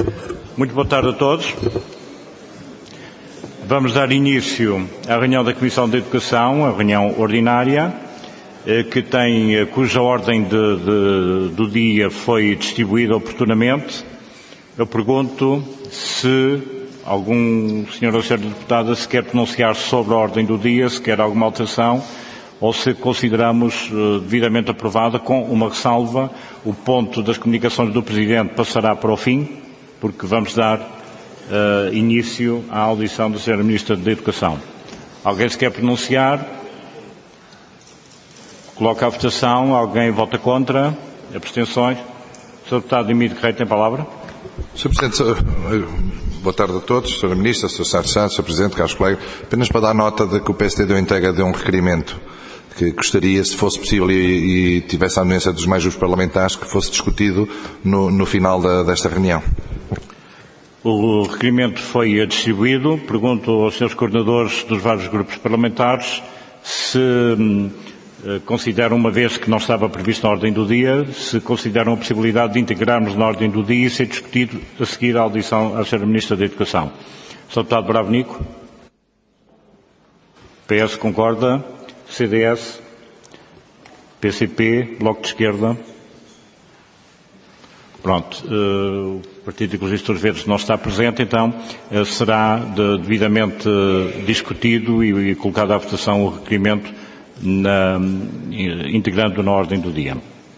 Muito boa tarde a todos. Vamos dar início à reunião da Comissão de Educação, a reunião ordinária, cuja ordem do dia foi distribuída oportunamente. Eu pergunto se algum senhor ou senhora deputada se quer pronunciar sobre a ordem do dia, se quer alguma alteração, ou se consideramos devidamente aprovada, com uma ressalva: o ponto das comunicações do Presidente passará para o fim, porque vamos dar início à audição da Sra. Ministra da Educação. Alguém se quer pronunciar? Coloca à votação. Alguém vota contra? Abstenções? Sr. Deputado Emílio Guerreiro tem a palavra. Sr. Presidente, boa tarde a todos, Sra. Ministra, Sr. Secretário de Estado, Sr. Presidente, caros colegas. Apenas para dar nota de que o PSD deu entrega de um requerimento que gostaria, se fosse possível e tivesse a anuência dos mais grupos parlamentares, que fosse discutido no final desta reunião. O requerimento foi distribuído. Pergunto aos senhores coordenadores dos vários grupos parlamentares se consideram, uma vez que não estava previsto na ordem do dia, se consideram a possibilidade de integrarmos na ordem do dia e ser discutido a seguir à audição à Sra. Ministra da Educação. Sr. Deputado Bravo Nico. PS concorda. CDS. PCP. Bloco de Esquerda. Pronto. O Partido Ecologista dos Verdes não está presente, então será devidamente discutido e colocado à votação o requerimento, integrando na ordem do dia.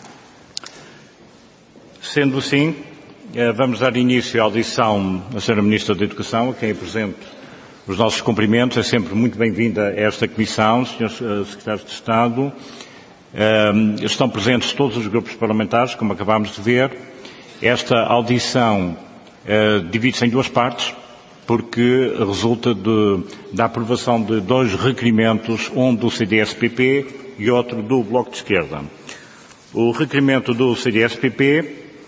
Sendo assim, vamos dar início à audição da Sra. Ministra da Educação, a quem apresento os nossos cumprimentos. É sempre muito bem-vinda a esta Comissão, Srs. Secretários de Estado. Estão presentes todos os grupos parlamentares, como acabámos de ver. Esta audição divide-se em duas partes, porque resulta da aprovação de dois requerimentos, um do CDS-PP e outro do Bloco de Esquerda. O requerimento do CDS-PP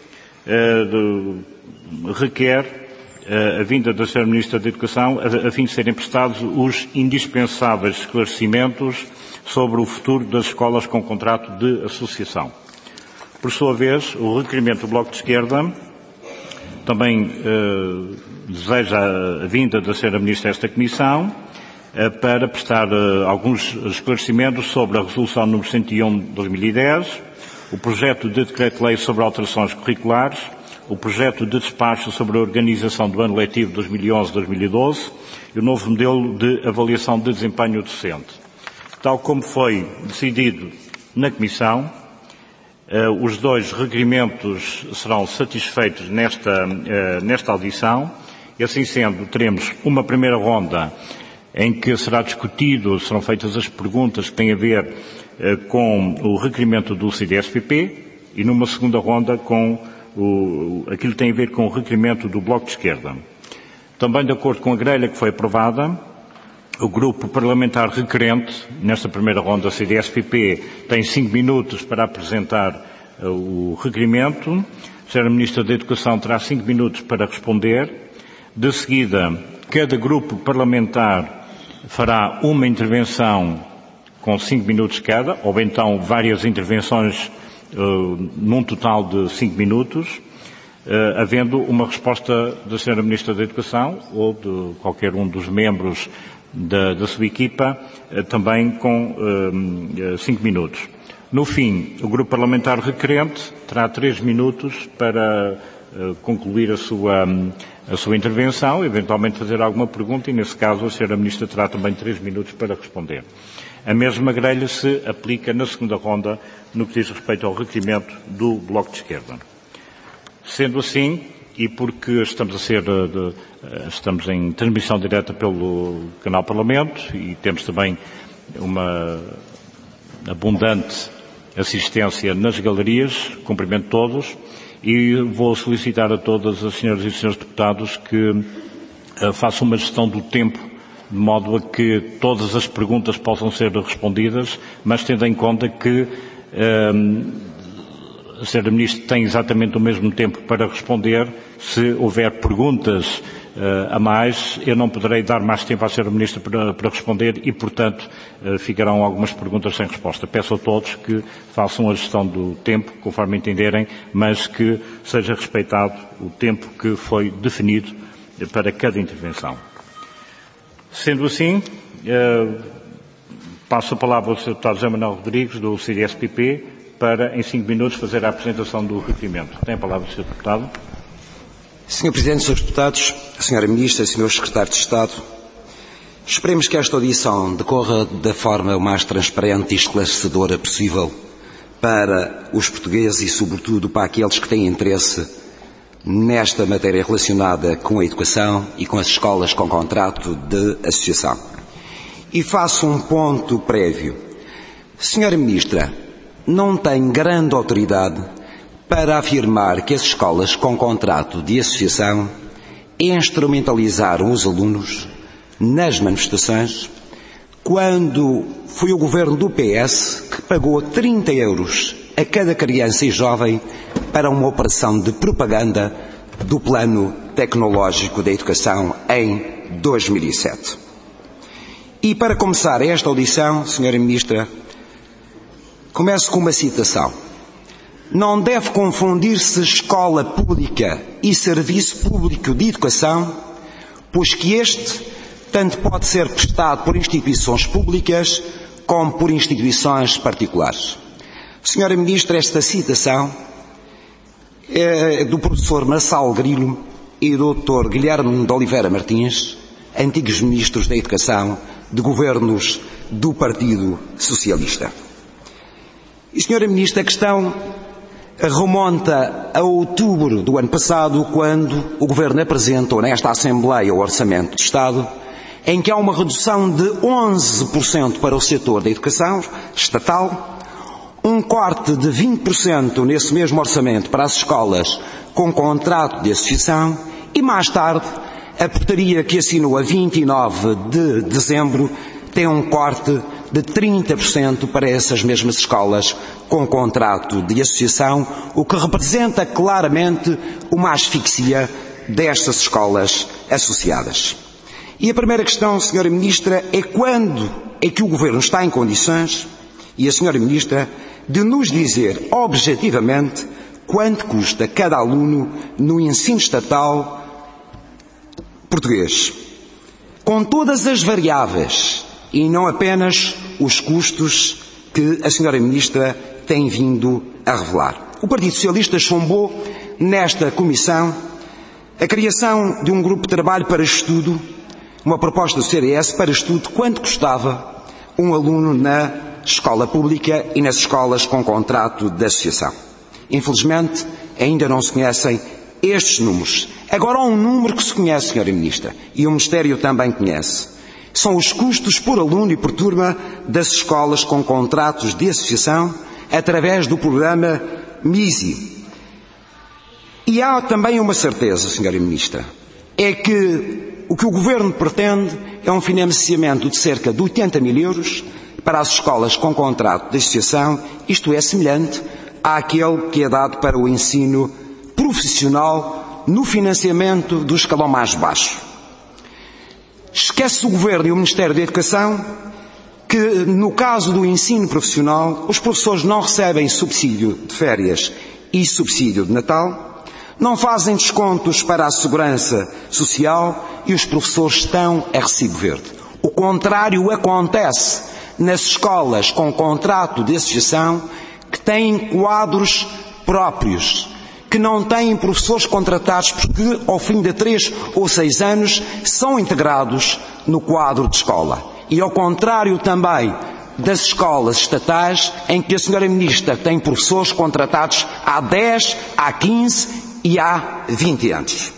requer a vinda da Sra. Ministra da Educação a fim de serem prestados os indispensáveis esclarecimentos sobre o futuro das escolas com contrato de associação. Por sua vez, o requerimento do Bloco de Esquerda também deseja a vinda da Sra. Ministra a esta Comissão para prestar alguns esclarecimentos sobre a Resolução número 101 de 2010, o projeto de decreto-lei sobre alterações curriculares, o projeto de despacho sobre a organização do ano letivo 2011-2012 e o novo modelo de avaliação de desempenho docente. Tal como foi decidido na Comissão, os dois requerimentos serão satisfeitos nesta audição, e assim sendo, teremos uma primeira ronda em que serão feitas as perguntas que têm a ver com o requerimento do CDS-PP, e numa segunda ronda com aquilo que tem a ver com o requerimento do Bloco de Esquerda. Também, de acordo com a grelha que foi aprovada, o grupo parlamentar requerente, nesta primeira ronda CDS-PP, tem 5 minutos para apresentar o requerimento. A Sra. Ministra da Educação terá 5 minutos para responder. De seguida, cada grupo parlamentar fará uma intervenção com 5 minutos cada, ou então várias intervenções num total de 5 minutos, havendo uma resposta da Sra. Ministra da Educação ou de qualquer um dos membros da sua equipa, também com 5 minutos. No fim, o grupo parlamentar requerente terá 3 minutos para concluir a sua intervenção, eventualmente fazer alguma pergunta, e nesse caso a Sra. Ministra terá também 3 minutos para responder. A mesma grelha se aplica na segunda ronda no que diz respeito ao requerimento do Bloco de Esquerda. Sendo assim, e porque estamos em transmissão direta pelo canal Parlamento e temos também uma abundante assistência nas galerias, cumprimento todos e vou solicitar a todas as senhoras e senhores deputados que façam uma gestão do tempo de modo a que todas as perguntas possam ser respondidas, mas tendo em conta que a Sra. Ministra tem exatamente o mesmo tempo para responder. Se houver perguntas a mais. Eu não poderei dar mais tempo à Sra. Ministra para responder e, portanto, ficarão algumas perguntas sem resposta. Peço a todos que façam a gestão do tempo, conforme entenderem, mas que seja respeitado o tempo que foi definido para cada intervenção. Sendo assim, passo a palavra ao Sr. Deputado José Manuel Rodrigues, do CDS-PP, para, em 5 minutos, fazer a apresentação do requerimento. Tem a palavra o Sr. Deputado. Sr. Presidente, Srs. Deputados, Sra. Ministra, Sr. Secretário de Estado, esperemos que esta audição decorra da forma o mais transparente e esclarecedora possível para os portugueses e, sobretudo, para aqueles que têm interesse nesta matéria relacionada com a educação e com as escolas com contrato de associação. E faço um ponto prévio. Sra. Ministra, não tem grande autoridade para afirmar que as escolas com contrato de associação instrumentalizaram os alunos nas manifestações, quando foi o governo do PS que pagou 30 euros a cada criança e jovem para uma operação de propaganda do Plano Tecnológico da Educação em 2007. E para começar esta audição, Sra. Ministra, começo com uma citação. Não deve confundir-se escola pública e serviço público de educação, pois que este tanto pode ser prestado por instituições públicas como por instituições particulares. Sra. Ministra, esta citação é do professor Marçal Grilo e do Dr. Guilherme de Oliveira Martins, antigos ministros da Educação de governos do Partido Socialista. E, Sra. Ministra, a questão remonta a outubro do ano passado, quando o Governo apresentou nesta Assembleia o Orçamento de Estado, em que há uma redução de 11% para o setor da educação estatal, um corte de 20% nesse mesmo orçamento para as escolas com contrato de associação e, mais tarde, a portaria que assinou a 29 de dezembro tem um corte de 30% para essas mesmas escolas com contrato de associação, o que representa claramente uma asfixia destas escolas associadas. E a primeira questão, Sra. Ministra, é quando é que o Governo está em condições, e a Sra. Ministra, de nos dizer objetivamente quanto custa cada aluno no ensino estatal português, com todas as variáveis e não apenas os custos que a Sra. Ministra tem vindo a revelar. O Partido Socialista chumbou nesta comissão a criação de um grupo de trabalho para estudo, uma proposta do CDS para estudo quanto custava um aluno na escola pública e nas escolas com contrato de associação. Infelizmente, ainda não se conhecem estes números. Agora há um número que se conhece, Sra. Ministra, e o Ministério também conhece. São os custos por aluno e por turma das escolas com contratos de associação através do programa MISI. E há também uma certeza, Sra. Ministra, é que o que o Governo pretende é um financiamento de cerca de 80 mil euros para as escolas com contrato de associação, isto é semelhante àquele que é dado para o ensino profissional no financiamento do escalão mais baixo. Esquece o Governo e o Ministério da Educação que, no caso do ensino profissional, os professores não recebem subsídio de férias e subsídio de Natal, não fazem descontos para a segurança social e os professores estão a recibo verde. O contrário acontece nas escolas com contrato de associação que têm quadros próprios, que não têm professores contratados porque, ao fim de 3 ou 6 anos, são integrados no quadro de escola. E ao contrário também das escolas estatais, em que a Sra. Ministra tem professores contratados há 10, há 15 e há 20 anos.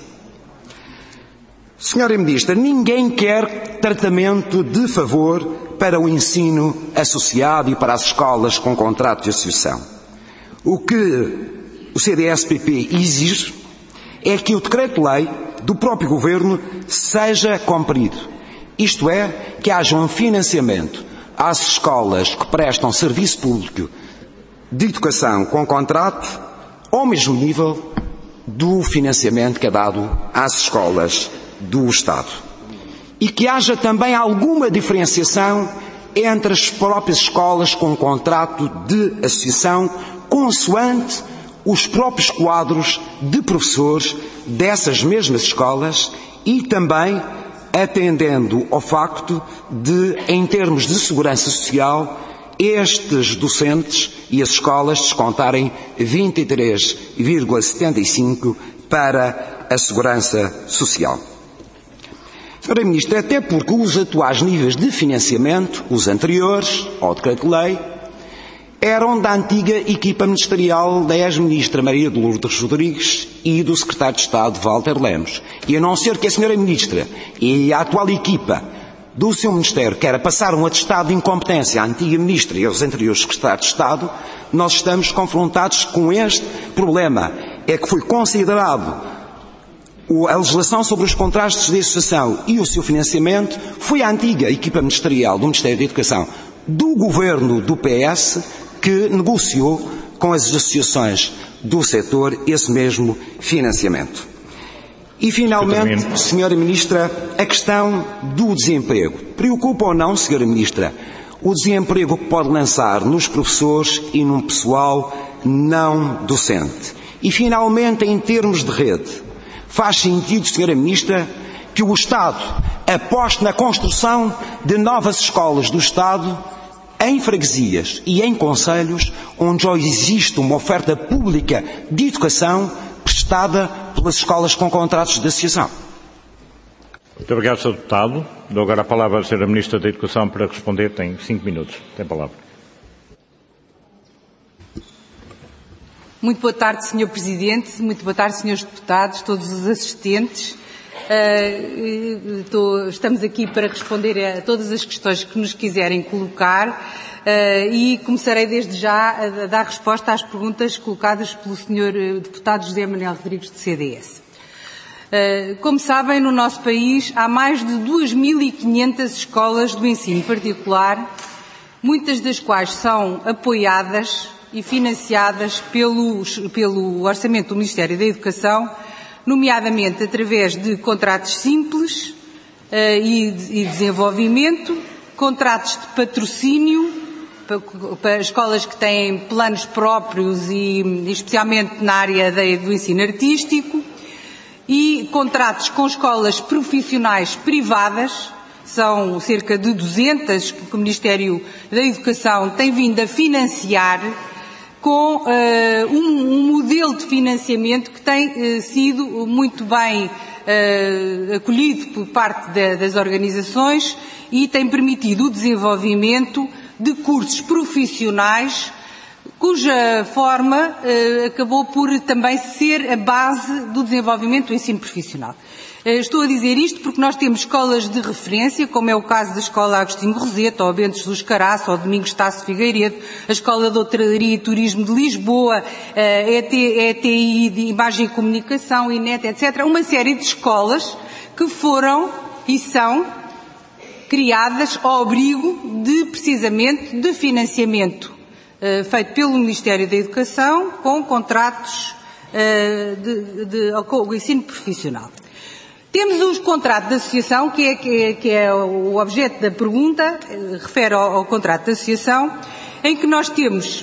Sra. Ministra, ninguém quer tratamento de favor para o ensino associado e para as escolas com contrato de associação. O que o CDS-PP exige é que o decreto-lei do próprio Governo seja cumprido. Isto é, que haja um financiamento às escolas que prestam serviço público de educação com contrato ao mesmo nível do financiamento que é dado às escolas do Estado. E que haja também alguma diferenciação entre as próprias escolas com contrato de associação, consoante os próprios quadros de professores dessas mesmas escolas e também atendendo ao facto de, em termos de segurança social, estes docentes e as escolas descontarem 23,75% para a segurança social. Sra. Ministra, até porque os atuais níveis de financiamento, os anteriores ao Decreto-Lei, eram da antiga equipa ministerial da ex-ministra Maria de Lourdes Rodrigues e do secretário de Estado Walter Lemos. E a não ser que a Sra. Ministra e a atual equipa do seu Ministério queira passar um atestado de incompetência à antiga Ministra e aos anteriores secretários de Estado, nós estamos confrontados com este problema. É que foi considerado a legislação sobre os contratos de associação e o seu financiamento foi a antiga equipa ministerial do Ministério da Educação do governo do PS que negociou com as associações do setor esse mesmo financiamento. E, finalmente, Sra. Ministra, a questão do desemprego. Preocupa ou não, Sra. Ministra, o desemprego que pode lançar nos professores e num pessoal não docente? E, finalmente, em termos de rede, faz sentido, Sra. Ministra, que o Estado aposte na construção de novas escolas do Estado em freguesias e em concelhos onde já existe uma oferta pública de educação prestada pelas escolas com contratos de associação? Muito obrigado, Sr. Deputado. Dou agora a palavra à Sra. Ministra da Educação para responder. Tem 5 minutos. Tem a palavra. Muito boa tarde, Sr. Presidente. Muito boa tarde, Srs. Deputados, todos os assistentes. Estamos aqui para responder a todas as questões que nos quiserem colocar e começarei desde já a dar resposta às perguntas colocadas pelo Sr. Deputado José Manuel Rodrigues, de CDS. Como sabem, no nosso país há mais de 2.500 escolas do ensino particular, muitas das quais são apoiadas e financiadas pelo Orçamento do Ministério da Educação, nomeadamente através de contratos simples e desenvolvimento, contratos de patrocínio para escolas que têm planos próprios e especialmente na área do ensino artístico, e contratos com escolas profissionais privadas, são cerca de 200 que o Ministério da Educação tem vindo a financiar, com um modelo de financiamento que tem sido muito bem acolhido por parte das organizações e tem permitido o desenvolvimento de cursos profissionais cuja forma acabou por também ser a base do desenvolvimento do ensino profissional. Estou a dizer isto porque nós temos escolas de referência, como é o caso da Escola Agostinho Roseta, ou Bento Jesus Caraço, ou Domingos Tasso Figueiredo, a Escola de Hotelaria e Turismo de Lisboa, a ETI de Imagem e Comunicação, INET, etc. Uma série de escolas que foram e são criadas ao abrigo precisamente de financiamento feito pelo Ministério da Educação com contratos com o ensino profissional. Temos os contratos de associação, que é o objeto da pergunta, refere ao contrato de associação, em que nós temos,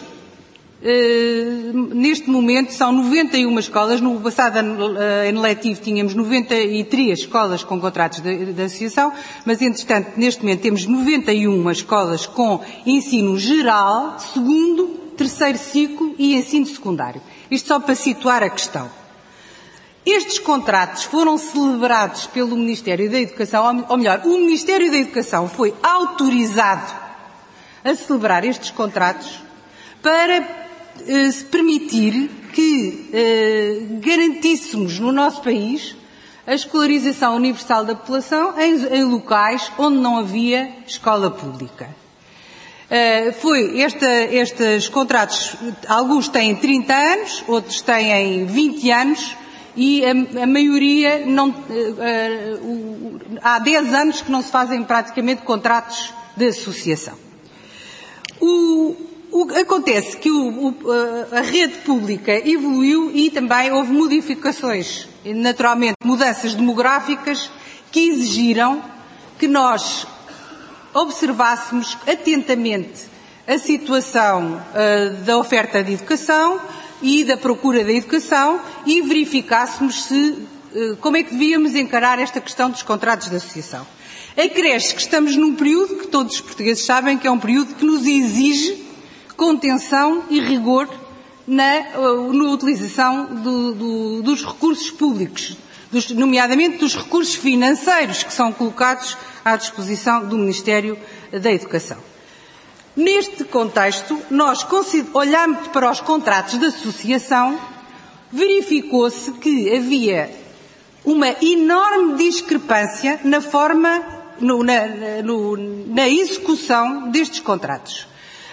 neste momento, são 91 escolas. No passado ano letivo tínhamos 93 escolas com contratos de associação, mas, entretanto, neste momento temos 91 escolas com ensino geral, segundo, terceiro ciclo e ensino secundário. Isto só para situar a questão. Estes contratos foram celebrados pelo Ministério da Educação, ou melhor, o Ministério da Educação foi autorizado a celebrar estes contratos para se permitir que garantíssemos no nosso país a escolarização universal da população em locais onde não havia escola pública. Estes contratos, alguns têm 30 anos, outros têm 20 anos, e a maioria há 10 anos que não se fazem praticamente contratos de associação. O Acontece que a rede pública evoluiu e também houve modificações, naturalmente mudanças demográficas, que exigiram que nós observássemos atentamente a situação da oferta de educação e da procura da educação e verificássemos como é que devíamos encarar esta questão dos contratos de associação. Acresce que estamos num período que todos os portugueses sabem que é um período que nos exige contenção e rigor na utilização dos recursos públicos, nomeadamente dos recursos financeiros que são colocados à disposição do Ministério da Educação. Neste contexto, nós olhamos para os contratos de associação, verificou-se que havia uma enorme discrepância na na execução destes contratos.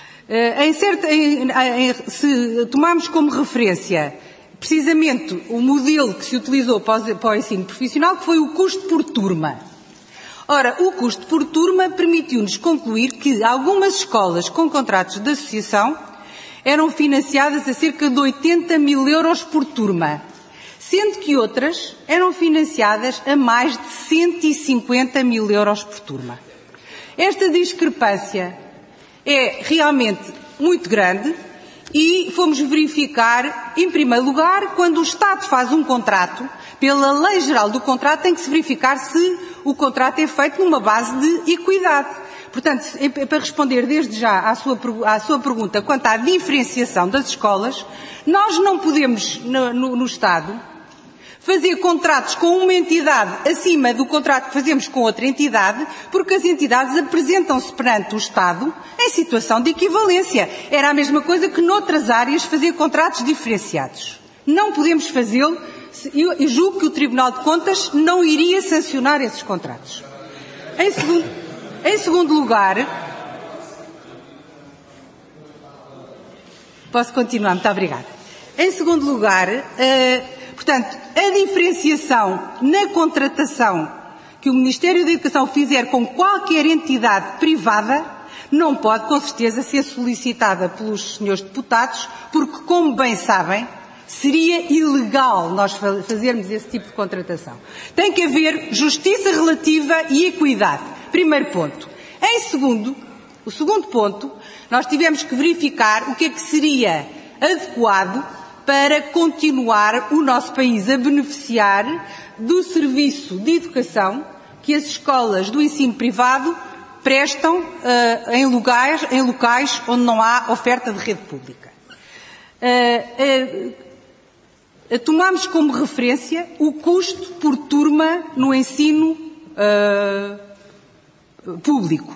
Se tomarmos como referência precisamente o modelo que se utilizou para o ensino profissional, que foi o custo por turma. Ora, o custo por turma permitiu-nos concluir que algumas escolas com contratos de associação eram financiadas a cerca de 80 mil euros por turma, sendo que outras eram financiadas a mais de 150 mil euros por turma. Esta discrepância é realmente muito grande e fomos verificar, em primeiro lugar, quando o Estado faz um contrato, pela lei geral do contrato tem que se verificar se o contrato é feito numa base de equidade. Portanto, para responder desde já à sua pergunta quanto à diferenciação das escolas, nós não podemos, no Estado, fazer contratos com uma entidade acima do contrato que fazemos com outra entidade, porque as entidades apresentam-se perante o Estado em situação de equivalência. Era a mesma coisa que noutras áreas fazer contratos diferenciados. Não podemos fazê-lo e julgo que o Tribunal de Contas não iria sancionar esses contratos. Em segundo lugar, posso continuar? Muito obrigada. Em segundo lugar, portanto, a diferenciação na contratação que o Ministério da Educação fizer com qualquer entidade privada não pode, com certeza, ser solicitada pelos senhores deputados, porque, como bem sabem, seria ilegal nós fazermos esse tipo de contratação. Tem que haver justiça relativa e equidade. Primeiro ponto. O segundo ponto, nós tivemos que verificar o que é que seria adequado para continuar o nosso país a beneficiar do serviço de educação que as escolas do ensino privado prestam em locais onde não há oferta de rede pública. Tomamos como referência o custo por turma no ensino público.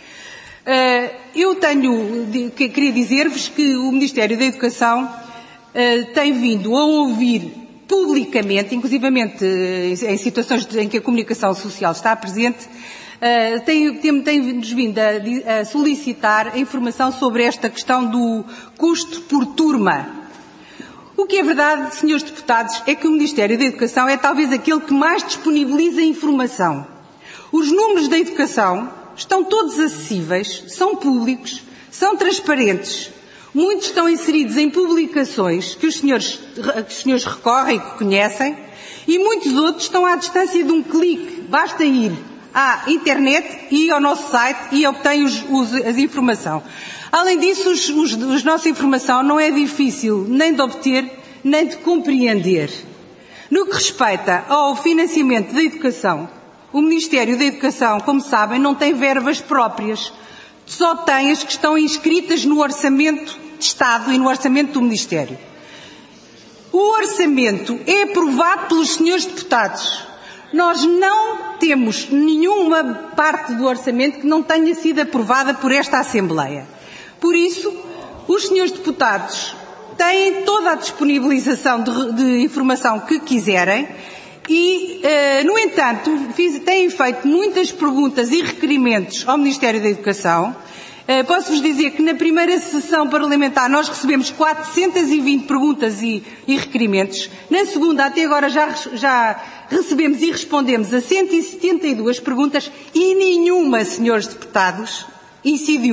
Queria dizer-vos que o Ministério da Educação tem vindo a ouvir publicamente, inclusivamente em situações em que a comunicação social está presente, tem-nos vindo a solicitar a informação sobre esta questão do custo por turma. O que é verdade, senhores deputados, é que o Ministério da Educação é talvez aquele que mais disponibiliza informação. Os números da educação estão todos acessíveis, são públicos, são transparentes. Muitos estão inseridos em publicações que os senhores recorrem e que conhecem, e muitos outros estão à distância de um clique. Basta ir à internet e ao nosso site e obtém a informação. Além disso, a nossa informação não é difícil nem de obter, nem de compreender. No que respeita ao financiamento da educação, o Ministério da Educação, como sabem, não tem verbas próprias. Só tem as que estão inscritas no Orçamento de Estado e no Orçamento do Ministério. O Orçamento é aprovado pelos senhores deputados. Nós não temos nenhuma parte do Orçamento que não tenha sido aprovada por esta Assembleia. Por isso, os senhores deputados têm toda a disponibilização de informação que quiserem e, no entanto, têm feito muitas perguntas e requerimentos ao Ministério da Educação. Posso-vos dizer que na primeira sessão parlamentar nós recebemos 420 perguntas e requerimentos. Na segunda, até agora, já recebemos e respondemos a 172 perguntas e nenhuma, senhores deputados, incidiu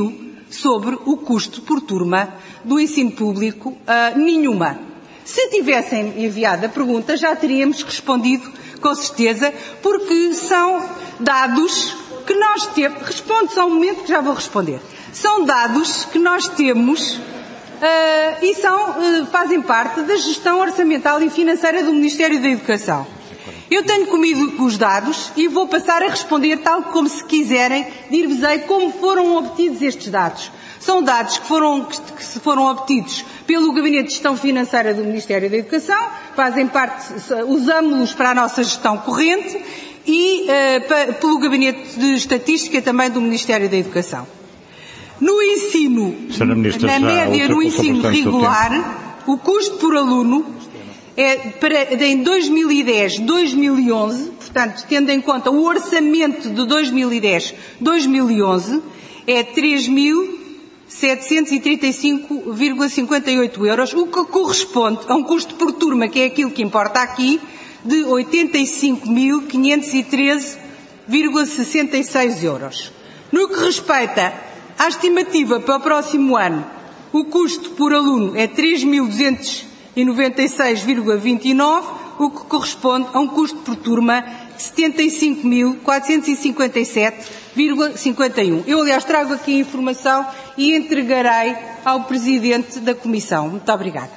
sobre o custo por turma do ensino público, nenhuma. Se tivessem enviado a pergunta, já teríamos respondido com certeza, porque são dados que nós temos. Responde só um momento que já vou responder. São dados que nós temos e fazem parte da gestão orçamental e financeira do Ministério da Educação. Eu tenho comigo os dados e vou passar a responder tal como se quiserem, dir-vos-ei como foram obtidos estes dados. São dados que foram obtidos pelo Gabinete de Gestão Financeira do Ministério da Educação, fazem parte, usamos-los para a nossa gestão corrente e pelo Gabinete de Estatística também do Ministério da Educação. No ensino, na média no ensino regular, o custo por aluno em 2010-2011, portanto, tendo em conta o orçamento de 2010-2011, é 3.735,58 euros, o que corresponde a um custo por turma, que é aquilo que importa aqui, de 85.513,66 euros. No que respeita à estimativa para o próximo ano, o custo por aluno é 3.296,29, o que corresponde a um custo por turma de 75.457,51. Eu, aliás, trago aqui a informação e entregarei ao Presidente da Comissão. Muito obrigada.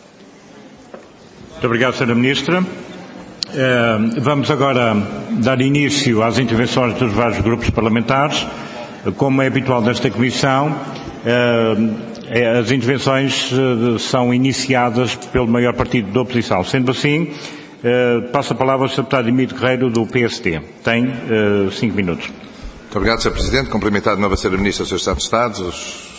Muito obrigado, Sra. Ministra. Vamos agora dar início às intervenções dos vários grupos parlamentares. Como é habitual nesta Comissão, as intervenções são iniciadas pelo maior partido da oposição. Sendo assim, passo a palavra ao Sr. Deputado Emílio Guerreiro, do PSD. Tem 5 minutos. Muito obrigado, Sr. Presidente. Cumprimentado de novo a Sra. Ministra, Sr. Estado de Estado,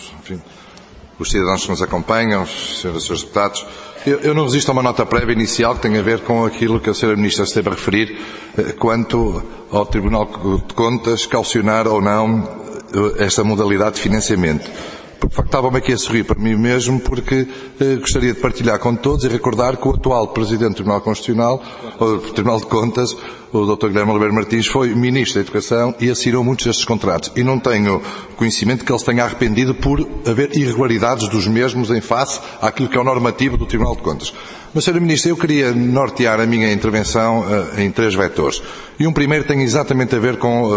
os cidadãos que nos acompanham, os Srs. Deputados. Eu não resisto a uma nota prévia inicial que tem a ver com aquilo que a Sra. Ministra esteve a referir quanto ao Tribunal de Contas calcionar ou não esta modalidade de financiamento. Porque, de facto, estava-me aqui a sorrir para mim mesmo, porque gostaria de partilhar com todos e recordar que o atual Presidente do Tribunal Constitucional, ou do Tribunal de Contas, o Dr. Guilherme Oliveira Martins, foi Ministro da Educação e assinou muitos destes contratos. E não tenho conhecimento que ele se tenha arrependido por haver irregularidades dos mesmos em face àquilo que é o normativo do Tribunal de Contas. Mas, Sra. Ministra, eu queria nortear a minha intervenção em 3 vetores. E um primeiro tem exatamente a ver com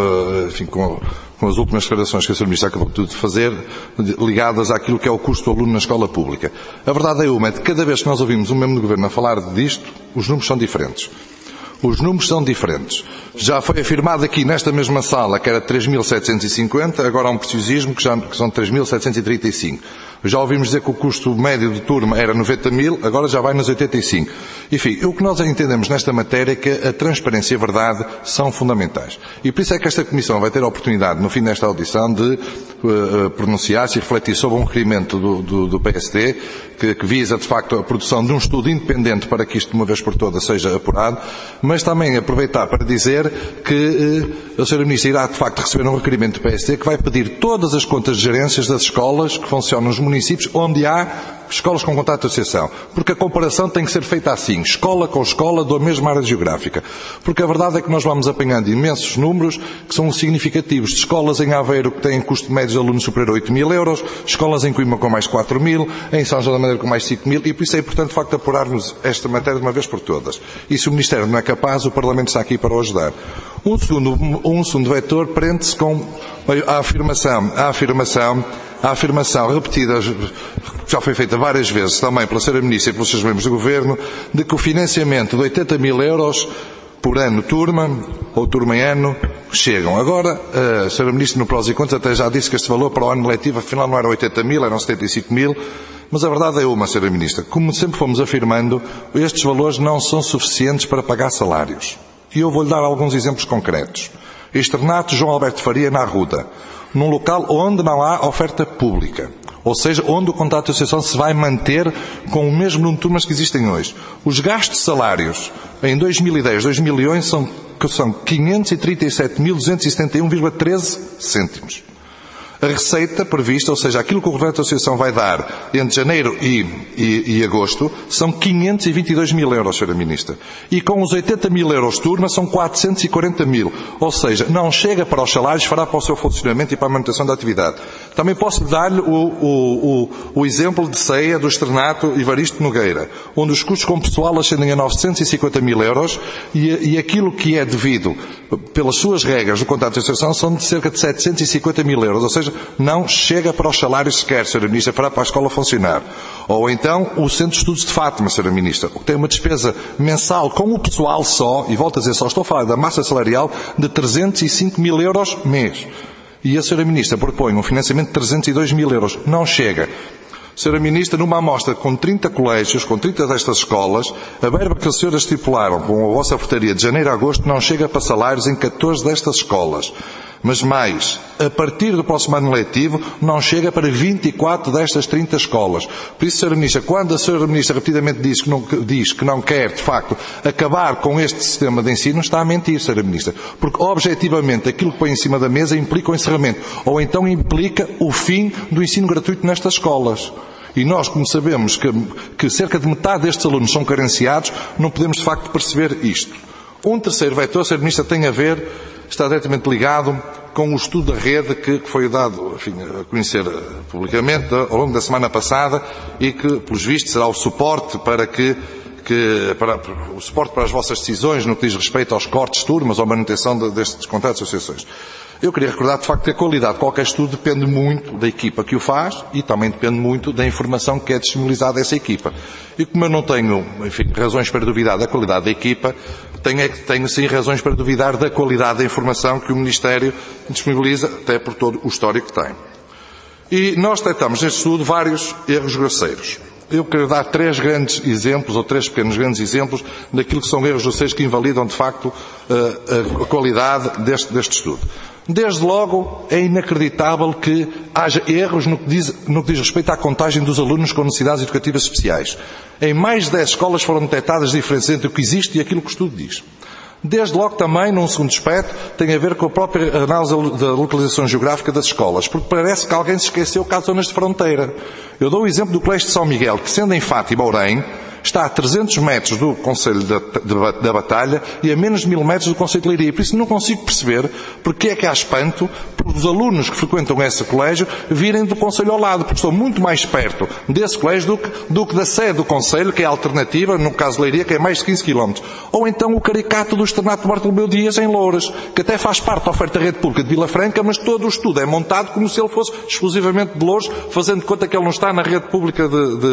as últimas declarações que a Sra. Ministra acabou de fazer, ligadas àquilo que é o custo do aluno na escola pública. A verdade é de que cada vez que nós ouvimos um membro do Governo a falar disto, os números são diferentes. Os números são diferentes. Já foi afirmado aqui nesta mesma sala que era 3.750, agora há um preciosismo que são 3.735. Já ouvimos dizer que o custo médio de turma era 90.000, agora já vai nos 85. Enfim, o que nós entendemos nesta matéria é que a transparência e a verdade são fundamentais. E por isso é que esta Comissão vai ter a oportunidade, no fim desta audição, de pronunciar-se e refletir sobre um requerimento do PSD, que visa, de facto, a produção de um estudo independente para que isto, de uma vez por todas, seja apurado, mas também aproveitar para dizer que a Sra. Ministra irá, de facto, receber um requerimento do PSD que vai pedir todas as contas de gerências das escolas que funcionam nos municípios onde há escolas com contrato de associação. Porque a comparação tem que ser feita assim, escola com escola da mesma área geográfica. Porque a verdade é que nós vamos apanhando imensos números que são significativos de escolas em Aveiro que têm custo médio de alunos superior a 8.000 euros, escolas em Coimbra com mais 4.000, em São João da Madeira com mais 5.000, e por isso é importante, de facto, apurarmos esta matéria de uma vez por todas. E se o Ministério não é capaz, o Parlamento está aqui para o ajudar. Um segundo vetor prende-se com a afirmação repetida, já foi feita várias vezes também pela Sra. Ministra e pelos seus membros do Governo, de que o financiamento de 80.000 euros por ano turma, ou turma em ano, chegam. Agora, a Sra. Ministra, no prós e contras, até já disse que este valor para o ano letivo, afinal, não eram 80.000, eram 75.000, mas a verdade é Sra. Ministra, como sempre fomos afirmando, estes valores não são suficientes para pagar salários. E eu vou-lhe dar alguns exemplos concretos. Externato João Alberto Faria, na Arruda, num local onde não há oferta pública. Ou seja, onde o contrato de associação se vai manter com o mesmo número de turmas que existem hoje. Os gastos de salários em 2010, 2011 são 537.271,13 cêntimos. A receita prevista, ou seja, aquilo que o Governo da Associação vai dar entre janeiro e agosto, são 522 mil euros, Sra. Ministra. E com os 80 mil euros turma, são 440 mil. Ou seja, não chega para os salários, fará para o seu funcionamento e para a manutenção da atividade. Também posso dar-lhe o exemplo de Ceia do Externato Evaristo Nogueira, onde os custos com pessoal ascendem a 950 mil euros e aquilo que é devido pelas suas regras do contrato de associação são de cerca de 750 mil euros. Ou seja, não chega para os salários sequer, Sra. Ministra, para a escola funcionar. Ou então o Centro de Estudos de Fátima, Sra. Ministra, que tem uma despesa mensal com o pessoal só, e volto a dizer, só estou a falar da massa salarial, de 305 mil euros mês. E a Sra. Ministra propõe um financiamento de 302 mil euros. Não chega. Sra. Ministra, numa amostra com 30 colégios, com 30 destas escolas, a verba que as senhoras estipularam com a vossa portaria de janeiro a agosto não chega para salários em 14 destas escolas. Mas mais, a partir do próximo ano letivo, não chega para 24 destas 30 escolas. Por isso, Sra. Ministra, quando a Sra. Ministra repetidamente diz que não quer, de facto, acabar com este sistema de ensino, está a mentir, Sra. Ministra. Porque, objetivamente, aquilo que põe em cima da mesa implica o encerramento. Ou então implica o fim do ensino gratuito nestas escolas. E nós, como sabemos que cerca de metade destes alunos são carenciados, não podemos, de facto, perceber isto. Um terceiro vetor, Sra. Ministra, tem a ver, está diretamente ligado com o estudo da rede que foi dado, enfim, a conhecer publicamente ao longo da semana passada e que, pelos vistos, será o suporte para o suporte para as vossas decisões no que diz respeito aos cortes de turmas ou manutenção destes contratos de associações. Eu queria recordar, de facto, que a qualidade de qualquer estudo depende muito da equipa que o faz e também depende muito da informação que é disponibilizada a essa equipa. E como eu não tenho, enfim, razões para duvidar da qualidade da equipa, tenho sim razões para duvidar da qualidade da informação que o Ministério disponibiliza, até por todo o histórico que tem. E nós detectamos neste estudo vários erros grosseiros. Eu quero dar 3 grandes exemplos, ou 3 pequenos grandes exemplos, daquilo que são erros grosseiros que invalidam, de facto, a qualidade deste estudo. Desde logo, é inacreditável que haja erros no que diz respeito à contagem dos alunos com necessidades educativas especiais. Em mais de 10 escolas foram detectadas diferenças entre o que existe e aquilo que o estudo diz. Desde logo também, num segundo aspecto, tem a ver com a própria análise da localização geográfica das escolas, porque parece que alguém se esqueceu que há zonas de fronteira. Eu dou o exemplo do Colégio de São Miguel, que sendo em Fátima, Ourém, está a 300 metros do Concelho da Batalha e a menos de 1000 metros do Concelho de Leiria. Por isso não consigo perceber porque é que há espanto pelos alunos que frequentam esse colégio virem do Concelho ao lado, porque estou muito mais perto desse colégio do que da sede do Concelho, que é a alternativa, no caso de Leiria, que é mais de 15 km. Ou então o caricato do Externato Bartolomeu Dias em Louras, que até faz parte da oferta da rede pública de Vila Franca, mas todo o estudo é montado como se ele fosse exclusivamente de Louras, fazendo de conta que ele não está na rede pública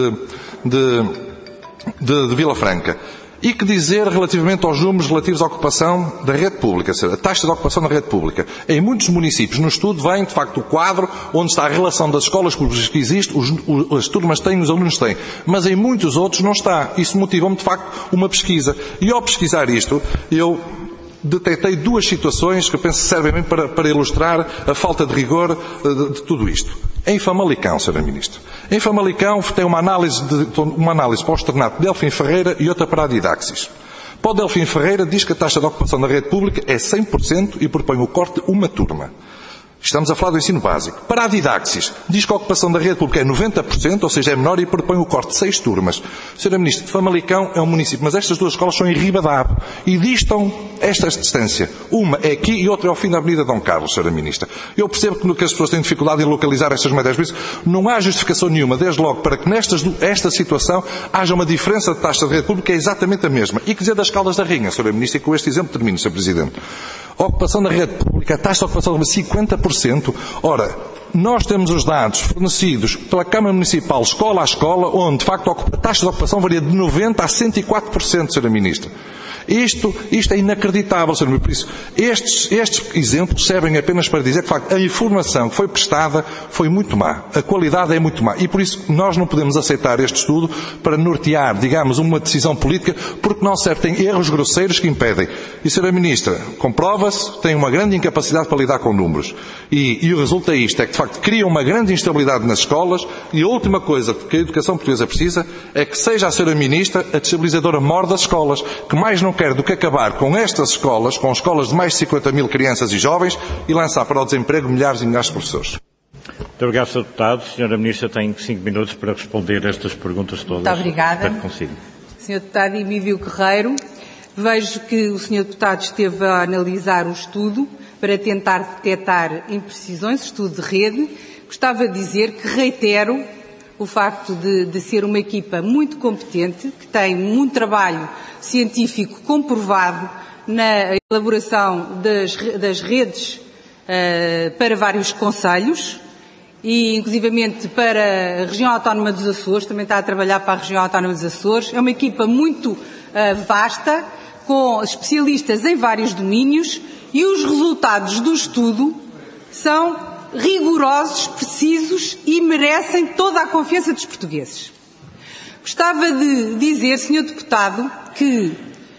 de Vila Franca. E que dizer relativamente aos números relativos à ocupação da rede pública, a taxa de ocupação da rede pública. Em muitos municípios, no estudo, vem, de facto, o quadro onde está a relação das escolas públicas que existe, as turmas têm, os alunos têm. Mas em muitos outros não está. Isso motivou-me, de facto, uma pesquisa. E ao pesquisar isto, eu detectei 2 situações que eu penso que servem bem para ilustrar a falta de rigor de tudo isto. Em Famalicão, Sra. Ministra. Em Famalicão tem uma análise para o Externato de Delfim Ferreira e outra para a Didaxis. Para o Delfim Ferreira diz que a taxa de ocupação da rede pública é 100% e propõe o corte de uma turma. Estamos a falar do ensino básico. Para a Didaxis, diz que a ocupação da rede pública é 90%, ou seja, é menor e propõe o corte de 6 turmas. Sra. Ministra, Famalicão é um município, mas estas 2 escolas são em Ribadave e distam esta distância. Uma é aqui e outra é ao fim da Avenida Dom Carlos, Sra. Ministra. Eu percebo que as pessoas têm dificuldade em localizar estas médias, por isso não há justificação nenhuma, desde logo, para que esta situação haja uma diferença de taxa de rede pública que é exatamente a mesma. E que dizer das Caldas da Rainha, Sra. Ministra, e com este exemplo termino, Sr. Presidente. A ocupação da rede pública, a taxa de ocupação é 50%. Ora, nós temos os dados fornecidos pela Câmara Municipal, escola a escola, onde, de facto, a taxa de ocupação varia de 90% a 104%, Sra. Ministra. Isto é inacreditável, Sr. Ministro. Por isso, estes exemplos servem apenas para dizer que, de facto, a informação que foi prestada foi muito má. A qualidade é muito má. E, por isso, nós não podemos aceitar este estudo para nortear, digamos, uma decisão política, porque não serve, tem erros grosseiros que impedem. E, Sra. Ministra, comprova-se, tem uma grande incapacidade para lidar com números. E o resultado é isto, é que, de facto, cria uma grande instabilidade nas escolas e a última coisa que a educação portuguesa precisa é que seja a Sra. Ministra a destabilizadora maior das escolas, que mais não quer do que acabar com estas escolas, com escolas de mais de 50 mil crianças e jovens, e lançar para o desemprego milhares e milhares de professores. Muito obrigado, Sr. Deputado. Sra. Ministra tem 5 minutos para responder a estas perguntas todas. Muito obrigada. Espero que consiga. Sr. Deputado Emílio Guerreiro, vejo que o Sr. Deputado esteve a analisar o estudo para tentar detectar imprecisões, estudo de rede. Gostava de dizer que reitero o facto de ser uma equipa muito competente, que tem muito trabalho científico comprovado na elaboração das redes para vários concelhos e, inclusivamente, para a região autónoma dos Açores, também está a trabalhar para a região autónoma dos Açores. É uma equipa muito vasta, com especialistas em vários domínios, e os resultados do estudo são rigorosos, precisos e merecem toda a confiança dos portugueses. Gostava de dizer, Sr. Deputado, que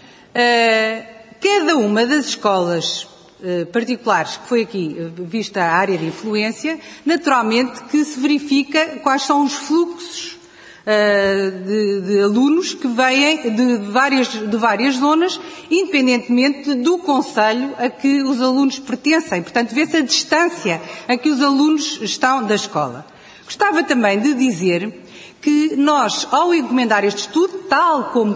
cada uma das escolas particulares que foi aqui vista a área de influência, naturalmente que se verifica quais são os fluxos de alunos que vêm de várias zonas, independentemente do concelho a que os alunos pertencem. Portanto, vê-se a distância a que os alunos estão da escola. Gostava também de dizer que nós, ao encomendar este estudo, tal como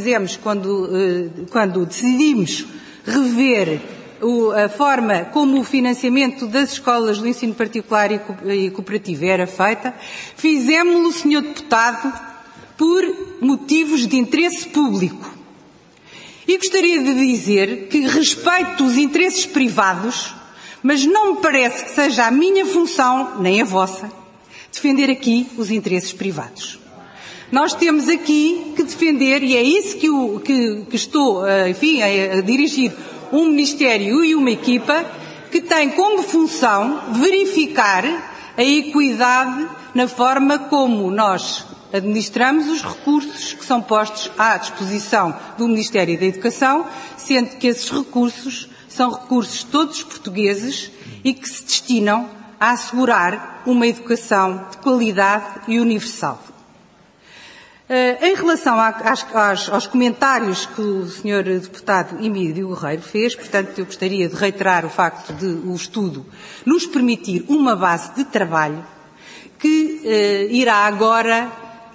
quando decidimos rever a forma como o financiamento das escolas do ensino particular e cooperativo era feita, fizemos-lo, Sr. Deputado, por motivos de interesse público. E gostaria de dizer que respeito os interesses privados, mas não me parece que seja a minha função, nem a vossa, defender aqui os interesses privados. Nós temos aqui que defender, e é isso que estou, enfim, a dirigir um Ministério e uma equipa que tem como função verificar a equidade na forma como nós administramos os recursos que são postos à disposição do Ministério da Educação, sendo que esses recursos são recursos todos portugueses e que se destinam a assegurar uma educação de qualidade e universal. Em relação aos comentários que o Sr. Deputado Emílio Guerreiro fez, portanto, eu gostaria de reiterar o facto de o estudo nos permitir uma base de trabalho que irá agora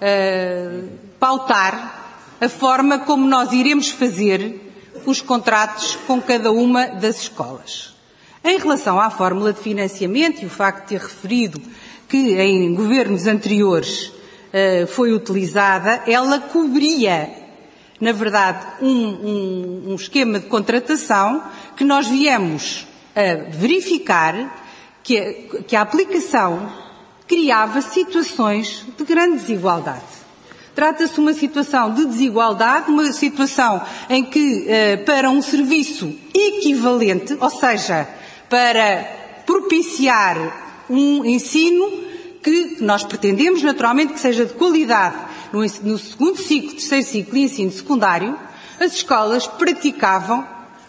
pautar a forma como nós iremos fazer os contratos com cada uma das escolas. Em relação à fórmula de financiamento e o facto de ter referido que em governos anteriores foi utilizada, ela cobria, na verdade, um esquema de contratação que nós viemos a verificar que a aplicação criava situações de grande desigualdade. Trata-se de uma situação de desigualdade, uma situação em que, para um serviço equivalente, ou seja, para propiciar um ensino que nós pretendemos, naturalmente, que seja de qualidade no segundo ciclo, terceiro ciclo e ensino secundário, as escolas praticavam,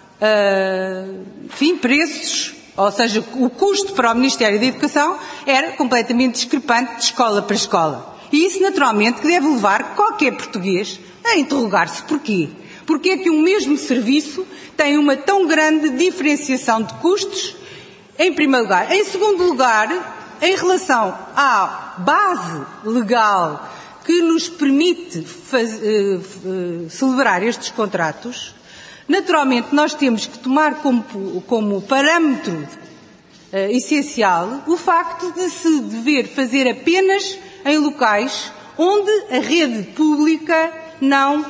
preços, ou seja, o custo para o Ministério da Educação era completamente discrepante de escola para escola. E isso, naturalmente, que deve levar qualquer português a interrogar-se porquê. Porquê é que um mesmo serviço tem uma tão grande diferenciação de custos, em primeiro lugar. Em segundo lugar, em relação à base legal que nos permite celebrar estes contratos, naturalmente nós temos que tomar como parâmetro essencial o facto de se dever fazer apenas em locais onde a rede pública não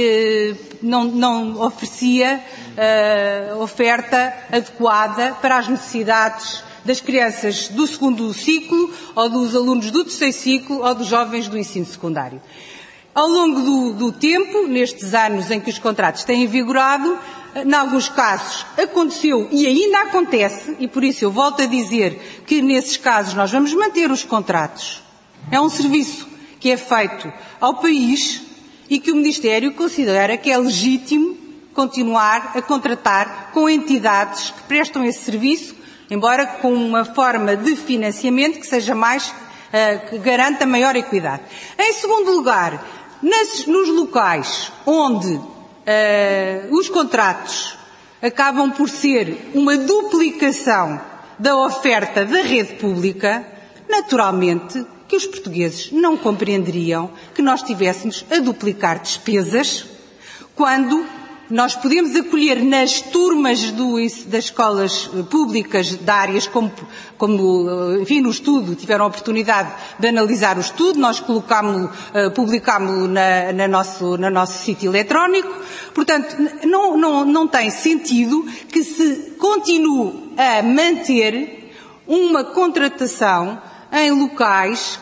oferecia oferta adequada para as necessidades das crianças do segundo ciclo, ou dos alunos do terceiro ciclo, ou dos jovens do ensino secundário. Ao longo do tempo, nestes anos em que os contratos têm vigorado, em alguns casos aconteceu e ainda acontece, e por isso eu volto a dizer que nesses casos nós vamos manter os contratos. É um serviço que é feito ao país e que o Ministério considera que é legítimo continuar a contratar com entidades que prestam esse serviço, embora com uma forma de financiamento que seja que garanta maior equidade. Em segundo lugar, nos locais onde os contratos acabam por ser uma duplicação da oferta da rede pública, Naturalmente que os portugueses não compreenderiam que nós estivéssemos a duplicar despesas quando nós podemos acolher nas turmas das escolas públicas de áreas como enfim, no estudo, tiveram a oportunidade de analisar o estudo, nós publicámo-lo no nosso sítio eletrónico. Portanto, não tem sentido que se continue a manter uma contratação em locais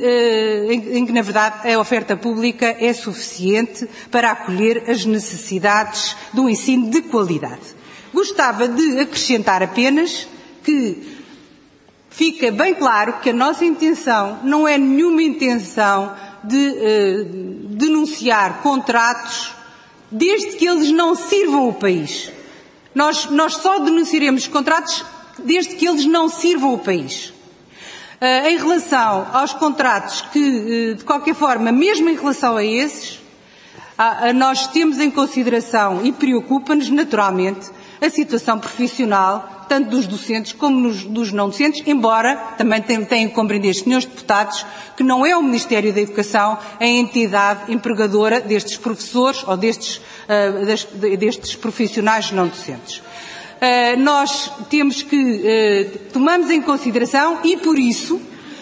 em que, na verdade, a oferta pública é suficiente para acolher as necessidades do ensino de qualidade. Gostava de acrescentar apenas que fica bem claro que a nossa intenção não é nenhuma intenção de denunciar contratos desde que eles não sirvam o país. Nós só denunciaremos contratos desde que eles não sirvam o país. Em relação aos contratos que, de qualquer forma, mesmo em relação a esses, nós temos em consideração e preocupa-nos naturalmente a situação profissional, tanto dos docentes como dos não docentes, embora também tenham que compreender, senhores deputados, que não é o Ministério da Educação a entidade empregadora destes professores ou destes profissionais não docentes. Nós tomamos em consideração e, por isso,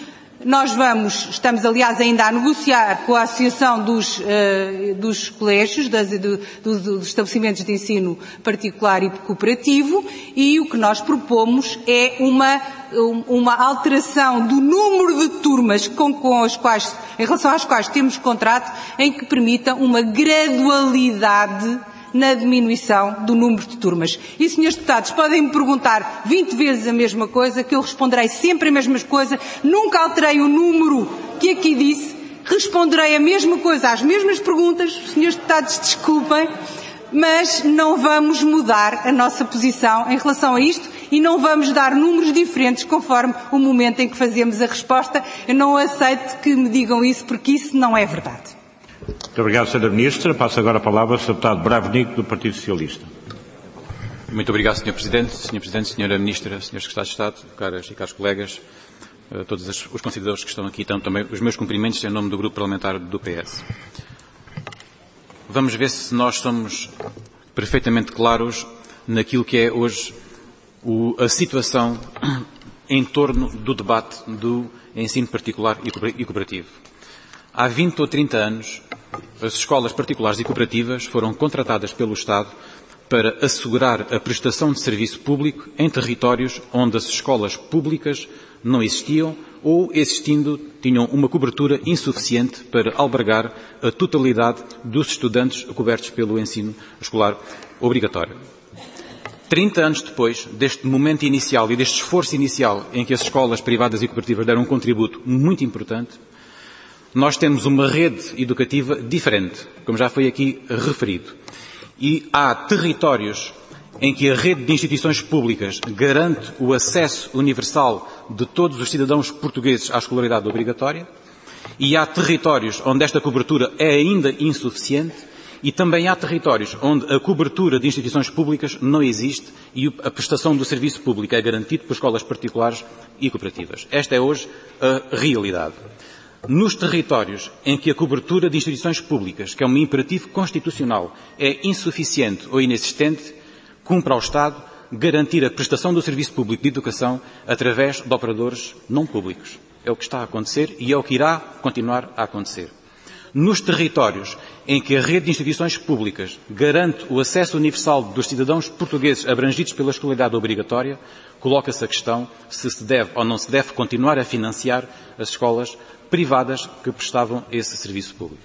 estamos aliás ainda a negociar com a Associação dos Colégios, dos estabelecimentos de ensino particular e cooperativo, e o que nós propomos é uma alteração do número de turmas em relação às quais temos contrato, em que permita uma gradualidade na diminuição do número de turmas. E, senhores deputados, podem me perguntar 20 vezes a mesma coisa, que eu responderei sempre a mesma coisa, nunca alterei o número que aqui disse, responderei a mesma coisa às mesmas perguntas, senhores deputados, desculpem, mas não vamos mudar a nossa posição em relação a isto e não vamos dar números diferentes conforme o momento em que fazemos a resposta. Eu não aceito que me digam isso, porque isso não é verdade. Muito obrigado, Sra. Ministra. Passo agora a palavra ao Sr. Deputado Bravo Nico, do Partido Socialista. Muito obrigado, Sr. Presidente. Sr. Presidente, Sra. Ministra, Srs. Secretários de Estado, caras e caros colegas, todos os conselheiros que estão aqui, também os meus cumprimentos em nome do Grupo Parlamentar do PS. Vamos ver se nós somos perfeitamente claros naquilo que é hoje a situação em torno do debate do ensino particular e cooperativo. Há 20 ou 30 anos, as escolas particulares e cooperativas foram contratadas pelo Estado para assegurar a prestação de serviço público em territórios onde as escolas públicas não existiam ou, existindo, tinham uma cobertura insuficiente para albergar a totalidade dos estudantes cobertos pelo ensino escolar obrigatório. 30 anos depois deste momento inicial e deste esforço inicial em que as escolas privadas e cooperativas deram um contributo muito importante, nós temos uma rede educativa diferente, como já foi aqui referido. E há territórios em que a rede de instituições públicas garante o acesso universal de todos os cidadãos portugueses à escolaridade obrigatória, e há territórios onde esta cobertura é ainda insuficiente, e também há territórios onde a cobertura de instituições públicas não existe e a prestação do serviço público é garantido por escolas particulares e cooperativas. Esta é hoje a realidade. Nos territórios em que a cobertura de instituições públicas, que é um imperativo constitucional, é insuficiente ou inexistente, cumpre ao Estado garantir a prestação do serviço público de educação através de operadores não públicos. É o que está a acontecer e é o que irá continuar a acontecer. Nos territórios em que a rede de instituições públicas garante o acesso universal dos cidadãos portugueses abrangidos pela escolaridade obrigatória, coloca-se a questão se deve ou não se deve continuar a financiar as escolas privadas que prestavam esse serviço público.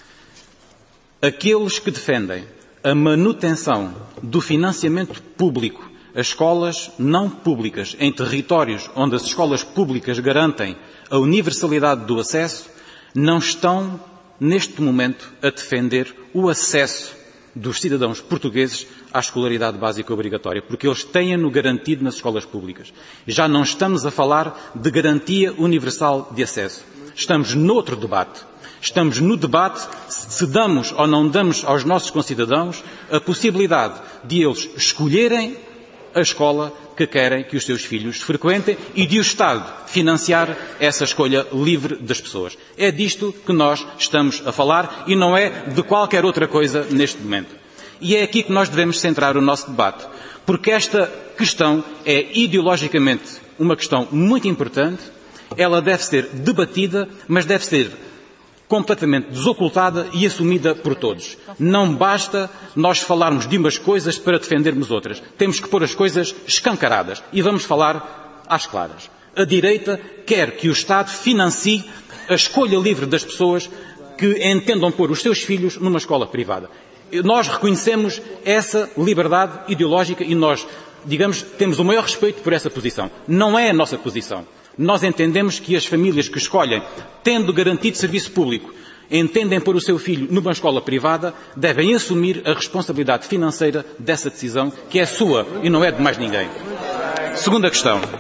Aqueles que defendem a manutenção do financiamento público a escolas não públicas em territórios onde as escolas públicas garantem a universalidade do acesso, não estão, neste momento, a defender o acesso dos cidadãos portugueses à escolaridade básica obrigatória, porque eles têm-no garantido nas escolas públicas. Já não estamos a falar de garantia universal de acesso. Estamos noutro debate. Estamos no debate se damos ou não damos aos nossos concidadãos a possibilidade de eles escolherem a escola que querem que os seus filhos frequentem e de o Estado financiar essa escolha livre das pessoas. É disto que nós estamos a falar e não é de qualquer outra coisa neste momento. E é aqui que nós devemos centrar o nosso debate, porque esta questão é ideologicamente uma questão muito importante, ela deve ser debatida, mas deve ser completamente desocultada e assumida por todos. Não basta nós falarmos de umas coisas para defendermos outras. Temos que pôr as coisas escancaradas. E vamos falar às claras. A direita quer que o Estado financie a escolha livre das pessoas que entendam pôr os seus filhos numa escola privada. Nós reconhecemos essa liberdade ideológica e nós, digamos, temos o maior respeito por essa posição. Não é a nossa posição. Nós entendemos que as famílias que escolhem, tendo garantido serviço público, entendem pôr o seu filho numa escola privada, devem assumir a responsabilidade financeira dessa decisão, que é sua e não é de mais ninguém. Segunda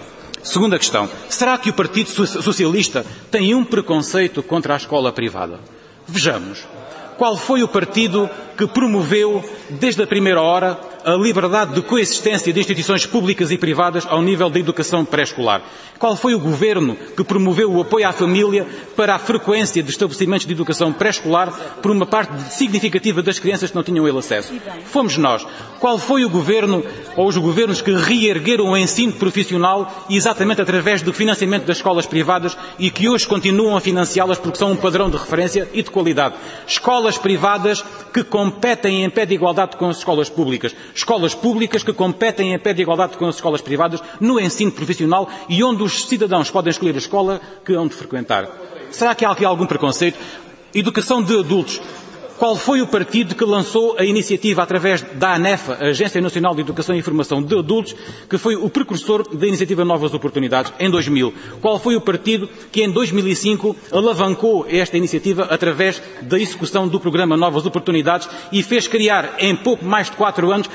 questão. Será que o Partido Socialista tem um preconceito contra a escola privada? Vejamos. Qual foi o partido que promoveu, desde a primeira hora, a liberdade de coexistência de instituições públicas e privadas ao nível da educação pré-escolar? Qual foi o governo que promoveu o apoio à família para a frequência de estabelecimentos de educação pré-escolar por uma parte significativa das crianças que não tinham ele acesso? Fomos nós. Qual foi o governo ou os governos que reergueram o ensino profissional exatamente através do financiamento das escolas privadas e que hoje continuam a financiá-las porque são um padrão de referência e de qualidade? Escolas privadas que competem em pé de igualdade com as escolas públicas. Escolas públicas que competem em pé de igualdade com as escolas privadas no ensino profissional e onde os cidadãos podem escolher a escola que hão de frequentar. Será que há aqui algum preconceito? Educação de adultos. Qual foi o partido que lançou a iniciativa através da ANEFA, a Agência Nacional de Educação e Formação de Adultos, que foi o precursor da iniciativa Novas Oportunidades, em 2000? Qual foi o partido que em 2005 alavancou esta iniciativa através da execução do programa Novas Oportunidades e fez criar, em pouco mais de 4 anos,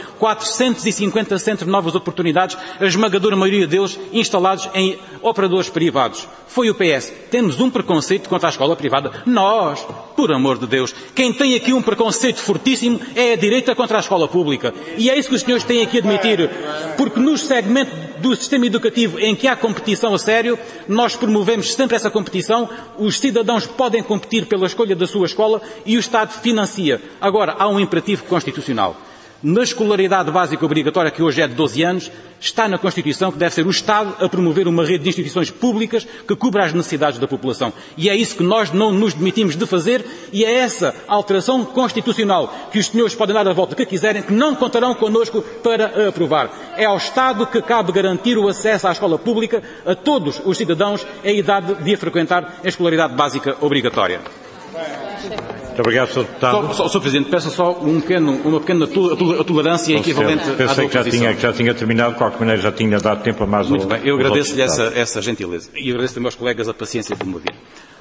450 centros de novas oportunidades, a esmagadora maioria deles instalados em operadores privados? Foi o PS. Temos um preconceito contra a escola privada? Nós, por amor de Deus, quem tem aqui um preconceito fortíssimo é a direita contra a escola pública. E é isso que os senhores têm aqui a admitir, porque no segmento do sistema educativo em que há competição a sério, nós promovemos sempre essa competição, os cidadãos podem competir pela escolha da sua escola e o Estado financia. Agora, há um imperativo constitucional. Na escolaridade básica obrigatória, que hoje é de 12 anos, está na Constituição que deve ser o Estado a promover uma rede de instituições públicas que cubra as necessidades da população. E é isso que nós não nos demitimos de fazer e é essa alteração constitucional que os senhores podem dar a volta que quiserem, que não contarão connosco para aprovar. É ao Estado que cabe garantir o acesso à escola pública a todos os cidadãos em idade de a frequentar a escolaridade básica obrigatória. Muito obrigado, Sr. Deputado. Sr. Presidente, peço só uma pequena tolerância equivalente à da Pensei que já tinha terminado, de qualquer maneira já tinha dado tempo a mais. Muito bem, eu agradeço-lhe essa gentileza. E agradeço também aos colegas a paciência de me ouvir.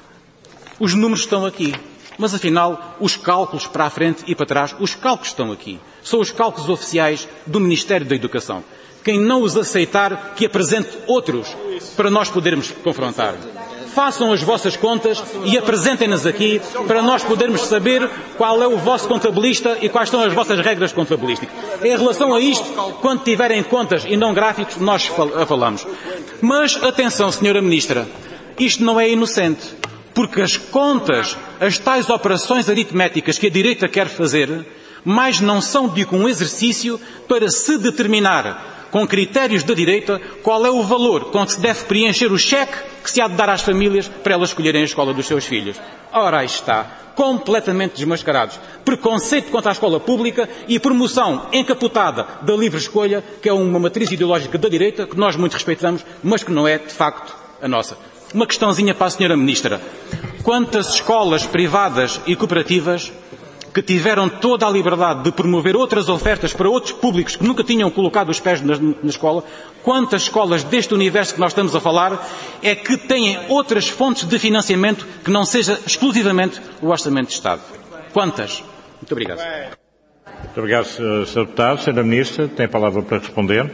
Os números estão aqui, mas afinal, os cálculos para a frente e para trás, os cálculos estão aqui. São os cálculos oficiais do Ministério da Educação. Quem não os aceitar, que apresente outros para nós podermos confrontar. Façam as vossas contas e apresentem-nas aqui para nós podermos saber qual é o vosso contabilista e quais são as vossas regras contabilísticas. Em relação a isto, quando tiverem contas e não gráficos, nós falamos. Mas, atenção, Sra. Ministra, isto não é inocente, porque as contas, as tais operações aritméticas que a direita quer fazer, mais não são do que um exercício para se determinar com critérios da direita, qual é o valor com que se deve preencher o cheque que se há de dar às famílias para elas escolherem a escola dos seus filhos. Ora, aí está, completamente desmascarados. Preconceito contra a escola pública e promoção encapotada da livre escolha, que é uma matriz ideológica da direita, que nós muito respeitamos, mas que não é, de facto, a nossa. Uma questãozinha para a Sra. Ministra. Quantas escolas privadas e cooperativas que tiveram toda a liberdade de promover outras ofertas para outros públicos que nunca tinham colocado os pés na escola, quantas escolas deste universo que nós estamos a falar é que têm outras fontes de financiamento que não seja exclusivamente o Orçamento de Estado? Quantas? Muito obrigado. Muito obrigado, Sr. Deputado. Sra. Ministra, tem a palavra para responder.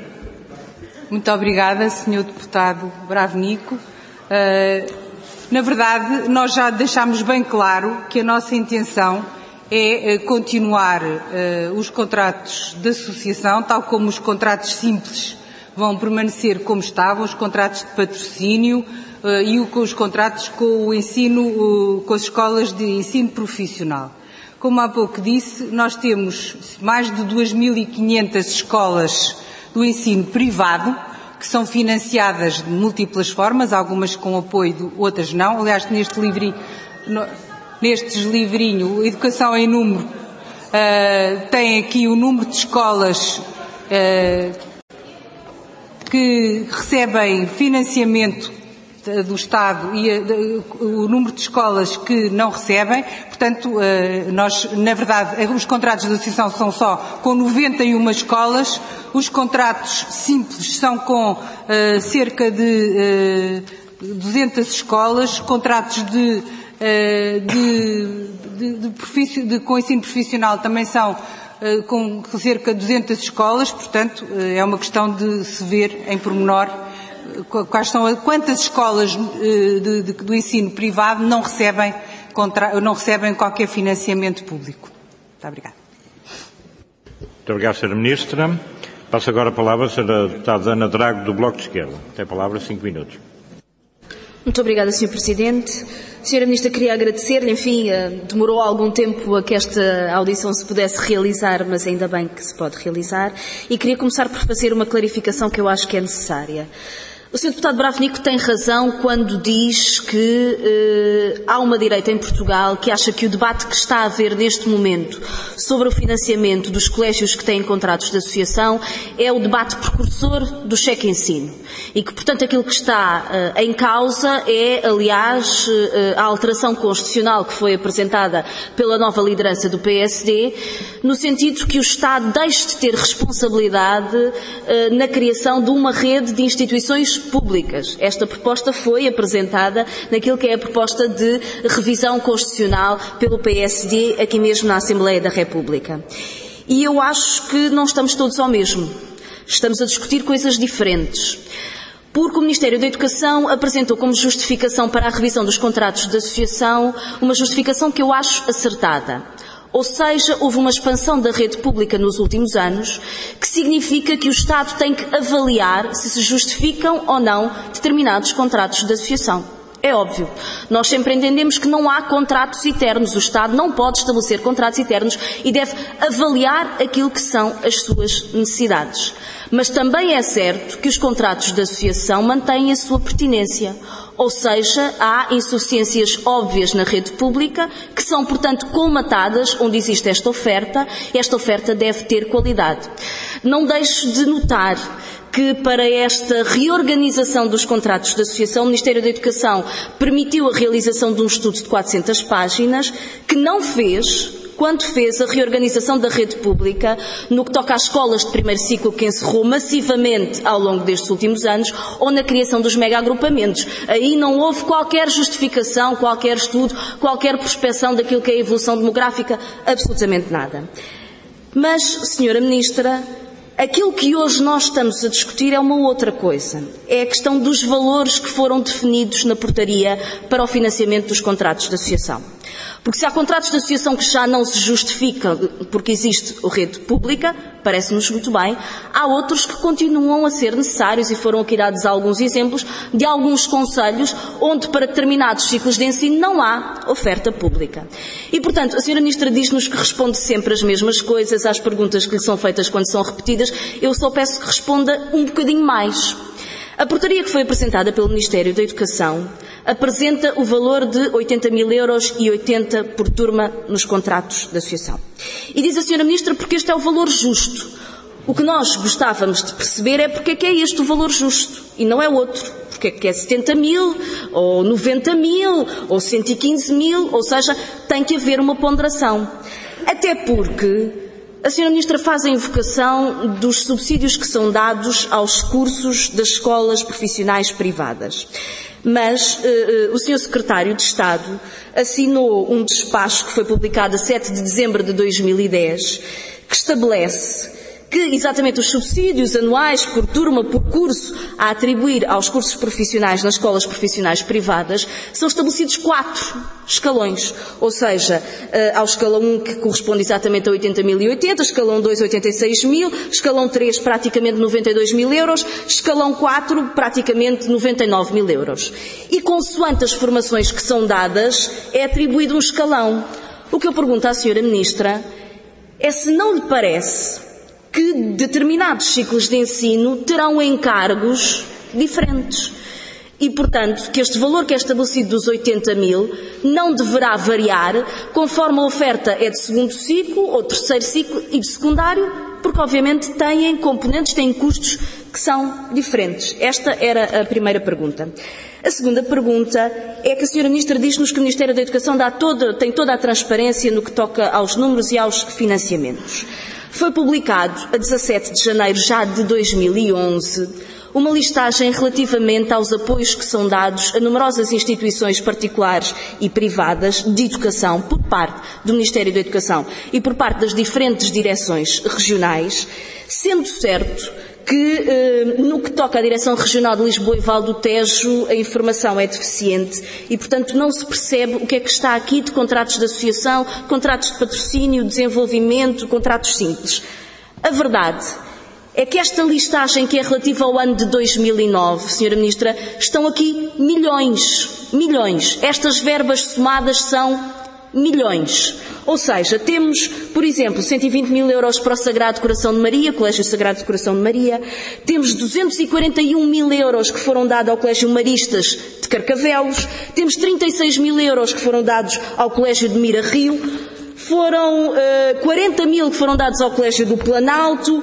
Muito obrigada, Sr. Deputado Bravenico. Na verdade, nós já deixámos bem claro que a nossa intenção é continuar os contratos de associação, tal como os contratos simples vão permanecer como estavam, os contratos de patrocínio e os contratos com o ensino, com as escolas de ensino profissional. Como há pouco disse, nós temos mais de 2.500 escolas do ensino privado, que são financiadas de múltiplas formas, algumas com apoio, outras não. Aliás, nestes livrinhos, Educação em Número, tem aqui o número de escolas que recebem financiamento do Estado e o número de escolas que não recebem. Portanto, nós, na verdade, os contratos de associação são só com 91 escolas, os contratos simples são com cerca de 200 escolas, contratos com ensino profissional também são com cerca de 200 escolas. Portanto, é uma questão de se ver em pormenor quantas escolas do ensino privado não recebem qualquer financiamento público. Muito obrigada. Muito obrigado, Sra. Ministra. Passo agora a palavra à Sra. Deputada Ana Drago, do Bloco de Esquerda. Tem a palavra 5 minutos. Muito obrigada, Sr. Presidente. Sra. Ministra, queria agradecer-lhe, demorou algum tempo a que esta audição se pudesse realizar, mas ainda bem que se pode realizar, e queria começar por fazer uma clarificação que eu acho que é necessária. O Sr. Deputado Bravo Nico tem razão quando diz que há uma direita em Portugal que acha que o debate que está a haver neste momento sobre o financiamento dos colégios que têm contratos de associação é o debate precursor do cheque ensino e que, portanto, aquilo que está em causa é, aliás, a alteração constitucional que foi apresentada pela nova liderança do PSD, no sentido que o Estado deixe de ter responsabilidade na criação de uma rede de instituições públicas. Esta proposta foi apresentada naquilo que é a proposta de revisão constitucional pelo PSD aqui mesmo na Assembleia da República. E eu acho que não estamos todos ao mesmo. Estamos a discutir coisas diferentes. Porque o Ministério da Educação apresentou como justificação para a revisão dos contratos de associação uma justificação que eu acho acertada. Ou seja, houve uma expansão da rede pública nos últimos anos, que significa que o Estado tem que avaliar se justificam ou não determinados contratos de associação. É óbvio. Nós sempre entendemos que não há contratos eternos. O Estado não pode estabelecer contratos eternos e deve avaliar aquilo que são as suas necessidades. Mas também é certo que os contratos de associação mantêm a sua pertinência. Ou seja, há insuficiências óbvias na rede pública que são, portanto, colmatadas onde existe esta oferta. Esta oferta deve ter qualidade. Não deixo de notar que para esta reorganização dos contratos de associação, o Ministério da Educação permitiu a realização de um estudo de 400 páginas que não fez quando fez a reorganização da rede pública no que toca às escolas de primeiro ciclo, que encerrou massivamente ao longo destes últimos anos, ou na criação dos mega-agrupamentos. Aí não houve qualquer justificação, qualquer estudo, qualquer prospeção daquilo que é a evolução demográfica, absolutamente nada. Mas, Senhora Ministra, aquilo que hoje nós estamos a discutir é uma outra coisa. É a questão dos valores que foram definidos na portaria para o financiamento dos contratos de associação. Porque se há contratos de associação que já não se justificam porque existe a rede pública, parece-nos muito bem, há outros que continuam a ser necessários e foram aqui dados alguns exemplos de alguns concelhos onde para determinados ciclos de ensino não há oferta pública. E, portanto, a Sra. Ministra diz-nos que responde sempre as mesmas coisas às perguntas que lhe são feitas quando são repetidas. Eu só peço que responda um bocadinho mais. A portaria que foi apresentada pelo Ministério da Educação apresenta o valor de 80.000 euros e 80 por turma nos contratos de associação. E diz a Sra. Ministra porque este é o valor justo. O que nós gostávamos de perceber é porque é que é este o valor justo e não é outro. Porque é que é 70.000, ou 90.000, ou 115.000, ou seja, tem que haver uma ponderação. Até porque a Sra. Ministra faz a invocação dos subsídios que são dados aos cursos das escolas profissionais privadas. Mas o Sr. Secretário de Estado assinou um despacho que foi publicado a 7 de dezembro de 2010, que estabelece que exatamente os subsídios anuais por turma, por curso, a atribuir aos cursos profissionais nas escolas profissionais privadas, são estabelecidos 4 escalões. Ou seja, ao escalão 1, que corresponde exatamente a 80.080, escalão 2, 86.000, escalão 3, praticamente 92.000 euros, escalão 4, praticamente 99.000 euros. E consoante as formações que são dadas, é atribuído um escalão. O que eu pergunto à Sra. Ministra é se não lhe parece que determinados ciclos de ensino terão encargos diferentes. E, portanto, que este valor que é estabelecido dos 80.000 não deverá variar conforme a oferta é de segundo ciclo, ou terceiro ciclo e de secundário, porque obviamente têm componentes, têm custos que são diferentes. Esta era a primeira pergunta. A segunda pergunta é que a Sra. Ministra diz-nos que o Ministério da Educação tem toda a transparência no que toca aos números e aos financiamentos. Foi publicado a 17 de janeiro já de 2011 uma listagem relativamente aos apoios que são dados a numerosas instituições particulares e privadas de educação por parte do Ministério da Educação e por parte das diferentes direções regionais, sendo certo que, no que toca à Direção Regional de Lisboa e Val do Tejo, a informação é deficiente e, portanto, não se percebe o que é que está aqui de contratos de associação, contratos de patrocínio, desenvolvimento, contratos simples. A verdade é que esta listagem, que é relativa ao ano de 2009, Sra. Ministra, estão aqui milhões. Estas verbas somadas são milhões. Ou seja, temos, por exemplo, 120.000 euros para o Sagrado Coração de Maria, Colégio Sagrado Coração de Maria, temos 241.000 euros que foram dados ao Colégio Maristas de Carcavelos, temos 36.000 euros que foram dados ao Colégio de Mira Rio, foram 40.000 que foram dados ao Colégio do Planalto,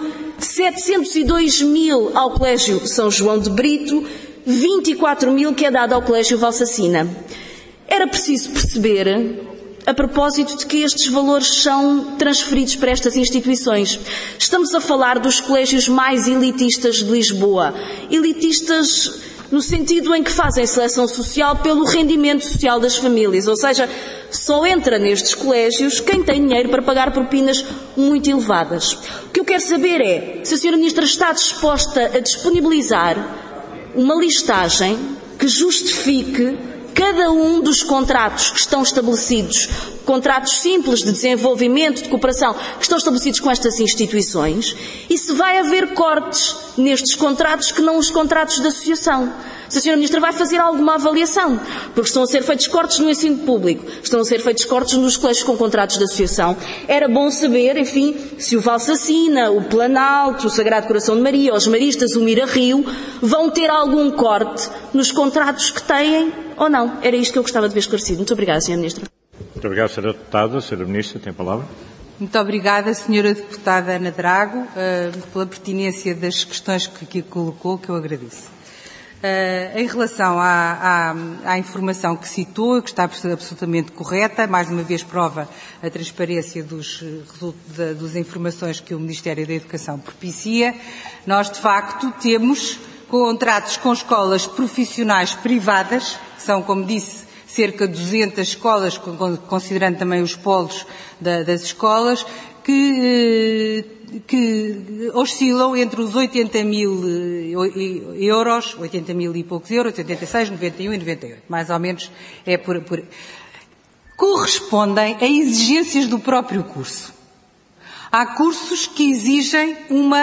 702.000 ao Colégio São João de Brito, 24.000 que é dado ao Colégio Valsacina. Era preciso perceber, a propósito de que estes valores são transferidos para estas instituições. Estamos a falar dos colégios mais elitistas de Lisboa. Elitistas no sentido em que fazem seleção social pelo rendimento social das famílias. Ou seja, só entra nestes colégios quem tem dinheiro para pagar propinas muito elevadas. O que eu quero saber é se a Sra. Ministra está disposta a disponibilizar uma listagem que justifique cada um dos contratos que estão estabelecidos, contratos simples de desenvolvimento, de cooperação, que estão estabelecidos com estas instituições, e se vai haver cortes nestes contratos que não os contratos de associação. Se a Sra. Ministra vai fazer alguma avaliação, porque estão a ser feitos cortes no ensino público, estão a ser feitos cortes nos colégios com contratos de associação. Era bom saber, enfim, se o Valsacina, o Planalto, o Sagrado Coração de Maria, os Maristas, o Mira Rio, vão ter algum corte nos contratos que têm ou não. Era isto que eu gostava de ver esclarecido. Muito obrigada, Sra. Ministra. Muito obrigado, Sra. Deputada. Sra. Ministra, tem a palavra. Muito obrigada, Sra. Deputada Ana Drago, pela pertinência das questões que aqui colocou, que eu agradeço. Em relação à informação que citou, que está absolutamente correta, mais uma vez prova a transparência das informações que o Ministério da Educação propicia, nós de facto temos contratos com escolas profissionais privadas, são, como disse, cerca de 200 escolas, considerando também os polos das escolas, que oscilam entre os 80.000 euros, 80.000 e poucos euros, 86, 91 e 98. Mais ou menos é correspondem a exigências do próprio curso. Há cursos que exigem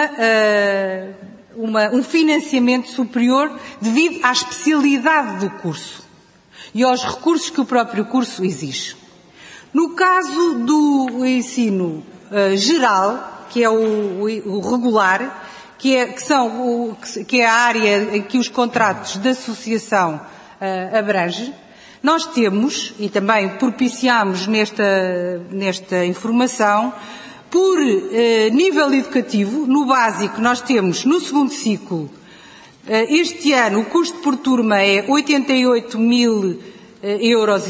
um financiamento superior devido à especialidade do curso e aos recursos que o próprio curso exige. No caso do ensino geral, que é o regular, que é a área em que os contratos de associação abrangem, nós temos, e também propiciamos nesta informação, por nível educativo, no básico nós temos no segundo ciclo, este ano o custo por turma é 88.000 euros e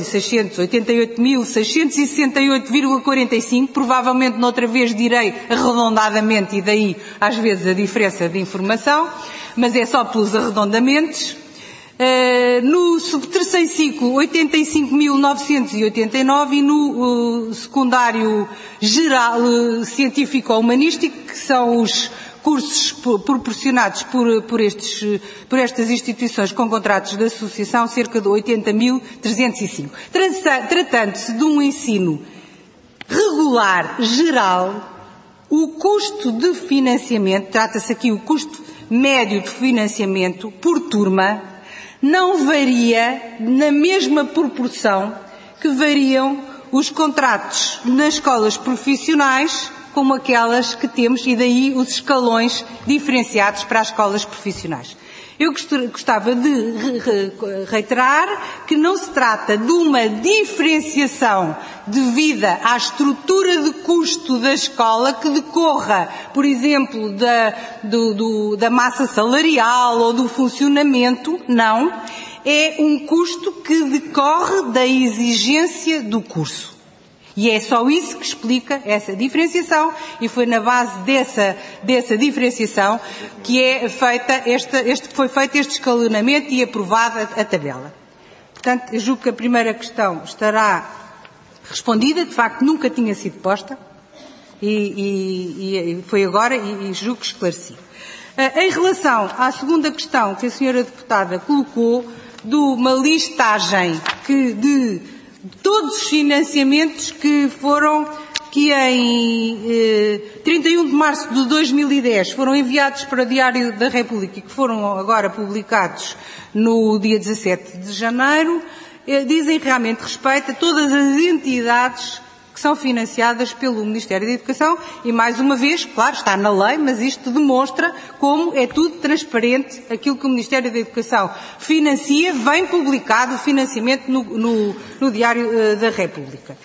88.668,45, provavelmente noutra vez direi arredondadamente, e daí às vezes a diferença de informação, mas é só pelos arredondamentos. No terceiro ciclo, 85.989 e no secundário geral científico-humanístico, que são os cursos proporcionados por estas instituições com contratos de associação, cerca de 80.305. Tratando-se de um ensino regular, geral, o custo de financiamento, trata-se aqui o custo médio de financiamento por turma, não varia na mesma proporção que variam os contratos nas escolas profissionais, como aquelas que temos, e daí os escalões diferenciados para as escolas profissionais. Eu gostava de reiterar que não se trata de uma diferenciação devida à estrutura de custo da escola que decorra, por exemplo, da massa salarial ou do funcionamento, não. É um custo que decorre da exigência do curso. E é só isso que explica essa diferenciação, e foi na base dessa diferenciação que foi feito este escalonamento e aprovada a tabela. Portanto, eu julgo que a primeira questão estará respondida, de facto nunca tinha sido posta, e foi agora, e julgo que esclareci. Em relação à segunda questão que a senhora deputada colocou, de uma listagem de todos os financiamentos que em 31 de março de 2010 foram enviados para o Diário da República e que foram agora publicados no dia 17 de janeiro, dizem realmente respeito a todas as entidades que são financiadas pelo Ministério da Educação e, mais uma vez, claro, está na lei, mas isto demonstra como é tudo transparente, aquilo que o Ministério da Educação financia, vem publicado o financiamento no Diário da República.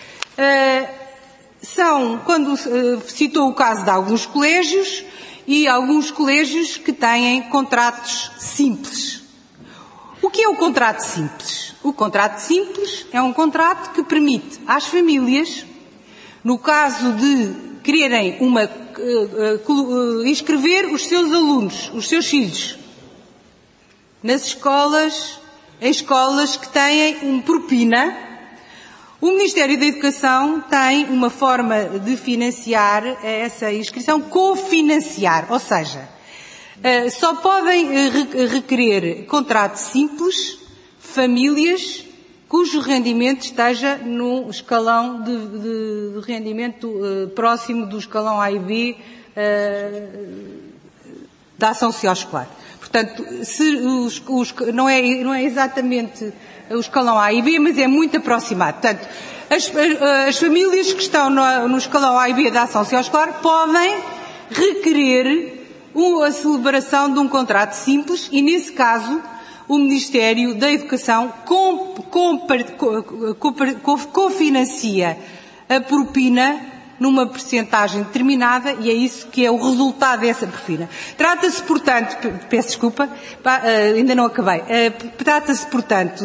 Quando citou o caso de alguns colégios, e alguns colégios que têm contratos simples. O que é o contrato simples? O contrato simples é um contrato que permite às famílias, no caso de quererem inscrever os seus alunos, os seus filhos, em escolas que têm propina, o Ministério da Educação tem uma forma de financiar essa inscrição, cofinanciar, ou seja, só podem requerer contrato simples famílias cujo rendimento esteja no escalão de rendimento próximo do escalão A e B da ação social escolar. Portanto, não é exatamente o escalão A e B, mas é muito aproximado. Portanto, as famílias que estão no escalão A e B da ação social escolar podem requerer a celebração de um contrato simples e, nesse caso, o Ministério da Educação cofinancia a propina numa percentagem determinada e é isso que é o resultado dessa propina. Trata-se, portanto, peço desculpa, ainda não acabei, trata-se, portanto,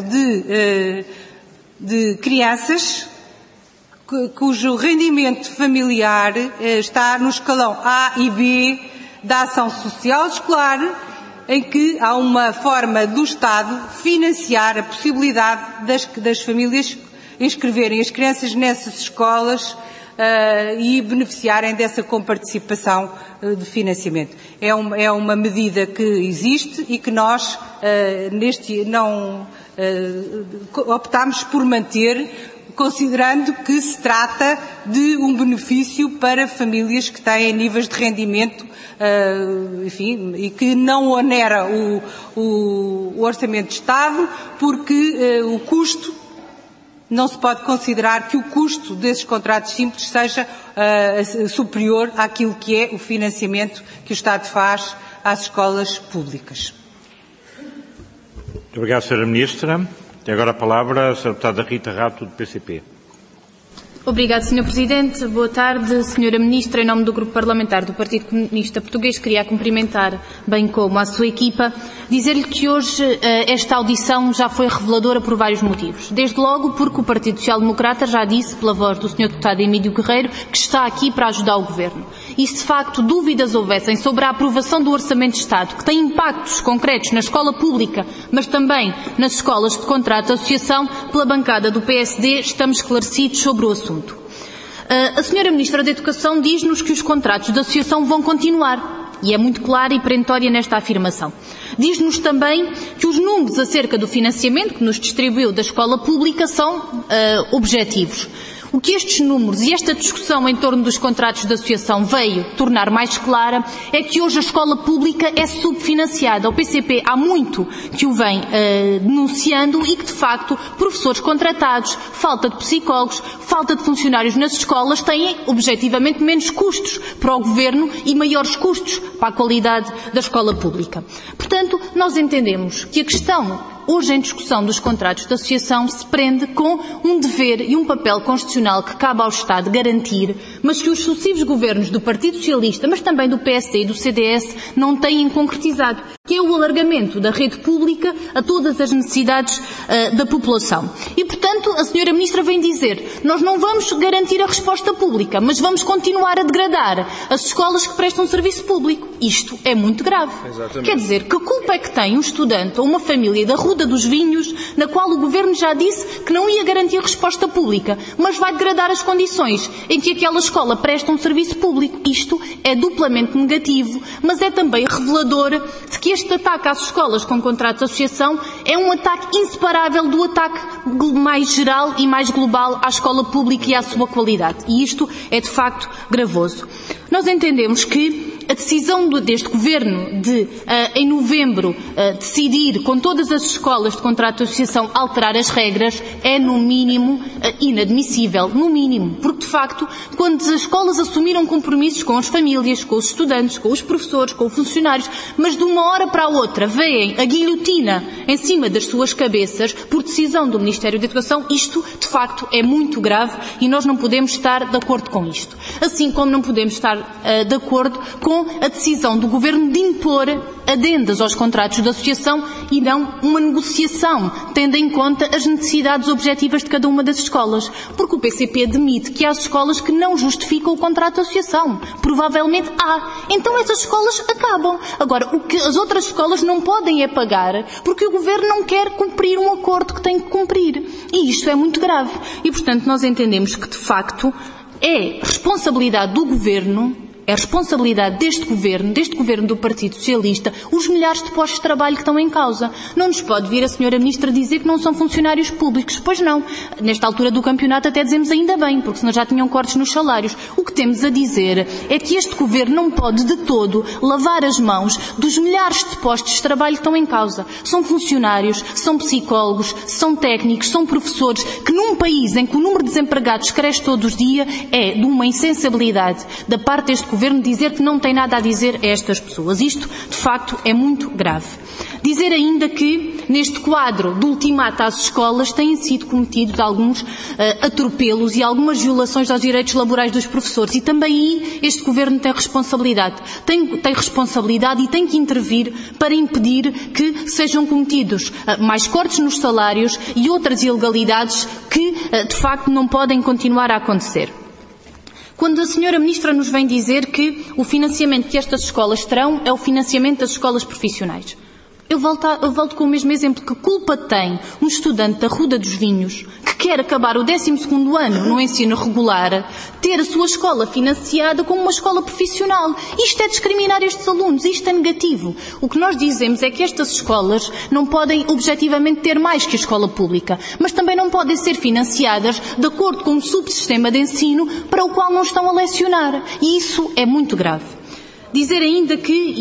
de crianças cujo rendimento familiar está no escalão A e B da ação social escolar, em que há uma forma do Estado financiar a possibilidade das famílias inscreverem as crianças nessas escolas e beneficiarem dessa comparticipação de financiamento. É uma medida que existe e que nós optámos por manter, considerando que se trata de um benefício para famílias que têm níveis de rendimento, e que não onera o Orçamento de Estado, porque o custo, não se pode considerar que o custo desses contratos simples seja superior àquilo que é o financiamento que o Estado faz às escolas públicas. Muito obrigado, Sra. Ministra. Tem agora a palavra a Sra. Deputada Rita Rato, do PCP. Obrigado, Sr. Presidente. Boa tarde, Sra. Ministra. Em nome do Grupo Parlamentar do Partido Comunista Português, queria cumprimentar, bem como a sua equipa, dizer-lhe que hoje esta audição já foi reveladora por vários motivos. Desde logo porque o Partido Social Democrata já disse, pela voz do Sr. Deputado Emílio Guerreiro, que está aqui para ajudar o Governo. E se de facto dúvidas houvessem sobre a aprovação do Orçamento de Estado, que tem impactos concretos na escola pública, mas também nas escolas de contrato de associação, pela bancada do PSD, estamos esclarecidos sobre o assunto. A Sra. Ministra da Educação diz-nos que os contratos de associação vão continuar. E é muito clara e perentória nesta afirmação. Diz-nos também que os números acerca do financiamento que nos distribuiu da escola pública são objetivos. O que estes números e esta discussão em torno dos contratos de associação veio tornar mais clara é que hoje a escola pública é subfinanciada. O PCP há muito que o vem denunciando e que, de facto, professores contratados, falta de psicólogos, falta de funcionários nas escolas têm, objetivamente, menos custos para o Governo e maiores custos para a qualidade da escola pública. Portanto, nós entendemos que a questão hoje em discussão dos contratos de associação se prende com um dever e um papel constitucional que cabe ao Estado garantir, mas que os sucessivos governos do Partido Socialista, mas também do PSD e do CDS, não têm concretizado, que é o alargamento da rede pública a todas as necessidades da população. E, portanto, a Sra. Ministra vem dizer, nós não vamos garantir a resposta pública, mas vamos continuar a degradar as escolas que prestam serviço público. Isto é muito grave. Exatamente. Quer dizer, que culpa é que tem um estudante ou uma família da Ruda dos Vinhos, na qual o Governo já disse que não ia garantir a resposta pública, mas vai degradar as condições em que aquela escola presta um serviço público? Isto é duplamente negativo, mas é também revelador de que este ataque às escolas com contrato de associação é um ataque inseparável do ataque mais geral e mais global à escola pública e à sua qualidade. E isto é, de facto, gravoso. Nós entendemos que a decisão deste Governo de, em novembro, decidir com todas as escolas de contrato de associação alterar as regras é, no mínimo, inadmissível. No mínimo. Porque, de facto, quando as escolas assumiram compromissos com as famílias, com os estudantes, com os professores, com os funcionários, mas de uma hora para a outra veem a guilhotina em cima das suas cabeças por decisão do Ministério da Educação, isto, de facto, é muito grave e nós não podemos estar de acordo com isto. Assim como não podemos estar de acordo com a decisão do Governo de impor adendas aos contratos de associação e não uma negociação, tendo em conta as necessidades objetivas de cada uma das escolas. Porque o PCP admite que há escolas que não justificam o contrato de associação. Provavelmente há. Então essas escolas acabam. Agora, o que as outras escolas não podem é pagar porque o Governo não quer cumprir um acordo que tem que cumprir. E isto é muito grave. E, portanto, nós entendemos que, de facto, é responsabilidade do Governo, é responsabilidade deste Governo do Partido Socialista, os milhares de postos de trabalho que estão em causa. Não nos pode vir a Sra. Ministra dizer que não são funcionários públicos. Pois não. Nesta altura do campeonato até dizemos ainda bem, porque senão já tinham cortes nos salários. O que temos a dizer é que este Governo não pode de todo lavar as mãos dos milhares de postos de trabalho que estão em causa. São funcionários, são psicólogos, são técnicos, são professores, que num país em que o número de desempregados cresce todos os dias é de uma insensibilidade da parte deste Governo dizer que não tem nada a dizer a estas pessoas. Isto, de facto, é muito grave. Dizer ainda que, neste quadro do ultimato às escolas, têm sido cometidos alguns atropelos e algumas violações aos direitos laborais dos professores. E também aí este Governo tem responsabilidade. Tem responsabilidade e tem que intervir para impedir que sejam cometidos mais cortes nos salários e outras ilegalidades que, de facto, não podem continuar a acontecer. Quando a Sra. Ministra nos vem dizer que o financiamento que estas escolas terão é o financiamento das escolas profissionais. Eu volto com o mesmo exemplo. Que culpa tem um estudante da Ruda dos Vinhos que quer acabar o 12º ano no ensino regular, ter a sua escola financiada como uma escola profissional? Isto é discriminar estes alunos, isto é negativo. O que nós dizemos é que estas escolas não podem objetivamente ter mais que a escola pública, mas também não podem ser financiadas de acordo com um subsistema de ensino para o qual não estão a lecionar. E isso é muito grave. Dizer ainda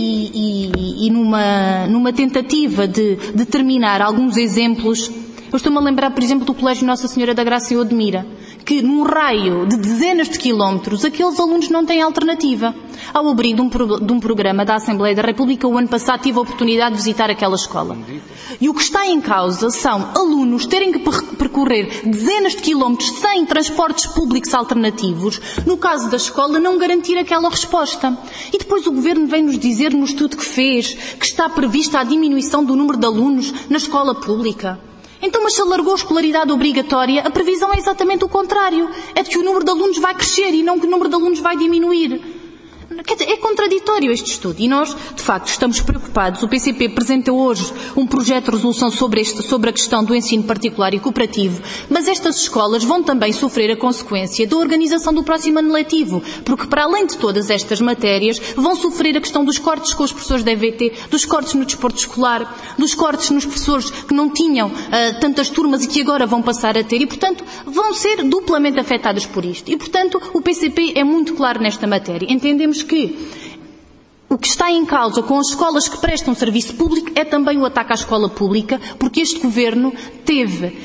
que, numa tentativa de determinar alguns exemplos, eu estou-me a lembrar, por exemplo, do Colégio Nossa Senhora da Graça em Odmira, que num raio de dezenas de quilómetros aqueles alunos não têm alternativa. Ao abrigo de um programa da Assembleia da República, o ano passado tive a oportunidade de visitar aquela escola. E o que está em causa são alunos terem que percorrer dezenas de quilómetros sem transportes públicos alternativos, no caso da escola não garantir aquela resposta. E depois o Governo vem-nos dizer no estudo que fez que está prevista a diminuição do número de alunos na escola pública. Então, mas se alargou a escolaridade obrigatória, a previsão é exatamente o contrário. É de que o número de alunos vai crescer e não que o número de alunos vai diminuir. Quer dizer, é contraditório este estudo e nós, de facto, estamos preocupados. O PCP apresentou hoje um projeto de resolução sobre a questão do ensino particular e cooperativo, mas estas escolas vão também sofrer a consequência da organização do próximo ano letivo, porque para além de todas estas matérias, vão sofrer a questão dos cortes com os professores da EVT, dos cortes no desporto escolar, dos cortes nos professores que não tinham tantas turmas e que agora vão passar a ter e, portanto, vão ser duplamente afetadas por isto. E, portanto, o PCP é muito claro nesta matéria. Entendemos que o que está em causa com as escolas que prestam serviço público é também o ataque à escola pública, porque este Governo teve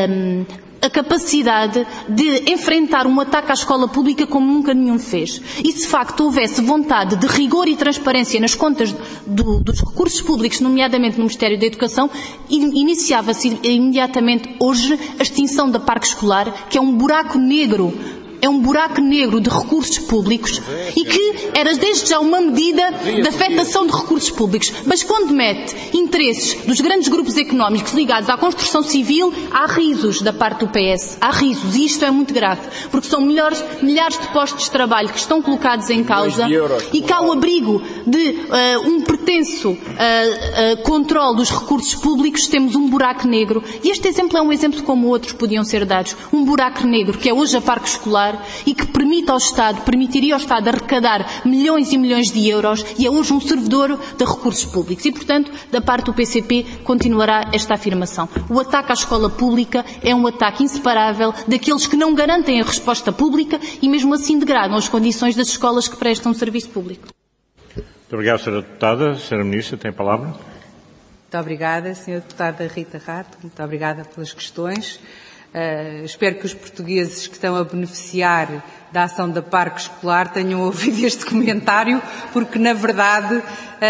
a capacidade de enfrentar um ataque à escola pública como nunca nenhum fez. E se de facto houvesse vontade de rigor e transparência nas contas dos recursos públicos, nomeadamente no Ministério da Educação, iniciava-se imediatamente hoje a extinção da parque escolar, que é um buraco negro. É um buraco negro de recursos públicos e que era desde já uma medida de afetação de recursos públicos. Mas quando mete interesses dos grandes grupos económicos ligados à construção civil, há risos da parte do PS. Há risos. E isto é muito grave. Porque são milhares de postos de trabalho que estão colocados em causa e que ao abrigo de um pretenso controle dos recursos públicos temos um buraco negro. E este exemplo é um exemplo como outros podiam ser dados. Um buraco negro que é hoje a parque escolar e que permitiria ao Estado arrecadar milhões e milhões de euros e é hoje um servidor de recursos públicos. E, portanto, da parte do PCP continuará esta afirmação. O ataque à escola pública é um ataque inseparável daqueles que não garantem a resposta pública e mesmo assim degradam as condições das escolas que prestam serviço público. Muito obrigado, Sra. Deputada. Sra. Ministra, tem a palavra. Muito obrigada, Sra. Deputada Rita Rato. Muito obrigada pelas questões. Espero que os portugueses que estão a beneficiar da ação da parque escolar tenham ouvido este comentário, porque, na verdade,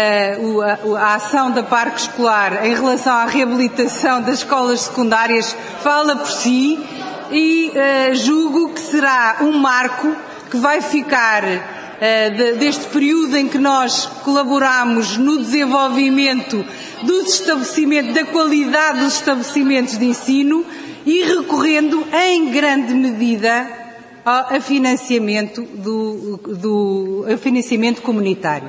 a ação da parque escolar em relação à reabilitação das escolas secundárias fala por si e julgo que será um marco que vai ficar deste período em que nós colaboramos no desenvolvimento dos estabelecimentos, da qualidade dos estabelecimentos de ensino, e recorrendo em grande medida ao financiamento financiamento comunitário.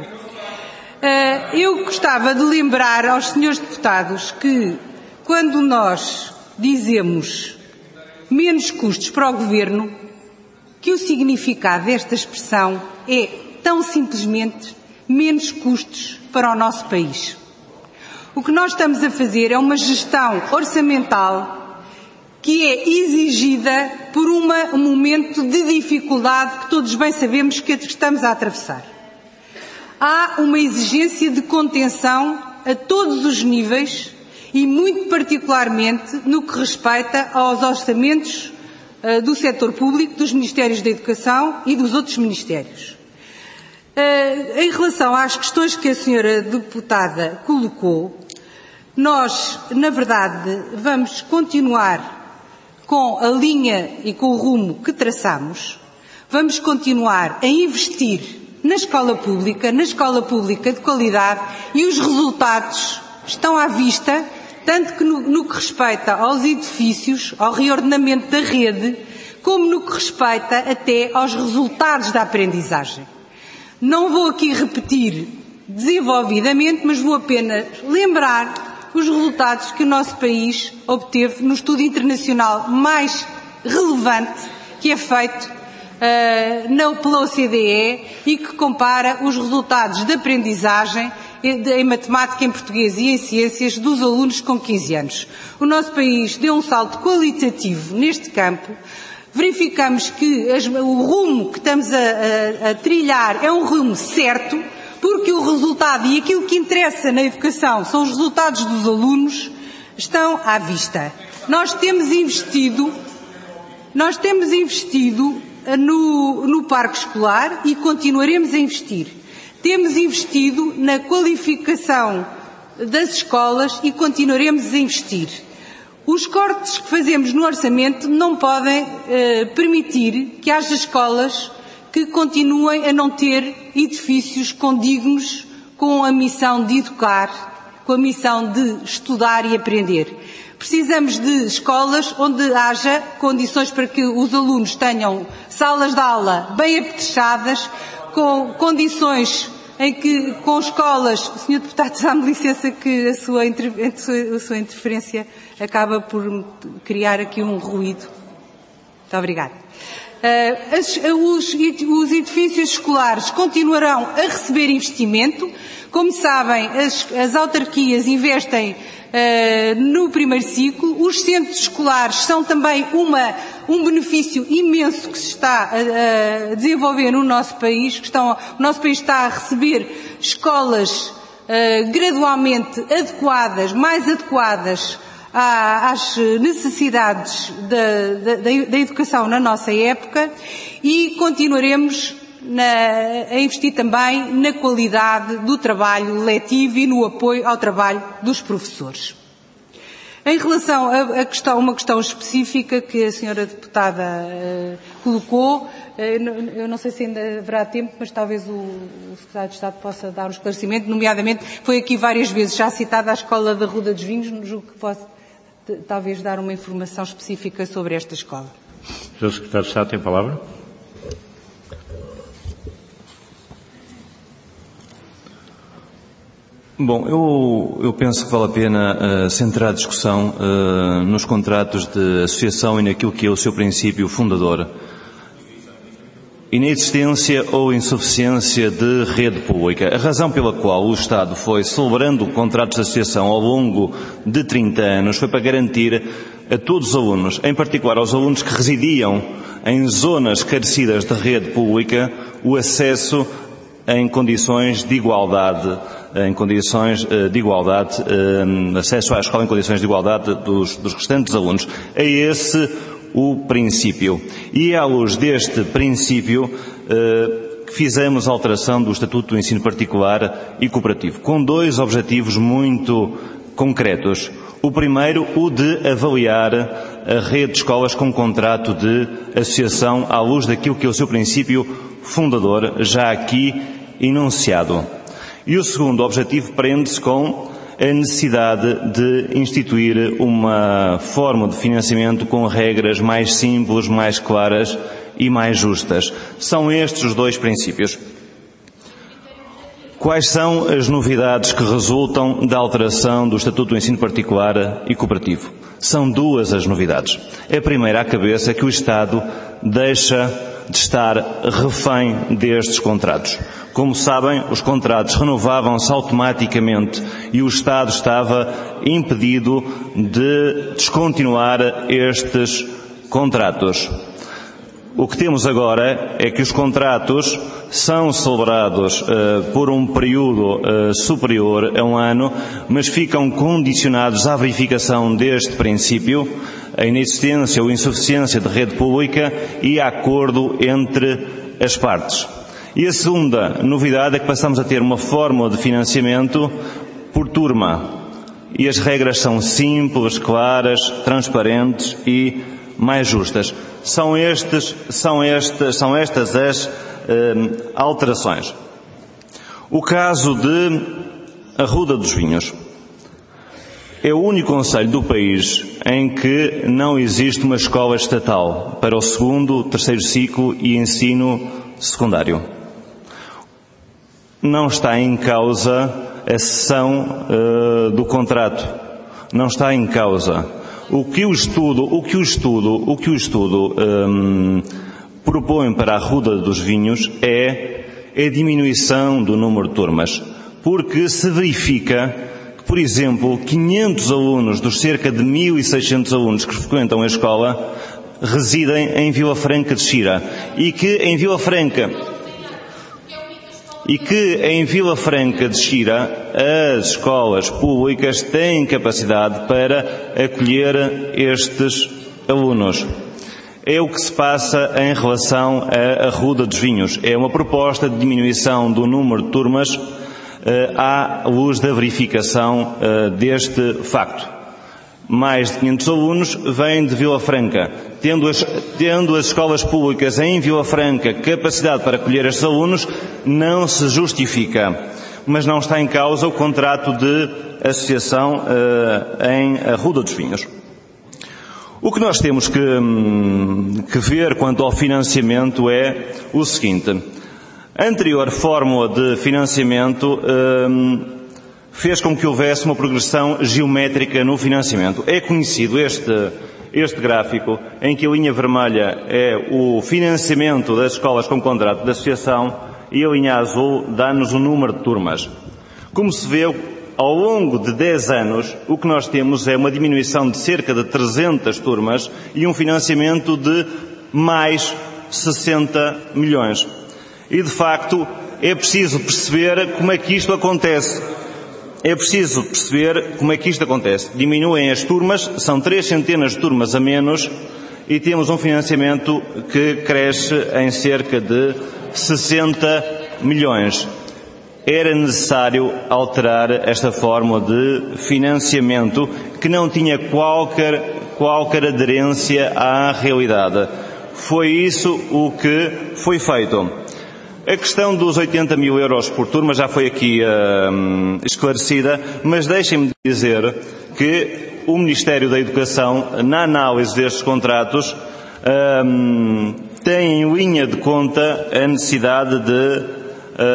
Eu gostava de lembrar aos senhores deputados que quando nós dizemos menos custos para o Governo, que o significado desta expressão é tão simplesmente menos custos para o nosso país. O que nós estamos a fazer é uma gestão orçamental que é exigida por um momento de dificuldade que todos bem sabemos que estamos a atravessar. Há uma exigência de contenção a todos os níveis e muito particularmente no que respeita aos orçamentos do setor público, dos Ministérios da Educação e dos outros Ministérios. Em relação às questões que a senhora deputada colocou, nós, na verdade, vamos continuar com a linha e com o rumo que traçamos, vamos continuar a investir na escola pública de qualidade e os resultados estão à vista, tanto que no que respeita aos edifícios, ao reordenamento da rede, como no que respeita até aos resultados da aprendizagem. Não vou aqui repetir desenvolvidamente, mas vou apenas lembrar os resultados que o nosso país obteve no estudo internacional mais relevante que é feito pela OCDE e que compara os resultados de aprendizagem em matemática, em português e em ciências dos alunos com 15 anos. O nosso país deu um salto qualitativo neste campo. Verificamos que o rumo que estamos a trilhar é um rumo certo, porque o resultado e aquilo que interessa na educação são os resultados dos alunos, estão à vista. Nós temos investido Nós temos investido no parque escolar e continuaremos a investir. Temos investido na qualificação das escolas e continuaremos a investir. Os cortes que fazemos no orçamento não podem permitir que haja escolas que continuem a não ter edifícios condignos com a missão de educar, com a missão de estudar e aprender. Precisamos de escolas onde haja condições para que os alunos tenham salas de aula bem apetrechadas, com condições em que, com escolas, Sr. Deputado, dá-me licença que a sua interferência acaba por criar aqui um ruído. Muito obrigada. Os edifícios escolares continuarão a receber investimento. Como sabem, as autarquias investem no primeiro ciclo. Os centros escolares são também um benefício imenso que se está a desenvolver no nosso país. O nosso país está a receber escolas gradualmente adequadas, mais adequadas às necessidades da educação na nossa época, e continuaremos a investir também na qualidade do trabalho letivo e no apoio ao trabalho dos professores. Em relação a uma questão específica que a senhora deputada colocou, eu não sei se ainda haverá tempo, mas talvez o secretário de Estado possa dar um esclarecimento, nomeadamente, foi aqui várias vezes já citada a Escola da Ruda dos Vinhos, julgo que posso talvez dar uma informação específica sobre esta escola. Sr. Secretário de Estado tem a palavra. Bom, eu penso que vale a pena centrar a discussão nos contratos de associação e naquilo que é o seu princípio fundador. Inexistência ou insuficiência de rede pública. A razão pela qual o Estado foi celebrando contratos de associação ao longo de 30 anos foi para garantir a todos os alunos, em particular aos alunos que residiam em zonas carecidas de rede pública, o acesso em condições de igualdade, acesso à escola em condições de igualdade dos restantes alunos. É esse o princípio. E é à luz deste princípio que fizemos a alteração do Estatuto do Ensino Particular e Cooperativo, com dois objetivos muito concretos. O primeiro, o de avaliar a rede de escolas com contrato de associação à luz daquilo que é o seu princípio fundador, já aqui enunciado. E o segundo objetivo prende-se com a necessidade de instituir uma forma de financiamento com regras mais simples, mais claras e mais justas. São estes os dois princípios. Quais são as novidades que resultam da alteração do Estatuto do Ensino Particular e Cooperativo? São duas as novidades. A primeira à cabeça é que o Estado deixa de estar refém destes contratos. Como sabem, os contratos renovavam-se automaticamente e o Estado estava impedido de descontinuar estes contratos. O que temos agora é que os contratos são celebrados por um período superior a um ano, mas ficam condicionados à verificação deste princípio, a inexistência ou insuficiência de rede pública e a acordo entre as partes. E a segunda novidade é que passamos a ter uma fórmula de financiamento por turma. E as regras são simples, claras, transparentes e mais justas. São estas as alterações. O caso de Arruda dos Vinhos é o único concelho do país em que não existe uma escola estatal para o segundo, terceiro ciclo e ensino secundário. Não está em causa a cessão do contrato. Não está em causa. O que o estudo propõe para a Arruda dos Vinhos é a diminuição do número de turmas. Porque se verifica que, por exemplo, 500 alunos dos cerca de 1.600 alunos que frequentam a escola residem em Vila Franca de Xira e que em Vila Franca de Xira as escolas públicas têm capacidade para acolher estes alunos. é o que se passa em relação à Ruda dos Vinhos. É uma proposta de diminuição do número de turmas à luz da verificação deste facto. Mais de 500 alunos vêm de Vila Franca. Tendo as escolas públicas em Vila Franca capacidade para acolher estes alunos, não se justifica. Mas não está em causa o contrato de associação em Ruda dos Vinhos. O que nós temos que ver quanto ao financiamento é o seguinte. A anterior fórmula de financiamento fez com que houvesse uma progressão geométrica no financiamento. É conhecido este gráfico, em que a linha vermelha é o financiamento das escolas com contrato de associação e a linha azul dá-nos o número de turmas. Como se vê, ao longo de 10 anos, o que nós temos é uma diminuição de cerca de 300 turmas e um financiamento de mais 60 milhões. E, de facto, é preciso perceber como é que isto acontece. Diminuem as turmas, são 3 centenas de turmas a menos e temos um financiamento que cresce em cerca de 60 milhões. Era necessário alterar esta fórmula de financiamento que não tinha qualquer aderência à realidade. Foi isso o que foi feito. A questão dos 80 mil euros por turma já foi aqui esclarecida, mas deixem-me dizer que o Ministério da Educação, na análise destes contratos, tem em linha de conta a necessidade de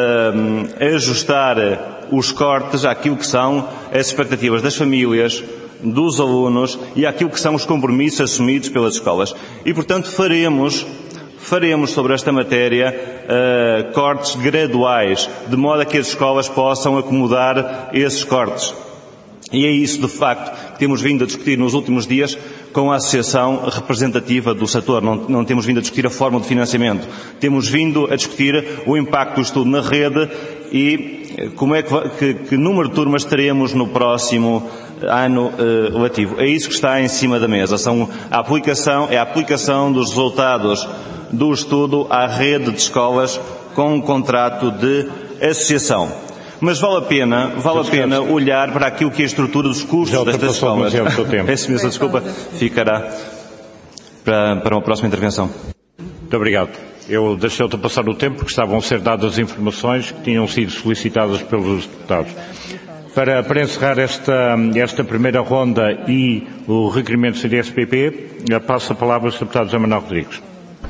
ajustar os cortes àquilo que são as expectativas das famílias, dos alunos e àquilo que são os compromissos assumidos pelas escolas. E, portanto, faremos sobre esta matéria cortes graduais, de modo a que as escolas possam acomodar esses cortes. E é isso, de facto, que temos vindo a discutir nos últimos dias com a Associação Representativa do Setor. Não temos vindo a discutir a forma de financiamento. Temos vindo a discutir o impacto do estudo na rede e como é que número de turmas teremos no próximo ano letivo. É isso que está em cima da mesa. É a aplicação dos resultados do estudo à rede de escolas com um contrato de associação. Mas vale a pena olhar para aquilo que é a estrutura dos custos destas escolas. Peço imensa desculpa, ficará para uma próxima intervenção. Muito obrigado. Eu deixei ultrapassar o tempo porque estavam a ser dadas as informações que tinham sido solicitadas pelos deputados. Para encerrar esta primeira ronda e o requerimento do CDS-PP, passo a palavra ao Sr. Deputado José Manuel Rodrigues.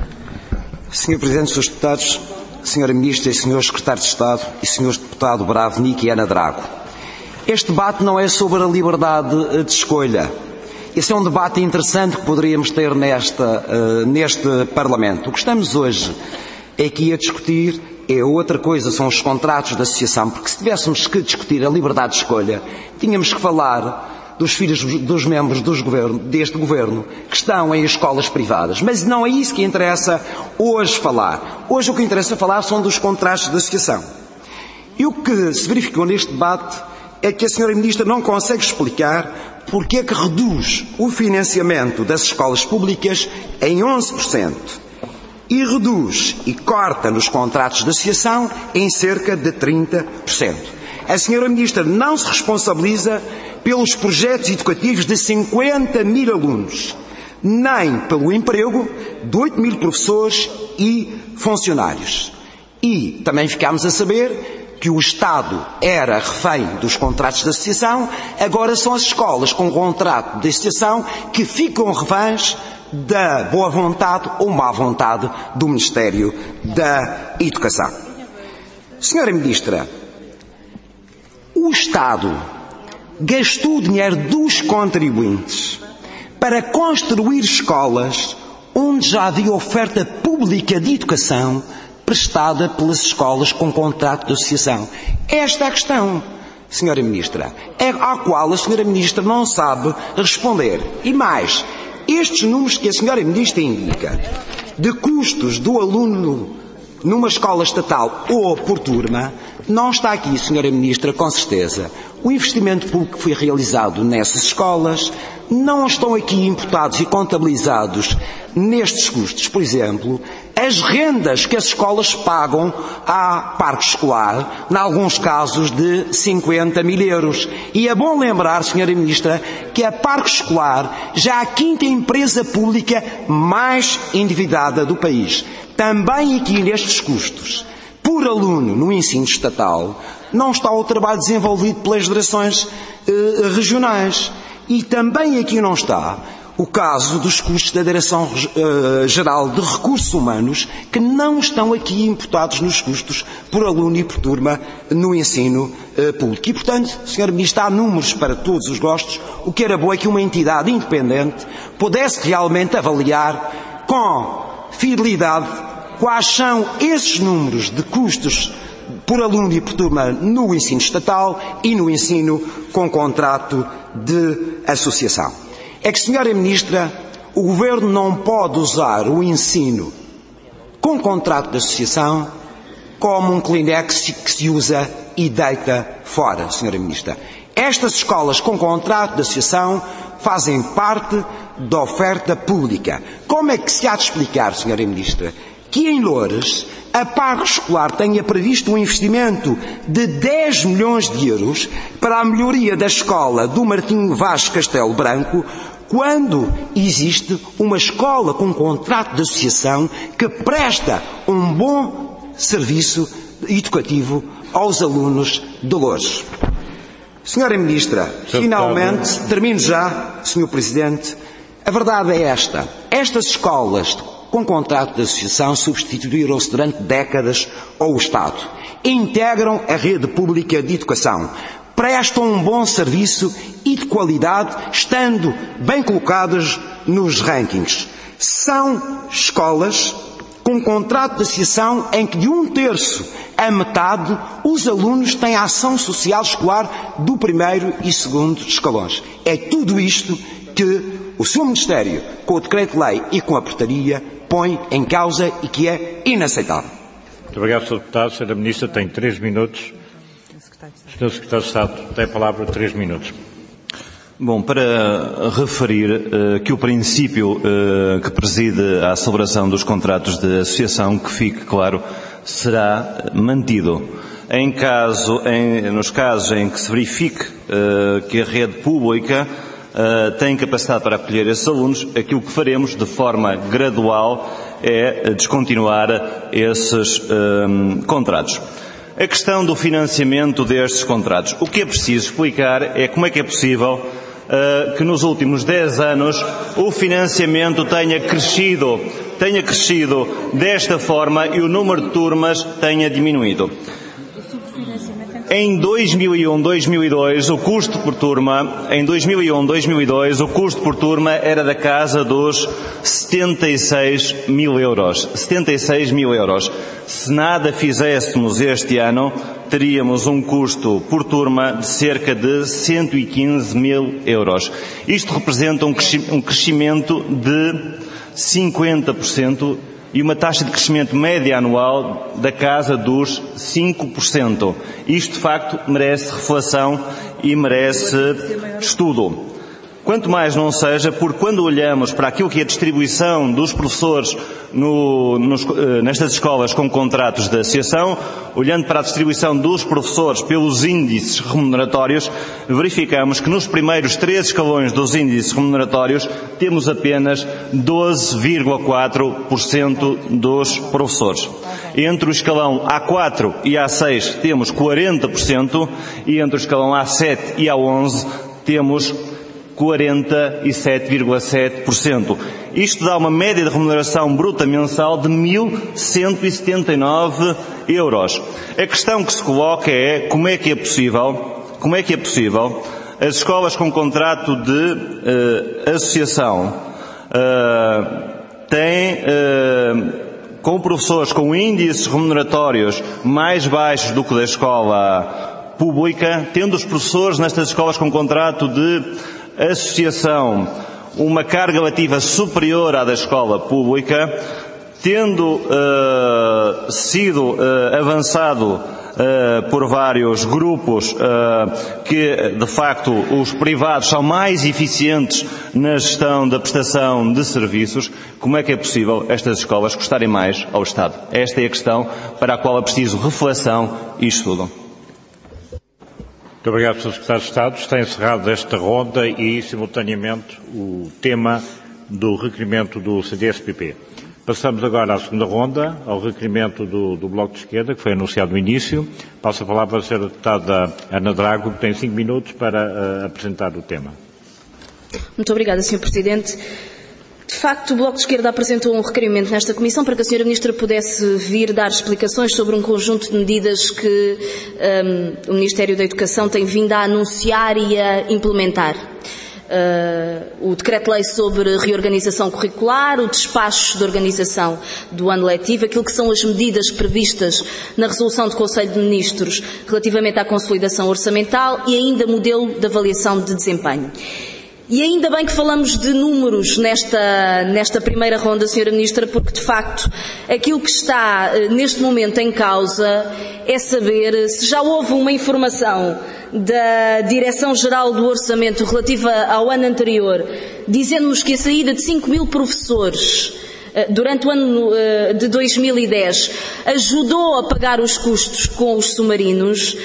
Sr. Presidente, Srs. Deputados, Sra. Ministra e Sr. Secretário de Estado e Sr. Deputado Bravo Nico e Ana Drago, este debate não é sobre a liberdade de escolha. Esse é um debate interessante que poderíamos ter neste Parlamento. O que estamos hoje aqui a discutir é outra coisa, são os contratos de associação, porque se tivéssemos que discutir a liberdade de escolha, tínhamos que falar dos filhos dos membros deste Governo que estão em escolas privadas. Mas não é isso que interessa hoje falar. Hoje o que interessa falar são dos contratos de associação. E o que se verificou neste debate é que a Sra. Ministra não consegue explicar porque é que reduz o financiamento das escolas públicas em 11% e reduz e corta nos contratos de associação em cerca de 30%. A Sra. Ministra não se responsabiliza pelos projetos educativos de 50 mil alunos, nem pelo emprego de 8 mil professores e funcionários. E também ficámos a saber que o Estado era refém dos contratos de associação, agora são as escolas com contrato de associação que ficam reféns da boa vontade ou má vontade do Ministério da Educação. Sra. Ministra, o Estado gastou o dinheiro dos contribuintes para construir escolas onde já havia oferta pública de educação prestada pelas escolas com contrato de associação. Esta é a questão, Sra. Ministra, à qual a Sra. Ministra não sabe responder. E mais, estes números que a Sra. Ministra indica de custos do aluno numa escola estatal ou por turma, não está aqui, Sra. Ministra, com certeza. O investimento público que foi realizado nessas escolas, não estão aqui imputados e contabilizados nestes custos, por exemplo, as rendas que as escolas pagam à parque escolar, em alguns casos de 50 mil euros. E é bom lembrar, Sra. Ministra, que a parque escolar já é a 5ª empresa pública mais endividada do país. Também aqui nestes custos, por aluno no ensino estatal, não está o trabalho desenvolvido pelas direções regionais. E também aqui não está o caso dos custos da Direção-Geral de Recursos Humanos, que não estão aqui imputados nos custos por aluno e por turma no ensino público. E, portanto, Sra. Ministra, há números para todos os gostos. O que era bom é que uma entidade independente pudesse realmente avaliar com fidelidade quais são esses números de custos por aluno e por turma no ensino estatal e no ensino com contrato de associação. É que, Sra. Ministra, o Governo não pode usar o ensino com contrato de associação como um Kleenex que se usa e deita fora, Sra. Ministra. Estas escolas com contrato de associação fazem parte da oferta pública. Como é que se há de explicar, Sra. Ministra, que em Loures a parque escolar tenha previsto um investimento de 10 milhões de euros para a melhoria da escola do Martim Vaz Castelo Branco, quando existe uma escola com um contrato de associação que presta um bom serviço educativo aos alunos de Loures? Sra. Ministra, finalmente, termino já, Sr. Presidente, a verdade é esta. Estas escolas com contrato de associação substituíram-se durante décadas ao Estado. Integram a rede pública de educação. Prestam um bom serviço e de qualidade, estando bem colocadas nos rankings. São escolas com contrato de associação em que de 1/3 a metade os alunos têm a ação social escolar do 1º e 2º escalões. É tudo isto que o seu Ministério, com o Decreto-Lei e com a Portaria, põe em causa e que é inaceitável. Muito obrigado, Sr. Deputado. Sra. Ministra tem 3 minutos. Sr. Secretário de Estado tem a palavra 3 minutos. Bom, para referir que o princípio que preside a celebração dos contratos de associação, que fique claro, será mantido. Nos casos em que se verifique que a rede pública tem capacidade para acolher esses alunos, aquilo que faremos de forma gradual é descontinuar esses contratos. A questão do financiamento destes contratos. O que é preciso explicar é como é que é possível que nos últimos 10 anos o financiamento tenha crescido desta forma e o número de turmas tenha diminuído. Em 2001-2002, o custo por turma, era da casa dos 76 mil euros. 76 mil euros. Se nada fizéssemos este ano, teríamos um custo por turma de cerca de 115 mil euros. Isto representa um crescimento de 50%. E uma taxa de crescimento média anual da casa dos 5%. Isto, de facto, merece reflexão e merece estudo. Quanto mais não seja, porque quando olhamos para aquilo que é a distribuição dos professores nestas escolas com contratos de associação, olhando para a distribuição dos professores pelos índices remuneratórios, verificamos que nos primeiros 3 escalões dos índices remuneratórios temos apenas 12,4% dos professores. Entre o escalão A4 e A6 temos 40% e entre o escalão A7 e A11 temos 47,7%. Isto dá uma média de remuneração bruta mensal de 1.179 euros. A questão que se coloca é como é que é possível as escolas com contrato de associação têm com professores com índices remuneratórios mais baixos do que da escola pública, tendo os professores nestas escolas com contrato de associação uma carga letiva superior à da escola pública, tendo sido avançado por vários grupos que, de facto, os privados são mais eficientes na gestão da prestação de serviços. Como é que é possível estas escolas custarem mais ao Estado? Esta é a questão para a qual é preciso reflexão e estudo. Muito obrigado, Sr. Secretário de Estado. Está encerrada esta ronda e, simultaneamente, o tema do requerimento do CDS-PP. Passamos agora à segunda ronda, ao requerimento do Bloco de Esquerda, que foi anunciado no início. Passo a palavra à Sra. Deputada Ana Drago, que tem 5 minutos para apresentar o tema. Muito obrigada, Sr. Presidente. De facto, o Bloco de Esquerda apresentou um requerimento nesta Comissão para que a Sra. Ministra pudesse vir dar explicações sobre um conjunto de medidas que o Ministério da Educação tem vindo a anunciar e a implementar. O Decreto-Lei sobre reorganização curricular, o despacho de organização do ano letivo, aquilo que são as medidas previstas na resolução do Conselho de Ministros relativamente à consolidação orçamental e ainda modelo de avaliação de desempenho. E ainda bem que falamos de números nesta primeira ronda, Sra. Ministra, porque de facto aquilo que está neste momento em causa é saber se já houve uma informação da Direção-Geral do Orçamento relativa ao ano anterior, dizendo-nos que a saída de 5.000 professores durante o ano de 2010 ajudou a pagar os custos com os submarinos.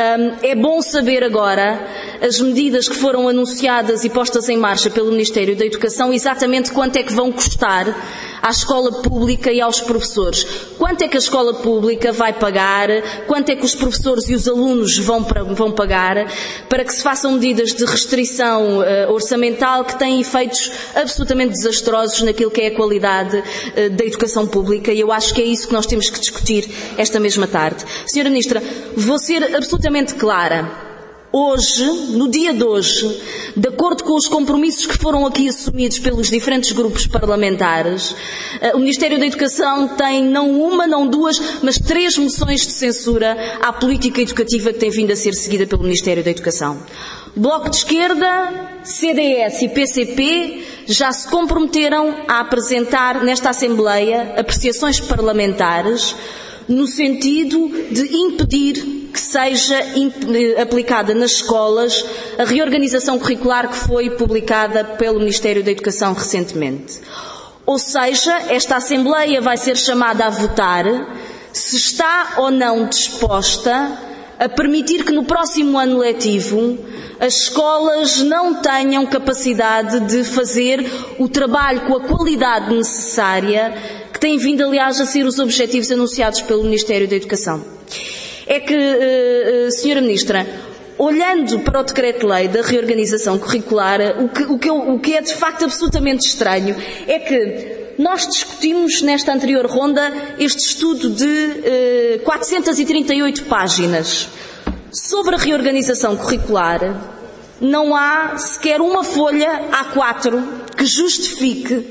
É bom saber agora as medidas que foram anunciadas e postas em marcha pelo Ministério da Educação, exatamente quanto é que vão custar à escola pública e aos professores. Quanto é que a escola pública vai pagar, quanto é que os professores e os alunos vão pagar, para que se façam medidas de restrição orçamental que têm efeitos absolutamente desastrosos naquilo que é a qualidade da educação pública, e eu acho que é isso que nós temos que discutir esta mesma tarde. Sra. Ministra, vou ser absolutamente clara. Hoje, no dia de hoje, de acordo com os compromissos que foram aqui assumidos pelos diferentes grupos parlamentares, o Ministério da Educação tem não uma, não duas, mas 3 moções de censura à política educativa que tem vindo a ser seguida pelo Ministério da Educação. Bloco de Esquerda, CDS e PCP já se comprometeram a apresentar nesta Assembleia apreciações parlamentares no sentido de impedir que seja aplicada nas escolas a reorganização curricular que foi publicada pelo Ministério da Educação recentemente. Ou seja, esta Assembleia vai ser chamada a votar se está ou não disposta a permitir que no próximo ano letivo as escolas não tenham capacidade de fazer o trabalho com a qualidade necessária que têm vindo, aliás, a ser os objetivos anunciados pelo Ministério da Educação. É que, Sra. Ministra, olhando para o Decreto-Lei da reorganização curricular, o que é de facto absolutamente estranho é que nós discutimos nesta anterior ronda este estudo de 438 páginas. Sobre a reorganização curricular, não há sequer uma folha A4 que justifique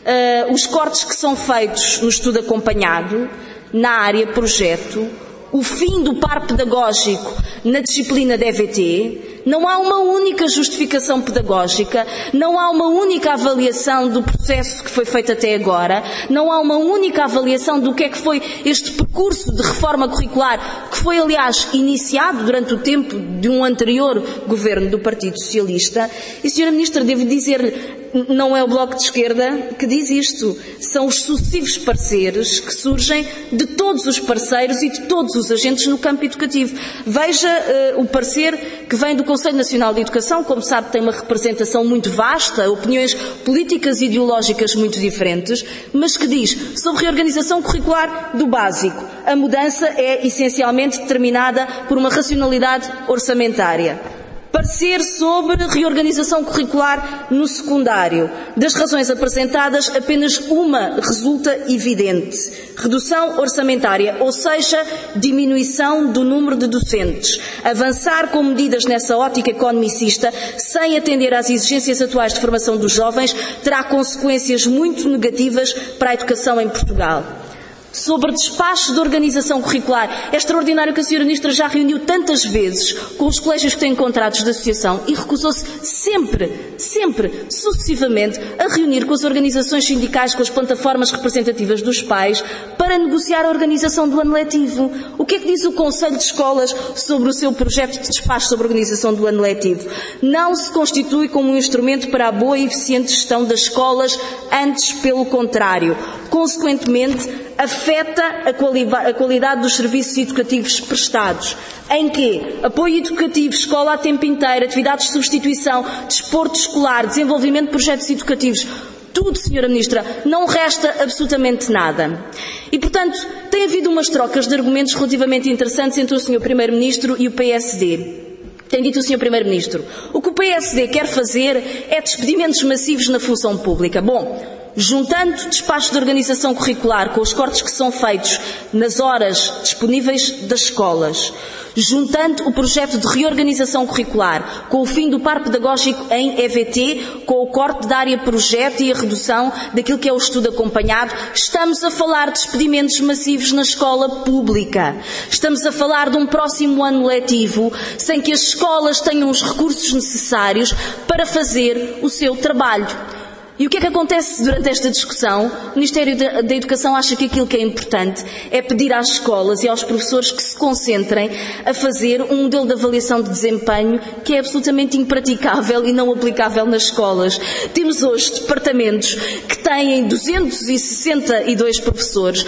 os cortes que são feitos no estudo acompanhado, na área projeto, o fim do par pedagógico na disciplina de EVT. Não há uma única justificação pedagógica, não há uma única avaliação do processo que foi feito até agora, não há uma única avaliação do que é que foi este percurso de reforma curricular, que foi, aliás, iniciado durante o tempo de um anterior governo do Partido Socialista. E, Sra. Ministra, devo dizer-lhe, não é o Bloco de Esquerda que diz isto, são os sucessivos pareceres que surgem de todos os parceiros e de todos os agentes no campo educativo. Veja o parecer que vem do Conselho Nacional de Educação, como sabe, tem uma representação muito vasta, opiniões políticas e ideológicas muito diferentes, mas que diz sobre reorganização curricular do básico. A mudança é essencialmente determinada por uma racionalidade orçamentária. Parecer sobre reorganização curricular no secundário. Das razões apresentadas, apenas uma resulta evidente. Redução orçamentária, ou seja, diminuição do número de docentes. Avançar com medidas nessa ótica economicista, sem atender às exigências atuais de formação dos jovens, terá consequências muito negativas para a educação em Portugal. sobre despacho de organização curricular. É extraordinário que a Sra. Ministra já reuniu tantas vezes com os colégios que têm contratos de associação e recusou-se sempre, sucessivamente, a reunir com as organizações sindicais, com as plataformas representativas dos pais, para negociar a organização do ano letivo. O que é que diz o Conselho de Escolas sobre o seu projeto de despacho sobre a organização do ano letivo? Não se constitui como um instrumento para a boa e eficiente gestão das escolas, antes pelo contrário. Consequentemente, afeta a qualidade dos serviços educativos prestados. Em que? Apoio educativo, escola a tempo inteiro, atividades de substituição, desporto escolar, desenvolvimento de projetos educativos. Tudo, Sra. Ministra, não resta absolutamente nada. E, portanto, tem havido umas trocas de argumentos relativamente interessantes entre o Sr. Primeiro-Ministro e o PSD. Tem dito o Sr. Primeiro-Ministro, o que o PSD quer fazer é despedimentos massivos na função pública. Bom, juntando despacho de organização curricular com os cortes que são feitos nas horas disponíveis das escolas, juntando o projeto de reorganização curricular com o fim do par pedagógico em EVT, com o corte da área projeto e a redução daquilo que é o estudo acompanhado, estamos a falar de despedimentos massivos na escola pública. Estamos a falar de um próximo ano letivo sem que as escolas tenham os recursos necessários para fazer o seu trabalho. E o que é que acontece durante esta discussão? O Ministério da Educação acha que aquilo que é importante é pedir às escolas e aos professores que se concentrem a fazer um modelo de avaliação de desempenho que é absolutamente impraticável e não aplicável nas escolas. Temos hoje departamentos que têm 262 professores,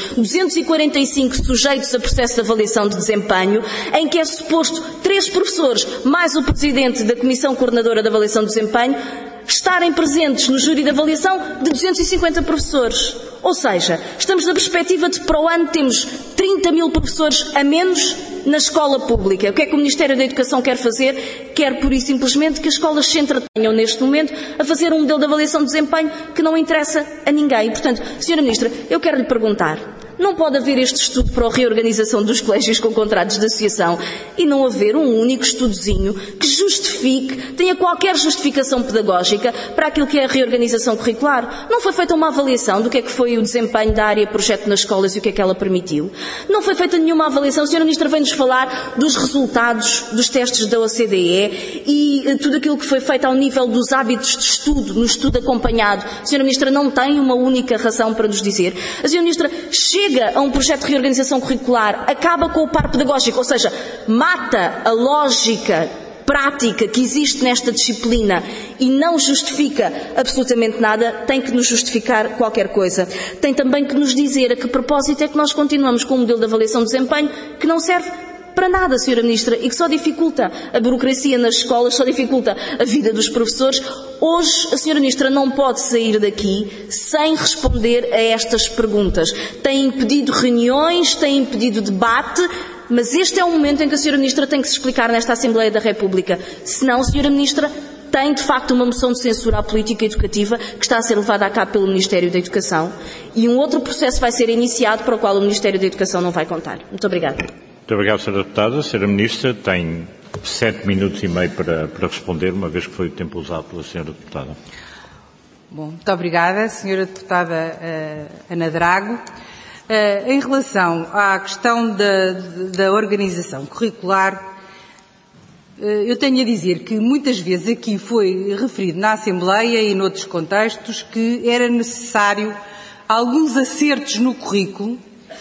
245 sujeitos a processo de avaliação de desempenho, em que é suposto 3 professores, mais o Presidente da Comissão Coordenadora de Avaliação de Desempenho, estarem presentes no júri de avaliação de 250 professores. Ou seja, estamos na perspectiva de para o ano temos 30 mil professores a menos na escola pública. O que é que o Ministério da Educação quer fazer? Quer, pura e simplesmente, que as escolas se entretenham neste momento a fazer um modelo de avaliação de desempenho que não interessa a ninguém. Portanto, Sra. Ministra, eu quero lhe perguntar, não pode haver este estudo para a reorganização dos colégios com contratos de associação e não haver um único estudozinho que justifique, tenha qualquer justificação pedagógica para aquilo que é a reorganização curricular? Não foi feita uma avaliação do que é que foi o desempenho da área projeto nas escolas e o que é que ela permitiu? Não foi feita nenhuma avaliação. A Sra. Ministra vem-nos falar dos resultados dos testes da OCDE e tudo aquilo que foi feito ao nível dos hábitos de estudo, no estudo acompanhado. A Sra. Ministra não tem uma única razão para nos dizer. A Sra. Ministra chega a um projeto de reorganização curricular, acaba com o par pedagógico, ou seja, mata a lógica prática que existe nesta disciplina e não justifica absolutamente nada, tem que nos justificar qualquer coisa. Tem também que nos dizer a que propósito é que nós continuamos com um modelo de avaliação de desempenho que não serve para nada, Sra. Ministra, e que só dificulta a burocracia nas escolas, só dificulta a vida dos professores. Hoje, a Sra. Ministra não pode sair daqui sem responder a estas perguntas. Tem impedido reuniões, tem impedido debate, mas este é o momento em que a Sra. Ministra tem que se explicar nesta Assembleia da República. Senão, Sra. Ministra, tem de facto uma moção de censura à política educativa que está a ser levada a cabo pelo Ministério da Educação e um outro processo vai ser iniciado para o qual o Ministério da Educação não vai contar. Muito obrigada. Muito obrigado, Sra. Deputada. A Sra. Ministra tem 7 minutos e meio para responder, uma vez que foi o tempo usado pela Sra. Deputada. Bom, muito obrigada, Sra. Deputada Ana Drago. Em relação à questão da organização curricular, eu tenho a dizer que muitas vezes aqui foi referido na Assembleia e noutros contextos que era necessário alguns acertos no currículo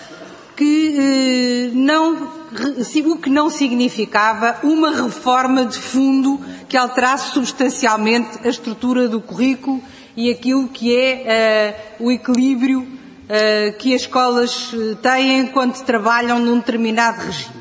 o que não significava uma reforma de fundo que alterasse substancialmente a estrutura do currículo e aquilo que é o equilíbrio que as escolas têm quando trabalham num determinado regime.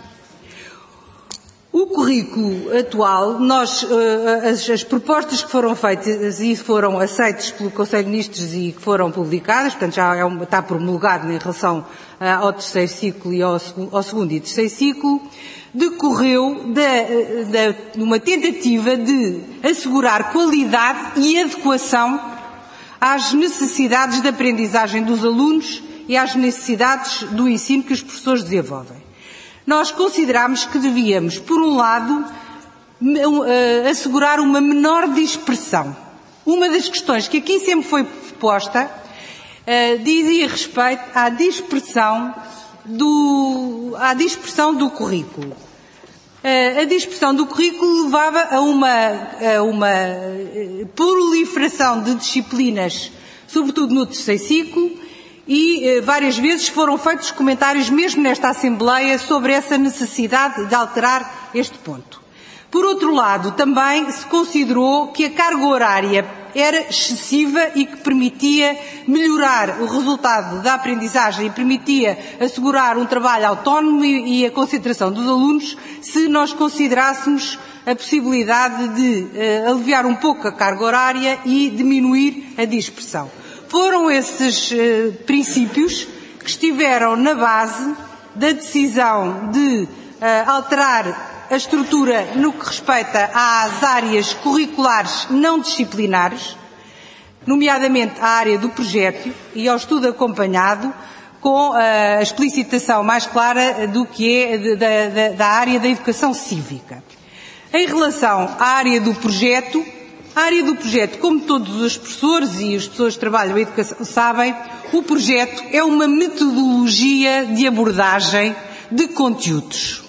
O currículo atual, as propostas que foram feitas e foram aceitas pelo Conselho de Ministros e que foram publicadas, portanto já está promulgado em relação ao terceiro ciclo e ao segundo e terceiro ciclo, decorreu de uma tentativa de assegurar qualidade e adequação às necessidades de aprendizagem dos alunos e às necessidades do ensino que os professores desenvolvem. Nós consideramos que devíamos, por um lado, assegurar uma menor dispersão. Uma das questões que aqui sempre foi posta dizia respeito à dispersão do currículo. A dispersão do currículo levava a uma proliferação de disciplinas, sobretudo no terceiro ciclo, e várias vezes foram feitos comentários, mesmo nesta Assembleia, sobre essa necessidade de alterar este ponto. Por outro lado, também se considerou que a carga horária era excessiva e que permitia melhorar o resultado da aprendizagem e permitia assegurar um trabalho autónomo e a concentração dos alunos se nós considerássemos a possibilidade de aliviar um pouco a carga horária e diminuir a dispersão. Foram esses princípios que estiveram na base da decisão de alterar a estrutura no que respeita às áreas curriculares não disciplinares, nomeadamente à área do projeto e ao estudo acompanhado, com a explicitação mais clara do que é da área da educação cívica. Em relação à área do projeto, como todos os professores e as pessoas que trabalham em educação sabem, o projeto é uma metodologia de abordagem de conteúdos.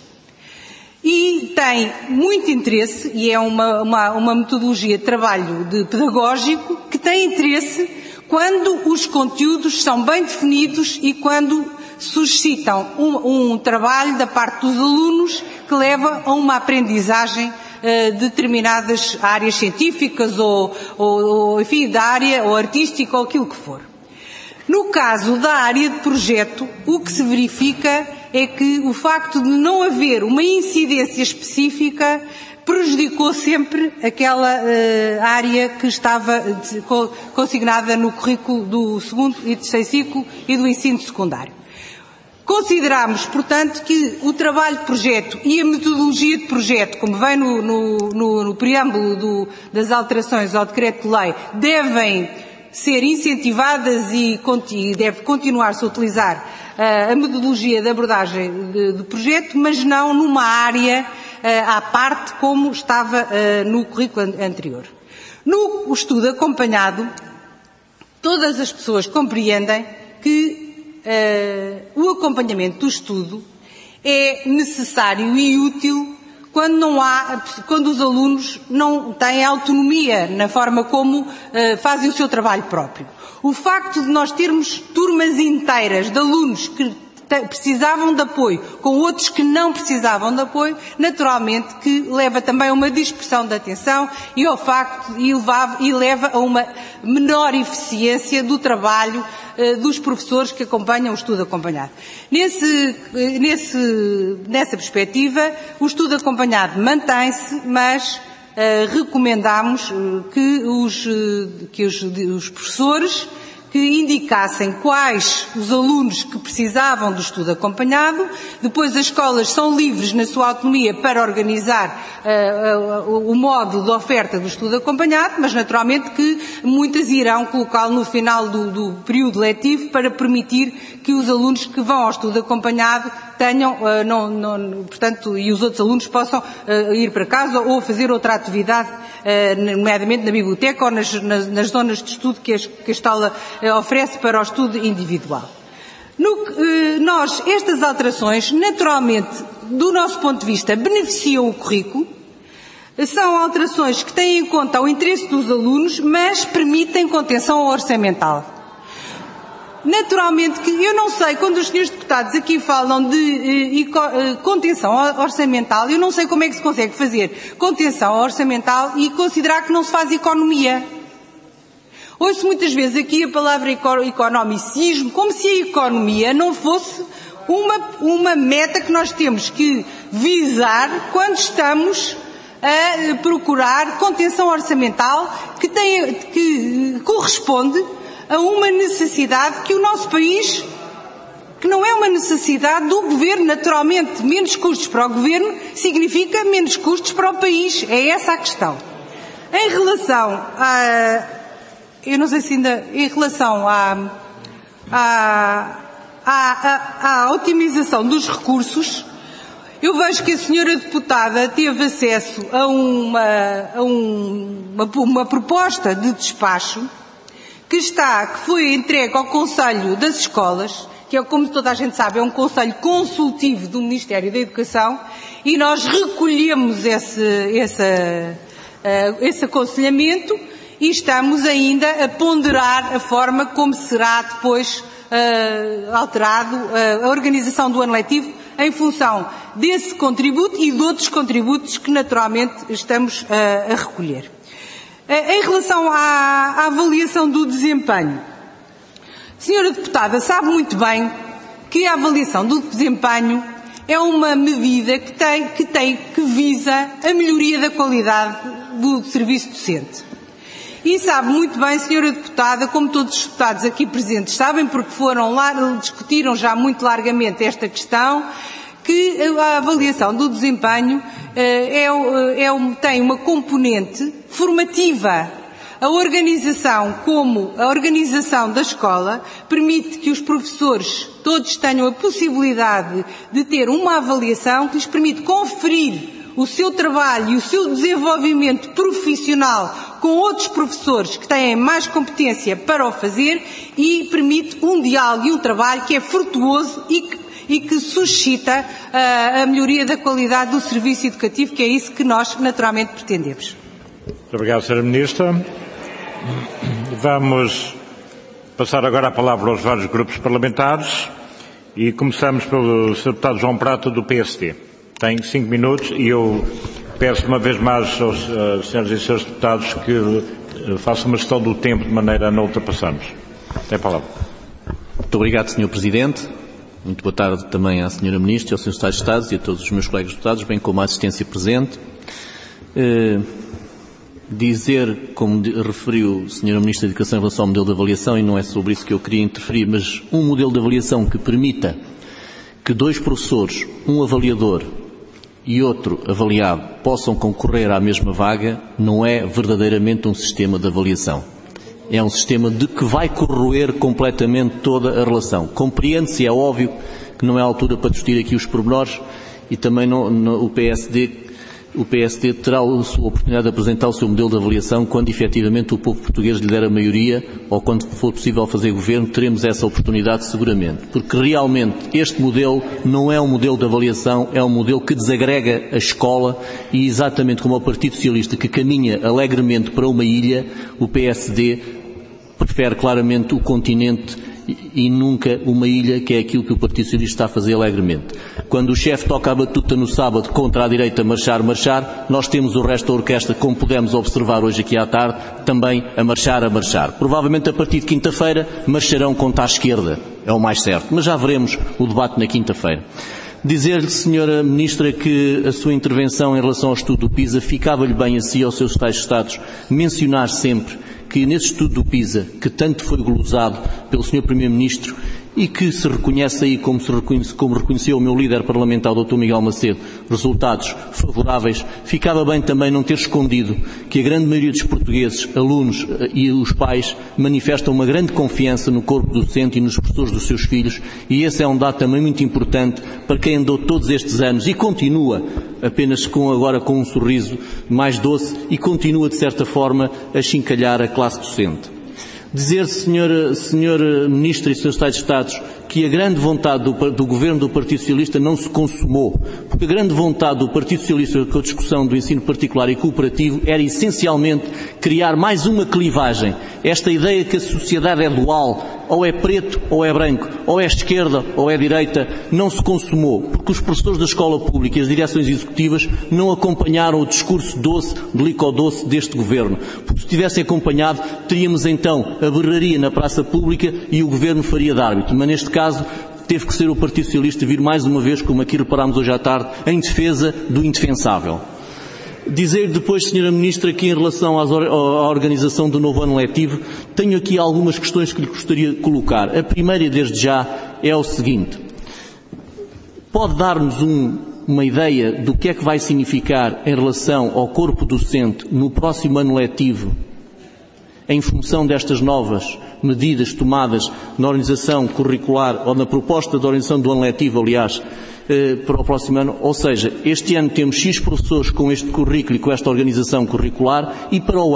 E tem muito interesse, e é uma metodologia de trabalho pedagógico, que tem interesse quando os conteúdos são bem definidos e quando suscitam um trabalho da parte dos alunos que leva a uma aprendizagem de determinadas áreas científicas ou enfim, da área ou artística ou aquilo que for. No caso da área de projeto, o que se verifica é que o facto de não haver uma incidência específica prejudicou sempre aquela área que estava consignada no currículo do segundo e terceiro ciclo e do ensino secundário. Consideramos, portanto, que o trabalho de projeto e a metodologia de projeto, como vem no preâmbulo das alterações ao decreto-lei, devem ser incentivadas e deve continuar-se a utilizar a metodologia de abordagem de projeto, mas não numa área à parte como estava no currículo anterior. No estudo acompanhado, todas as pessoas compreendem que o acompanhamento do estudo é necessário e útil quando os alunos não têm autonomia na forma como fazem o seu trabalho próprio. O facto de nós termos turmas inteiras de alunos que precisavam de apoio, com outros que não precisavam de apoio, naturalmente que leva também a uma dispersão da atenção e leva a uma menor eficiência do trabalho dos professores que acompanham o estudo acompanhado. Nessa perspectiva, o estudo acompanhado mantém-se, mas recomendamos que os professores que indicassem quais os alunos que precisavam do estudo acompanhado. Depois as escolas são livres na sua autonomia para organizar o modo de oferta do estudo acompanhado, mas naturalmente que muitas irão colocá-lo no final do período letivo para permitir que os alunos que vão ao estudo acompanhado tenham, portanto, e os outros alunos possam ir para casa ou fazer outra atividade, nomeadamente na biblioteca ou nas zonas de estudo que a escola oferece para o estudo individual. Estas alterações, naturalmente, do nosso ponto de vista, beneficiam o currículo. São alterações que têm em conta o interesse dos alunos, mas permitem contenção orçamental. Naturalmente que eu não sei, quando os senhores deputados aqui falam de contenção orçamental, eu não sei como é que se consegue fazer contenção orçamental e considerar que não se faz economia. Ouço muitas vezes aqui a palavra economicismo, como se a economia não fosse uma meta que nós temos que visar quando estamos a procurar contenção orçamental que corresponde a uma necessidade que o nosso país, que não é uma necessidade do governo, naturalmente, menos custos para o governo significa menos custos para o país. É essa a questão. Em relação à otimização dos recursos, eu vejo que a senhora deputada teve acesso a uma proposta de despacho que foi entregue ao Conselho das Escolas, que é, como toda a gente sabe, é um conselho consultivo do Ministério da Educação, e nós recolhemos esse aconselhamento e estamos ainda a ponderar a forma como será depois alterado a organização do ano letivo em função desse contributo e de outros contributos que naturalmente estamos a recolher. Em relação à avaliação do desempenho, a senhora deputada sabe muito bem que a avaliação do desempenho é uma medida que visa a melhoria da qualidade do serviço docente. E sabe muito bem, senhora deputada, como todos os deputados aqui presentes sabem, porque discutiram já muito largamente esta questão, que a avaliação do desempenho tem uma componente formativa. A organização da escola permite que os professores todos tenham a possibilidade de ter uma avaliação que lhes permite conferir o seu trabalho e o seu desenvolvimento profissional com outros professores que têm mais competência para o fazer e permite um diálogo e um trabalho que é frutuoso e que suscita a melhoria da qualidade do serviço educativo, que é isso que nós naturalmente pretendemos. Muito obrigado, Sra. Ministra. Vamos passar agora a palavra aos vários grupos parlamentares e começamos pelo Sr. Deputado João Prata, do PSD. Tem 5 minutos e eu peço uma vez mais aos senhores e senhores deputados que façam uma gestão do tempo de maneira a não ultrapassarmos. Tem a palavra. Muito obrigado, Sr. Presidente. Muito boa tarde também à Sra. Ministra, aos Srs. Secretários de Estado e a todos os meus colegas deputados, bem como à assistência presente. Dizer, como referiu a Sra. Ministra da Educação em relação ao modelo de avaliação, e não é sobre isso que eu queria interferir, mas um modelo de avaliação que permita que 2 professores, um avaliador e outro avaliado, possam concorrer à mesma vaga, não é verdadeiramente um sistema de avaliação. É um sistema que vai corroer completamente toda a relação. Compreende-se, é óbvio que não é a altura para discutir aqui os pormenores e também o PSD terá a sua oportunidade de apresentar o seu modelo de avaliação quando efetivamente o povo português lhe der a maioria ou quando for possível fazer governo, teremos essa oportunidade seguramente. Porque realmente este modelo não é um modelo de avaliação, é um modelo que desagrega a escola e exatamente como o Partido Socialista que caminha alegremente para uma ilha, o PSD prefere claramente o continente e nunca uma ilha, que é aquilo que o Partido Socialista está a fazer alegremente. Quando o chefe toca a batuta no sábado contra a direita marchar, nós temos o resto da orquestra, como pudemos observar hoje aqui à tarde, também a marchar. Provavelmente a partir de quinta-feira marcharão contra a esquerda, é o mais certo, mas já veremos o debate na quinta-feira. Dizer-lhe, Sra. Ministra, que a sua intervenção em relação ao estudo do PISA ficava-lhe bem a si e aos seus Secretários de Estado mencionar sempre que nesse estudo do PISA, que tanto foi glosado pelo Sr. Primeiro-Ministro e que se reconhece aí, como reconheceu o meu líder parlamentar, o Dr. Miguel Macedo, resultados favoráveis, ficava bem também não ter escondido que a grande maioria dos portugueses, alunos e os pais, manifestam uma grande confiança no corpo docente e nos professores dos seus filhos, e esse é um dado também muito importante para quem andou todos estes anos e continua apenas agora com um sorriso mais doce e continua de certa forma a chincalhar a classe docente. Dizer, Sra. Ministra e Srs. Secretários de Estado, que a grande vontade do Governo do Partido Socialista não se consumou, porque a grande vontade do Partido Socialista com a discussão do ensino particular e cooperativo era essencialmente criar mais uma clivagem. Esta ideia que a sociedade é dual, ou é preto ou é branco, ou é esquerda ou é direita, não se consumou, porque os professores da escola pública e as direções executivas não acompanharam o discurso doce, delicodoce deste Governo. Porque se tivessem acompanhado, teríamos então a berraria na praça pública e o Governo faria de árbitro. Mas neste caso, teve que ser o Partido Socialista vir mais uma vez, como aqui reparámos hoje à tarde, em defesa do indefensável. Dizer depois, Sra. Ministra, que em relação à organização do novo ano letivo, tenho aqui algumas questões que lhe gostaria de colocar. A primeira, desde já, é o seguinte. Pode dar-nos uma ideia do que é que vai significar em relação ao corpo docente no próximo ano letivo, em função destas novas medidas tomadas na organização curricular, ou na proposta de organização do ano letivo, aliás, para o próximo ano? Ou seja, este ano temos X professores com este currículo e com esta organização curricular e para o ano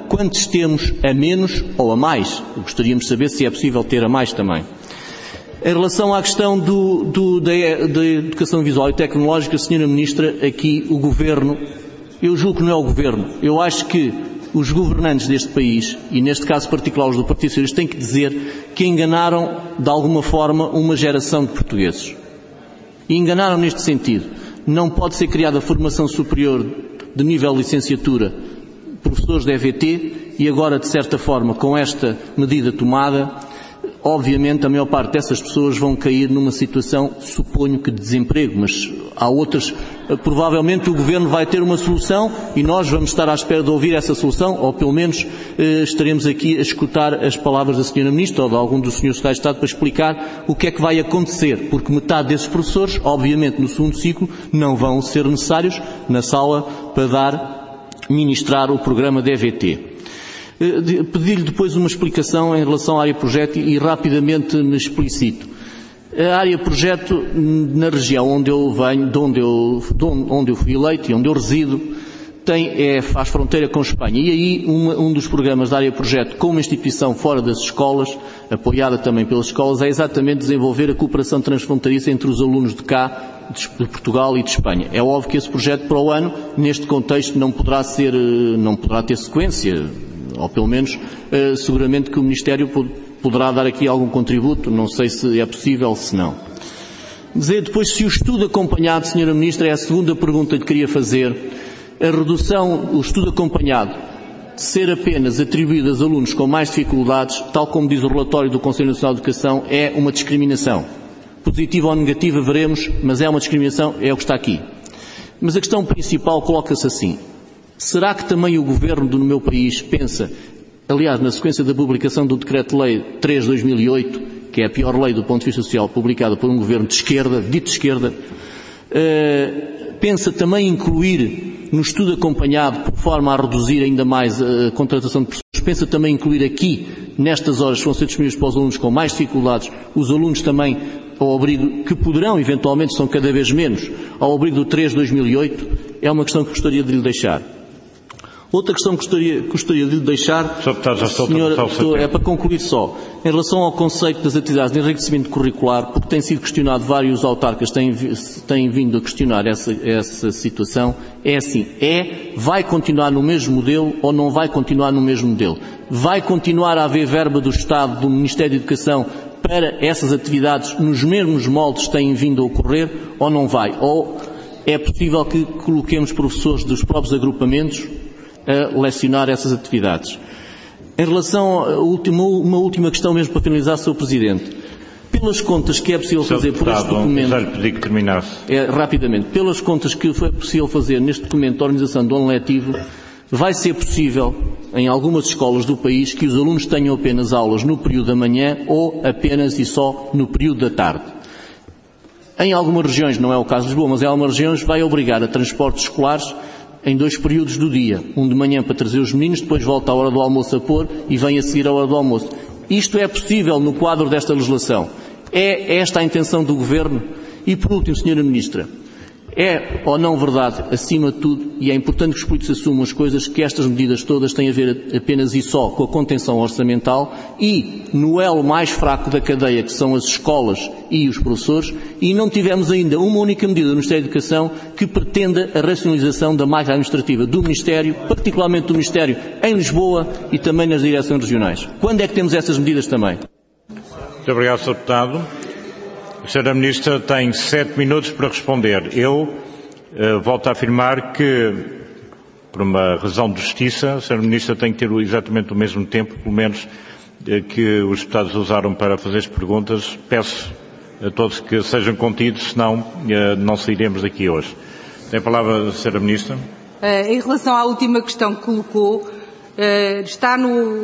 quantos temos a menos ou a mais. Gostaríamos de saber se é possível ter a mais também. Em relação à questão da educação visual e tecnológica, Sra. Ministra, aqui o Governo, eu julgo que não é o Governo, eu acho que os governantes deste país, e neste caso particular os do Partido Socialista, têm que dizer que enganaram de alguma forma uma geração de portugueses. E enganaram neste sentido. Não pode ser criada formação superior de nível de licenciatura, professores da EVT, e agora, de certa forma, com esta medida tomada, obviamente a maior parte dessas pessoas vão cair numa situação, suponho que de desemprego, mas há outras. Provavelmente o Governo vai ter uma solução e nós vamos estar à espera de ouvir essa solução, ou pelo menos estaremos aqui a escutar as palavras da Sra. Ministra ou de algum dos Srs. Secretários de Estado para explicar o que é que vai acontecer, porque metade desses professores, obviamente no segundo ciclo, não vão ser necessários na sala para ministrar o programa da EVT. Pedi-lhe depois uma explicação em relação à área projeto e rapidamente me explicito. A área projeto, na região onde eu venho, onde eu fui eleito e onde eu resido, faz fronteira com Espanha. E aí um dos programas da área projeto, com uma instituição fora das escolas, apoiada também pelas escolas, é exatamente desenvolver a cooperação transfronteiriça entre os alunos de cá, de Portugal e de Espanha. É óbvio que esse projeto para o ano, neste contexto, não poderá ter sequência, ou pelo menos seguramente que o Ministério poderá dar aqui algum contributo, não sei se é possível, se não. Dizer depois se o estudo acompanhado, Sra. Ministra, é a segunda pergunta que queria fazer. O estudo acompanhado, ser apenas atribuído aos alunos com mais dificuldades, tal como diz o relatório do Conselho Nacional de Educação, é uma discriminação. Positiva ou negativa veremos, mas é uma discriminação, é o que está aqui. Mas a questão principal coloca-se assim. Será que também o Governo do meu país pensa, aliás, na sequência da publicação do Decreto-Lei 3/2008, que é a pior lei do ponto de vista social publicada por um Governo de esquerda, dito de esquerda, pensa também incluir no estudo acompanhado, por forma a reduzir ainda mais a contratação de professores, pensa também incluir aqui, nestas horas que vão ser disponíveis para os alunos com mais dificuldades, os alunos também ao abrigo, que poderão, eventualmente, são cada vez menos, ao abrigo do 3/2008, é uma questão que gostaria de lhe deixar. Outra questão que gostaria de lhe deixar, é para concluir só, em relação ao conceito das atividades de enriquecimento curricular, porque tem sido questionado, vários autarcas têm vindo a questionar essa situação, é assim, vai continuar no mesmo modelo ou não vai continuar no mesmo modelo? Vai continuar a haver verba do Estado, do Ministério da Educação, para essas atividades nos mesmos moldes que têm vindo a ocorrer, ou não vai? Ou é possível que coloquemos professores dos próprios agrupamentos a lecionar essas atividades? Em relação a uma última questão mesmo para finalizar, Sr. Presidente. Pelas contas que é possível fazer por este documento... Já lhe pedi que terminasse. Rapidamente. Pelas contas que foi possível fazer neste documento de organização do ano letivo, vai ser possível, em algumas escolas do país, que os alunos tenham apenas aulas no período da manhã ou apenas e só no período da tarde. Em algumas regiões, não é o caso de Lisboa, mas em algumas regiões vai obrigar a transportes escolares em 2 períodos do dia. Um de manhã para trazer os meninos, depois volta à hora do almoço a pôr e vem a seguir à hora do almoço. Isto é possível no quadro desta legislação. É esta a intenção do Governo? E por último, Sra. Ministra, é ou não verdade, acima de tudo, e é importante que os políticos assumam as coisas, que estas medidas todas têm a ver apenas e só com a contenção orçamental e no elo mais fraco da cadeia, que são as escolas e os professores, e não tivemos ainda uma única medida do Ministério da Educação que pretenda a racionalização da máquina administrativa do Ministério, particularmente do Ministério em Lisboa e também nas direções regionais. Quando é que temos essas medidas também? Muito obrigado, Sr. Deputado. A Sra. Ministra tem 7 minutos para responder. Eu volto a afirmar que, por uma razão de justiça, a Sra. Ministra tem que ter exatamente o mesmo tempo, pelo menos, que os deputados usaram para fazer as perguntas. Peço a todos que sejam contidos, senão não sairemos daqui hoje. Tem a palavra a Sra. Ministra. Em relação à última questão que colocou, está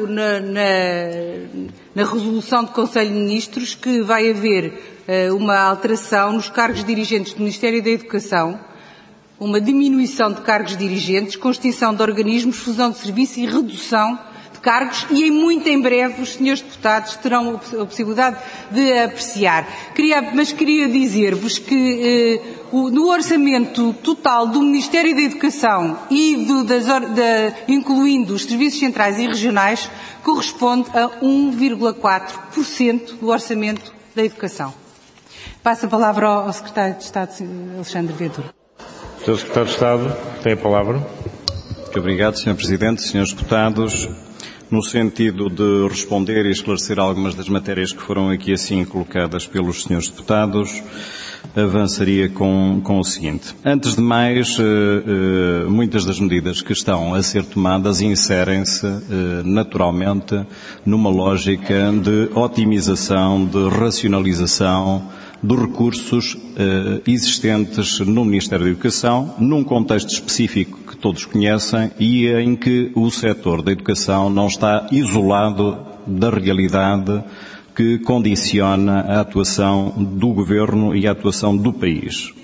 na resolução do Conselho de Ministros que vai haver uma alteração nos cargos dirigentes do Ministério da Educação, uma diminuição de cargos dirigentes, constituição de organismos, fusão de serviços e redução de cargos e muito em breve os senhores deputados terão a possibilidade de apreciar. Queria dizer-vos que no orçamento total do Ministério da Educação e incluindo os serviços centrais e regionais corresponde a 1,4% do orçamento da educação. Passo a palavra ao Secretário de Estado, Alexandre Ventura. Sr. Secretário de Estado, tem a palavra. Muito obrigado, Sr. Presidente, Srs. Deputados. No sentido de responder e esclarecer algumas das matérias que foram aqui assim colocadas pelos Srs. Deputados, avançaria com o seguinte. Antes de mais, muitas das medidas que estão a ser tomadas inserem-se naturalmente numa lógica de otimização, de racionalização dos recursos existentes no Ministério da Educação, num contexto específico que todos conhecem e em que o setor da educação não está isolado da realidade que condiciona a atuação do Governo e a atuação do país.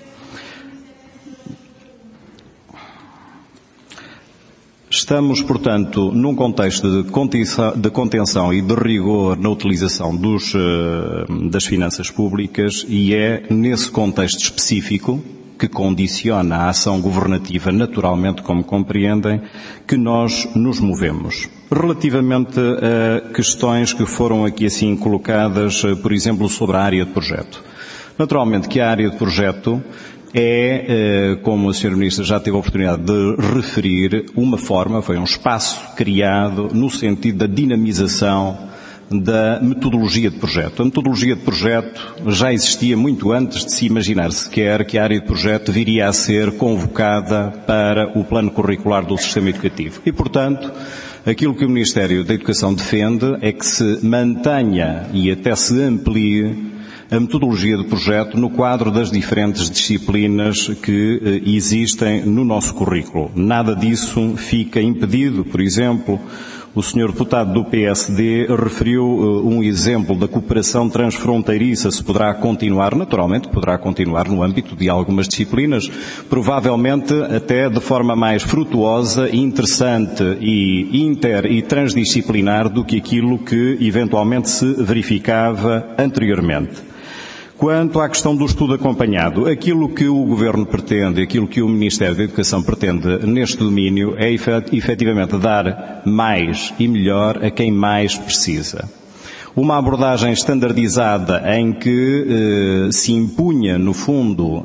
Estamos, portanto, num contexto de contenção e de rigor na utilização das finanças públicas e é nesse contexto específico que condiciona a ação governativa, naturalmente, como compreendem, que nós nos movemos. Relativamente a questões que foram aqui assim colocadas, por exemplo, sobre a área de projeto. Naturalmente que a área de projeto como a Sra. Ministra já teve a oportunidade de referir, foi um espaço criado no sentido da dinamização da metodologia de projeto. A metodologia de projeto já existia muito antes de se imaginar sequer que a área de projeto viria a ser convocada para o plano curricular do sistema educativo. E, portanto, aquilo que o Ministério da Educação defende é que se mantenha e até se amplie a metodologia de projeto no quadro das diferentes disciplinas que existem no nosso currículo. Nada disso fica impedido. Por exemplo, o Sr. Deputado do PSD referiu um exemplo da cooperação transfronteiriça. Se poderá continuar, naturalmente poderá continuar no âmbito de algumas disciplinas, provavelmente até de forma mais frutuosa, interessante e transdisciplinar do que aquilo que eventualmente se verificava anteriormente. Quanto à questão do estudo acompanhado, aquilo que o Governo pretende, aquilo que o Ministério da Educação pretende neste domínio é efetivamente dar mais e melhor a quem mais precisa. Uma abordagem standardizada em que se impunha, no fundo,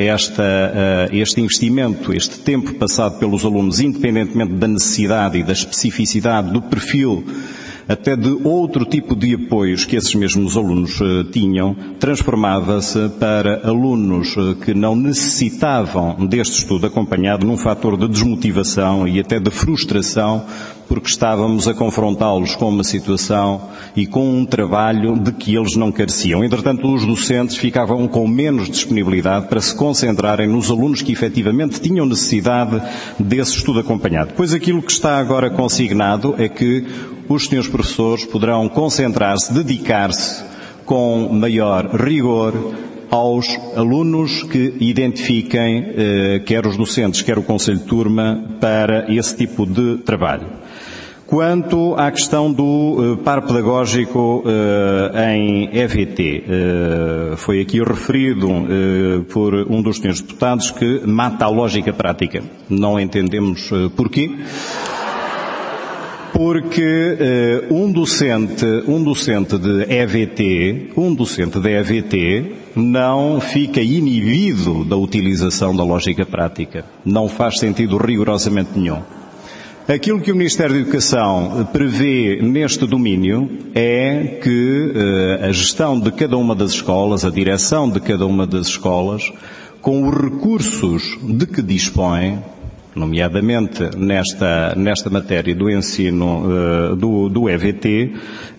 este investimento, este tempo passado pelos alunos, independentemente da necessidade e da especificidade do perfil até de outro tipo de apoios que esses mesmos alunos tinham, transformava-se para alunos que não necessitavam deste estudo acompanhado num fator de desmotivação e até de frustração, porque estávamos a confrontá-los com uma situação e com um trabalho de que eles não careciam. Entretanto, os docentes ficavam com menos disponibilidade para se concentrarem nos alunos que efetivamente tinham necessidade desse estudo acompanhado. Pois aquilo que está agora consignado é que os senhores professores poderão concentrar-se, dedicar-se com maior rigor aos alunos que identifiquem, quer os docentes, quer o Conselho de Turma, para esse tipo de trabalho. Quanto à questão do par pedagógico em EVT, foi aqui referido por um dos senhores deputados que mata a lógica prática. Não entendemos porquê. Porque um docente de EVT não fica inibido da utilização da lógica prática. Não faz sentido rigorosamente nenhum. Aquilo que o Ministério da Educação prevê neste domínio é que a gestão de cada uma das escolas, a direção de cada uma das escolas, com os recursos de que dispõe, nomeadamente nesta matéria do ensino do EVT,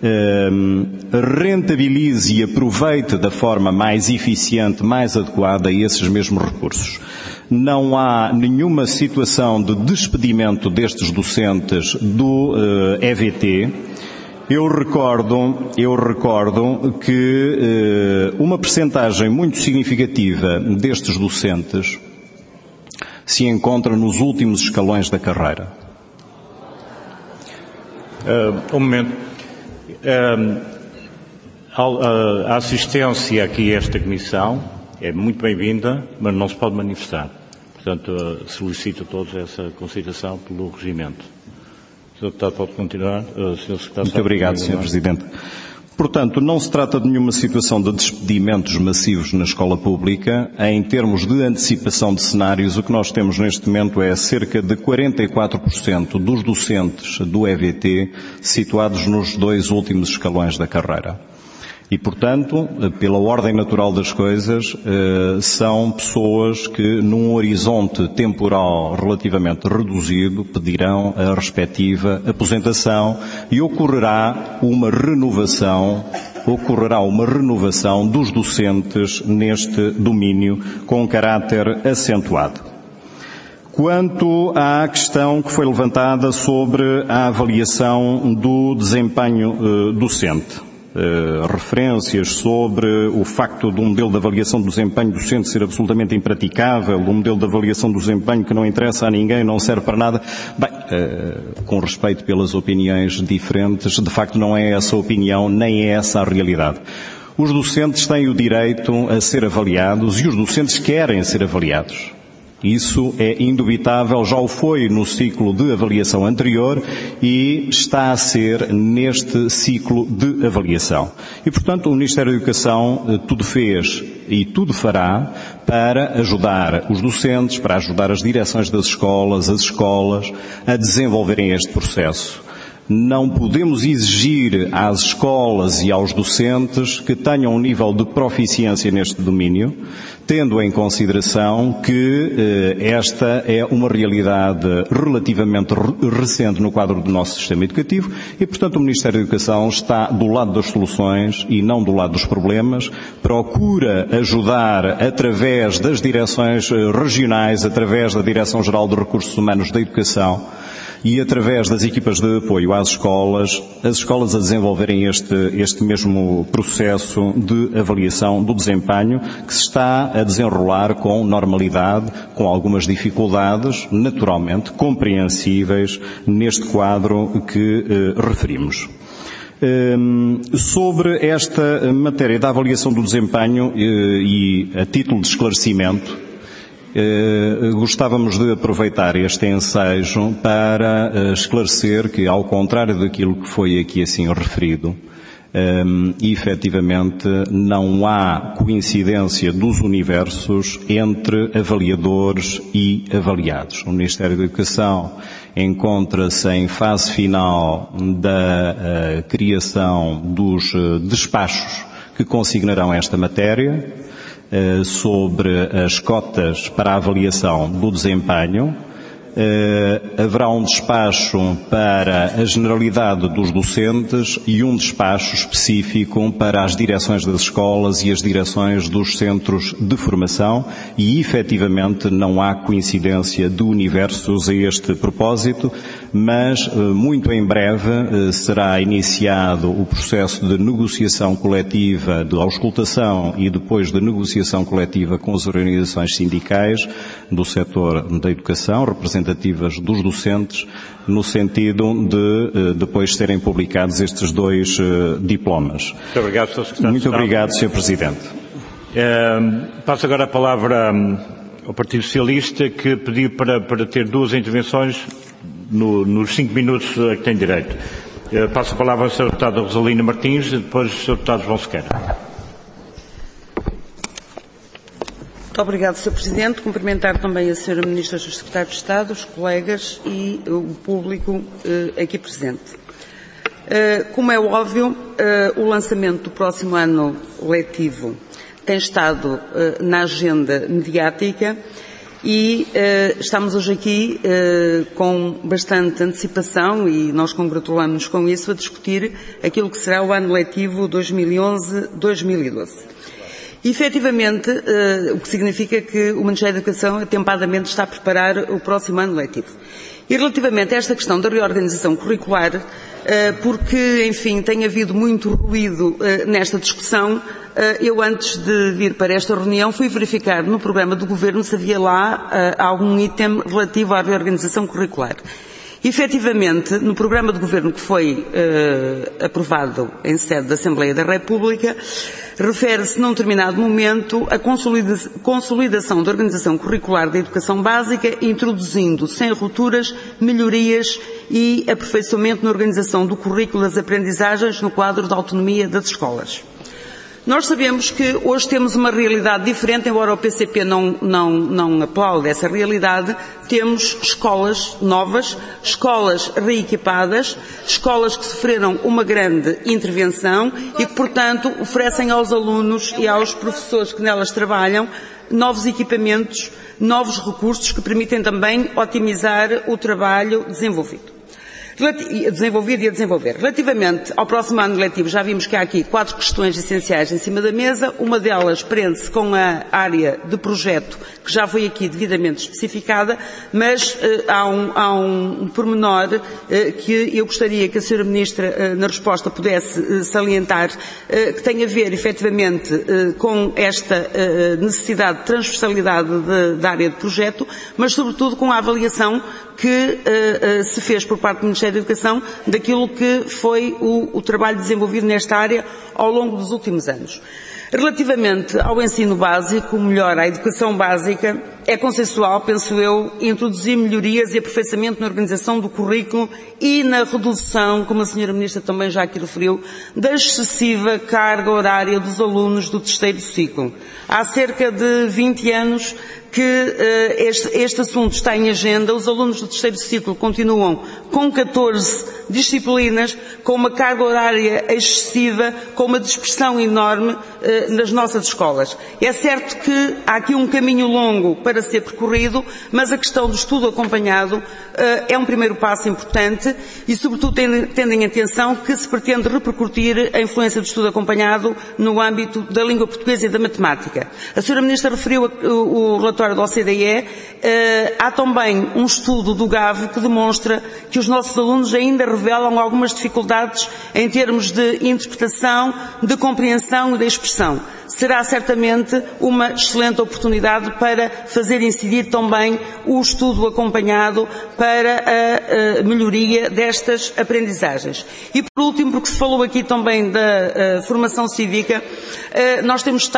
rentabilize e aproveite da forma mais eficiente, mais adequada esses mesmos recursos. Não há nenhuma situação de despedimento destes docentes do EVT. Eu recordo que uma percentagem muito significativa destes docentes se encontra nos últimos escalões da carreira. Um momento. A assistência aqui a esta comissão é muito bem-vinda, mas não se pode manifestar. Portanto, solicito a todos essa consideração pelo regimento. O Sr. Deputado pode continuar. Muito obrigado, Sr. Presidente. Portanto, não se trata de nenhuma situação de despedimentos massivos na escola pública. Em termos de antecipação de cenários, o que nós temos neste momento é cerca de 44% dos docentes do EVT situados nos 2 últimos escalões da carreira. E, portanto, pela ordem natural das coisas, são pessoas que, num horizonte temporal relativamente reduzido, pedirão a respectiva aposentação e ocorrerá uma renovação dos docentes neste domínio com caráter acentuado. Quanto à questão que foi levantada sobre a avaliação do desempenho docente, referências sobre o facto de um modelo de avaliação do desempenho docente ser absolutamente impraticável, um modelo de avaliação do desempenho que não interessa a ninguém, não serve para nada. Bem, com respeito pelas opiniões diferentes, de facto não é essa a opinião, nem é essa a realidade. Os docentes têm o direito a ser avaliados e os docentes querem ser avaliados. Isso é indubitável, já o foi no ciclo de avaliação anterior e está a ser neste ciclo de avaliação. E, portanto, o Ministério da Educação tudo fez e tudo fará para ajudar os docentes, para ajudar as direções das escolas, as escolas, a desenvolverem este processo. Não podemos exigir às escolas e aos docentes que tenham um nível de proficiência neste domínio, tendo em consideração que esta é uma realidade relativamente recente no quadro do nosso sistema educativo e, portanto, o Ministério da Educação está do lado das soluções e não do lado dos problemas, procura ajudar através das direções regionais, através da Direção-Geral de Recursos Humanos da Educação, e através das equipas de apoio às escolas, as escolas a desenvolverem este mesmo processo de avaliação do desempenho que se está a desenrolar com normalidade, com algumas dificuldades, naturalmente, compreensíveis neste quadro que referimos. Sobre esta matéria da avaliação do desempenho e a título de esclarecimento, gostávamos de aproveitar este ensejo para esclarecer que, ao contrário daquilo que foi aqui assim referido, efetivamente não há coincidência dos universos entre avaliadores e avaliados. O Ministério da Educação encontra-se em fase final da criação dos despachos que consignarão esta matéria, sobre as cotas para a avaliação do desempenho. Haverá um despacho para a generalidade dos docentes e um despacho específico para as direções das escolas e as direções dos centros de formação e, efetivamente, não há coincidência de universos a este propósito, mas muito em breve será iniciado o processo de negociação coletiva, de auscultação e depois de negociação coletiva com as organizações sindicais do setor da educação, representativas dos docentes, no sentido de depois serem publicados estes 2 diplomas. Muito obrigado, Sr. Secretário. Muito obrigado, Sr. Presidente. Passo agora a palavra ao Partido Socialista, que pediu para ter 2 intervenções nos 5 minutos a que tem direito. Passo a palavra à Sra. Deputada Rosalina Martins e depois ao Sr. Deputado João Sequeira. Muito obrigado, Sr. Presidente. Cumprimentar também a Sra. Ministra e o Sr. Secretário de Estado, os colegas e o público aqui presente. Como é óbvio, o lançamento do próximo ano letivo tem estado na agenda mediática e estamos hoje aqui com bastante antecipação e nós congratulamos-nos com isso a discutir aquilo que será o ano letivo 2011-2012. E, efetivamente, o que significa que o Ministério da Educação atempadamente está a preparar o próximo ano letivo. E relativamente a esta questão da reorganização curricular, porque, enfim, tem havido muito ruído nesta discussão, eu antes de vir para esta reunião fui verificar no programa do Governo se havia lá algum item relativo à reorganização curricular. Efetivamente, no programa de governo que foi aprovado em sede da Assembleia da República, refere-se, num determinado momento, a consolidação da organização curricular da educação básica, introduzindo, sem rupturas, melhorias e aperfeiçoamento na organização do currículo das aprendizagens no quadro da autonomia das escolas. Nós sabemos que hoje temos uma realidade diferente, embora o PCP não aplaude essa realidade. Temos escolas novas, escolas reequipadas, escolas que sofreram uma grande intervenção e que, portanto, oferecem aos alunos e aos professores que nelas trabalham novos equipamentos, novos recursos que permitem também otimizar o trabalho desenvolvido e a desenvolver. Relativamente ao próximo ano letivo, já vimos que há aqui 4 questões essenciais em cima da mesa. Uma delas prende-se com a área de projeto, que já foi aqui devidamente especificada, mas há um pormenor que eu gostaria que a Sra. Ministra, na resposta, pudesse salientar, que tem a ver, efetivamente, com esta necessidade de transversalidade da área de projeto, mas, sobretudo, com a avaliação que se fez por parte do Ministério da Educação daquilo que foi o trabalho desenvolvido nesta área ao longo dos últimos anos. Relativamente ao ensino básico, melhor, à educação básica, é consensual, penso eu, introduzir melhorias e aperfeiçoamento na organização do currículo e na redução, como a Sra. Ministra também já aqui referiu, da excessiva carga horária dos alunos do terceiro ciclo. Há cerca de 20 anos que este assunto está em agenda. Os alunos do terceiro ciclo continuam com 14 disciplinas, com uma carga horária excessiva, com uma dispersão enorme nas nossas escolas. É certo que há aqui um caminho longo para ser percorrido, mas a questão do estudo acompanhado é um primeiro passo importante e, sobretudo, tendo em atenção que se pretende repercutir a influência do estudo acompanhado no âmbito da língua portuguesa e da matemática. A Sra. Ministra referiu o relatório da OCDE. Há também um estudo do GAV que demonstra que os nossos alunos ainda revelam algumas dificuldades em termos de interpretação, de compreensão e de expressão. Será certamente uma excelente oportunidade para fazer incidir também o estudo acompanhado para a melhoria destas aprendizagens. E, por último, porque se falou aqui também da formação cívica, nós temos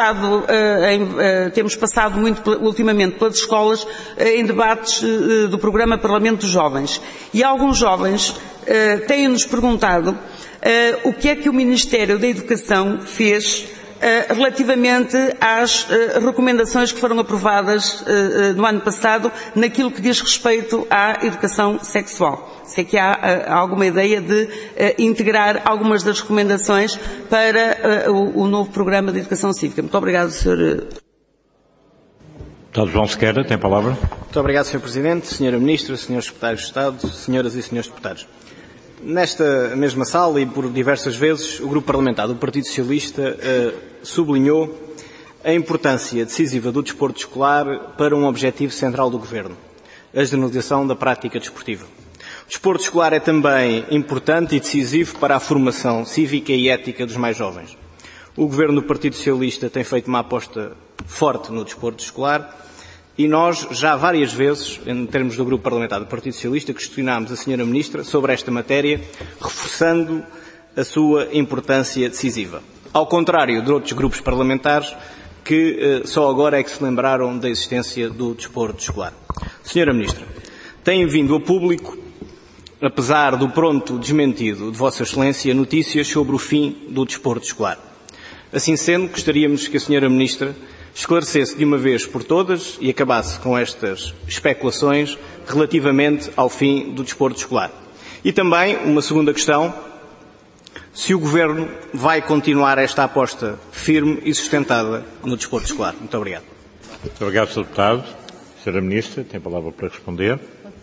passado muito ultimamente pelas escolas em debates do programa Parlamento dos Jovens. E alguns jovens têm-nos perguntado o que é que o Ministério da Educação fez relativamente às recomendações que foram aprovadas no ano passado naquilo que diz respeito à educação sexual. Se é que há alguma ideia de integrar algumas das recomendações para o novo programa de educação cívica. Muito obrigado, Sr. Deputado João Sequeira, tem a palavra. Muito obrigado, Sr. Presidente, Sra. Ministra, Srs. Secretários de Estado, Senhoras e Senhores Deputados. Nesta mesma sala e por diversas vezes, o Grupo Parlamentar do Partido Socialista sublinhou a importância decisiva do desporto escolar para um objetivo central do Governo, a generalização da prática desportiva. O desporto escolar é também importante e decisivo para a formação cívica e ética dos mais jovens. O Governo do Partido Socialista tem feito uma aposta forte no desporto escolar e nós já várias vezes, em termos do Grupo Parlamentar do Partido Socialista, questionámos a Sra. Ministra sobre esta matéria, reforçando a sua importância decisiva. Ao contrário de outros grupos parlamentares que só agora é que se lembraram da existência do desporto escolar. Sra. Ministra, tem vindo a público, apesar do pronto desmentido de Vossa Excelência, notícias sobre o fim do desporto escolar. Assim sendo, gostaríamos que a Sra. Ministra esclarecesse de uma vez por todas e acabasse com estas especulações relativamente ao fim do desporto escolar. E também, uma segunda questão, se o Governo vai continuar esta aposta firme e sustentada no desporto escolar. Muito obrigado. Muito obrigado, Sr. Deputado. Sra. Ministra, tem a palavra para responder.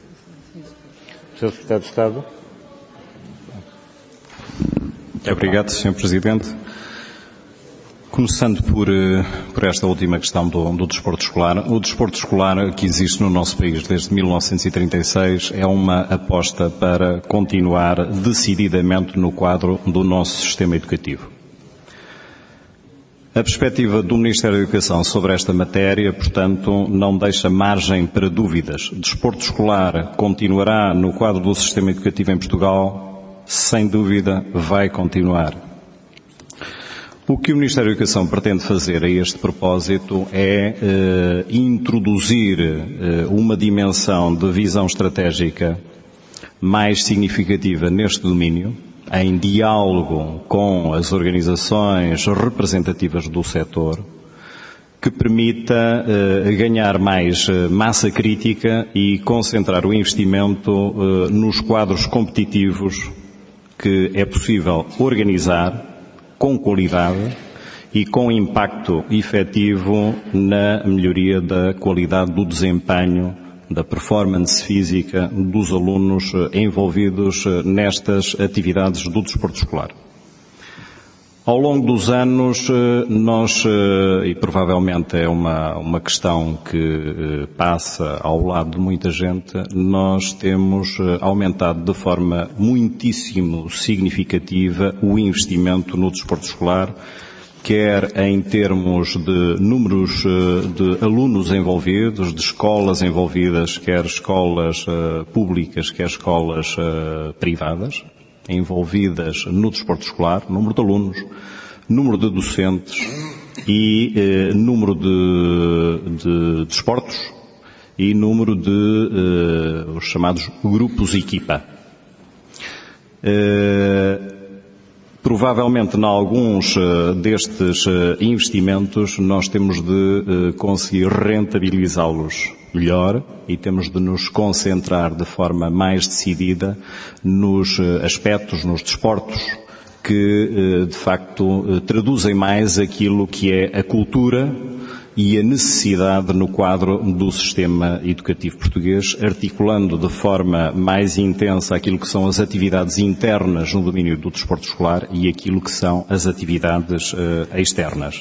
Sr. Secretário de Estado. Muito obrigado, Sr. Presidente. Começando por esta última questão do desporto escolar. O desporto escolar que existe no nosso país desde 1936 é uma aposta para continuar decididamente no quadro do nosso sistema educativo. A perspectiva do Ministério da Educação sobre esta matéria, portanto, não deixa margem para dúvidas. Desporto escolar continuará no quadro do sistema educativo em Portugal? Sem dúvida, vai continuar. O que o Ministério da Educação pretende fazer a este propósito é introduzir uma dimensão de visão estratégica mais significativa neste domínio, em diálogo com as organizações representativas do setor, que permita ganhar mais massa crítica e concentrar o investimento nos quadros competitivos que é possível organizar com qualidade e com impacto efetivo na melhoria da qualidade do desempenho, da performance física dos alunos envolvidos nestas atividades do desporto escolar. Ao longo dos anos, nós, e provavelmente é uma questão que passa ao lado de muita gente, nós temos aumentado de forma muitíssimo significativa o investimento no desporto escolar, quer em termos de números de alunos envolvidos, de escolas envolvidas, quer escolas públicas, quer escolas privadas, envolvidas no desporto escolar, número de alunos, número de docentes e número de desportos e número de os chamados grupos equipa. Provavelmente, em alguns destes investimentos, nós temos de conseguir rentabilizá-los melhor e temos de nos concentrar de forma mais decidida nos aspectos, nos desportos, que de facto traduzem mais aquilo que é a cultura e a necessidade no quadro do sistema educativo português, articulando de forma mais intensa aquilo que são as atividades internas no domínio do desporto escolar e aquilo que são as atividades externas.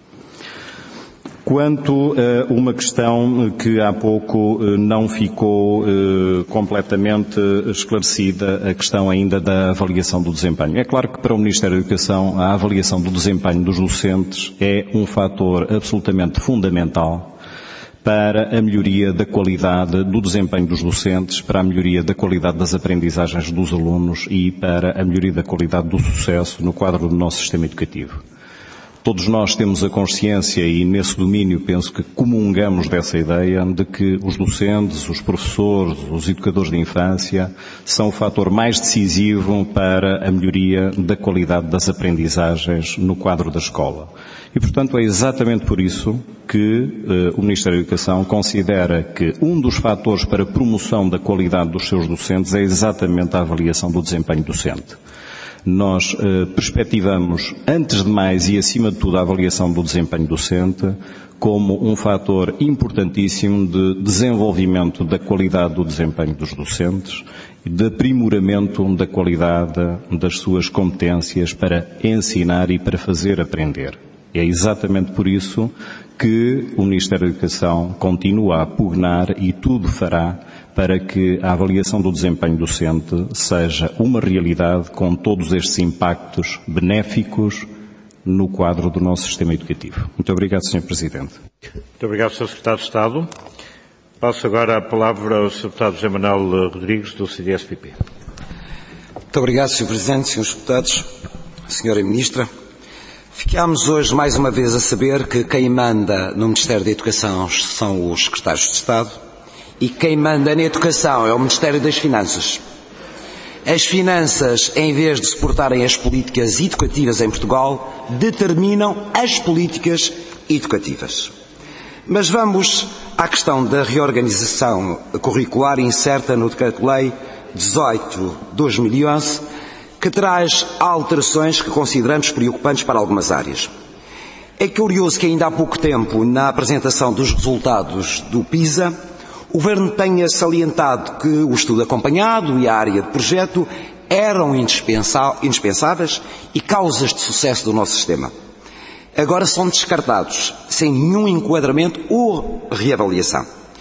Quanto a uma questão que há pouco não ficou completamente esclarecida, a questão ainda da avaliação do desempenho. É claro que para o Ministério da Educação a avaliação do desempenho dos docentes é um fator absolutamente fundamental para a melhoria da qualidade do desempenho dos docentes, para a melhoria da qualidade das aprendizagens dos alunos e para a melhoria da qualidade do sucesso no quadro do nosso sistema educativo. Todos nós temos a consciência, e nesse domínio penso que comungamos dessa ideia, de que os docentes, os professores, os educadores de infância são o fator mais decisivo para a melhoria da qualidade das aprendizagens no quadro da escola. E, portanto, é exatamente por isso que o Ministério da Educação considera que um dos fatores para a promoção da qualidade dos seus docentes é exatamente a avaliação do desempenho docente. Nós perspectivamos, antes de mais e acima de tudo, a avaliação do desempenho docente como um fator importantíssimo de desenvolvimento da qualidade do desempenho dos docentes e de aprimoramento da qualidade das suas competências para ensinar e para fazer aprender. É exatamente por isso que o Ministério da Educação continua a pugnar e tudo fará para que a avaliação do desempenho docente seja uma realidade com todos estes impactos benéficos no quadro do nosso sistema educativo. Muito obrigado, Sr. Presidente. Muito obrigado, Sr. Secretário de Estado. Passo agora a palavra ao Sr. Deputado José Manuel Rodrigues, do CDS-PP. Muito obrigado, Sr. Presidente, Srs. Deputados, Sra. Ministra. Ficámos hoje mais uma vez a saber que quem manda no Ministério da Educação são os Secretários de Estado e quem manda na Educação é o Ministério das Finanças. As finanças, em vez de suportarem as políticas educativas em Portugal, determinam as políticas educativas. Mas vamos à questão da reorganização curricular incerta no Decreto-Lei 18/2011, que traz alterações que consideramos preocupantes para algumas áreas. É curioso que ainda há pouco tempo, na apresentação dos resultados do PISA, o Governo tenha salientado que o estudo acompanhado e a área de projeto eram indispensáveis e causas de sucesso do nosso sistema. Agora são descartados, sem nenhum enquadramento ou reavaliação.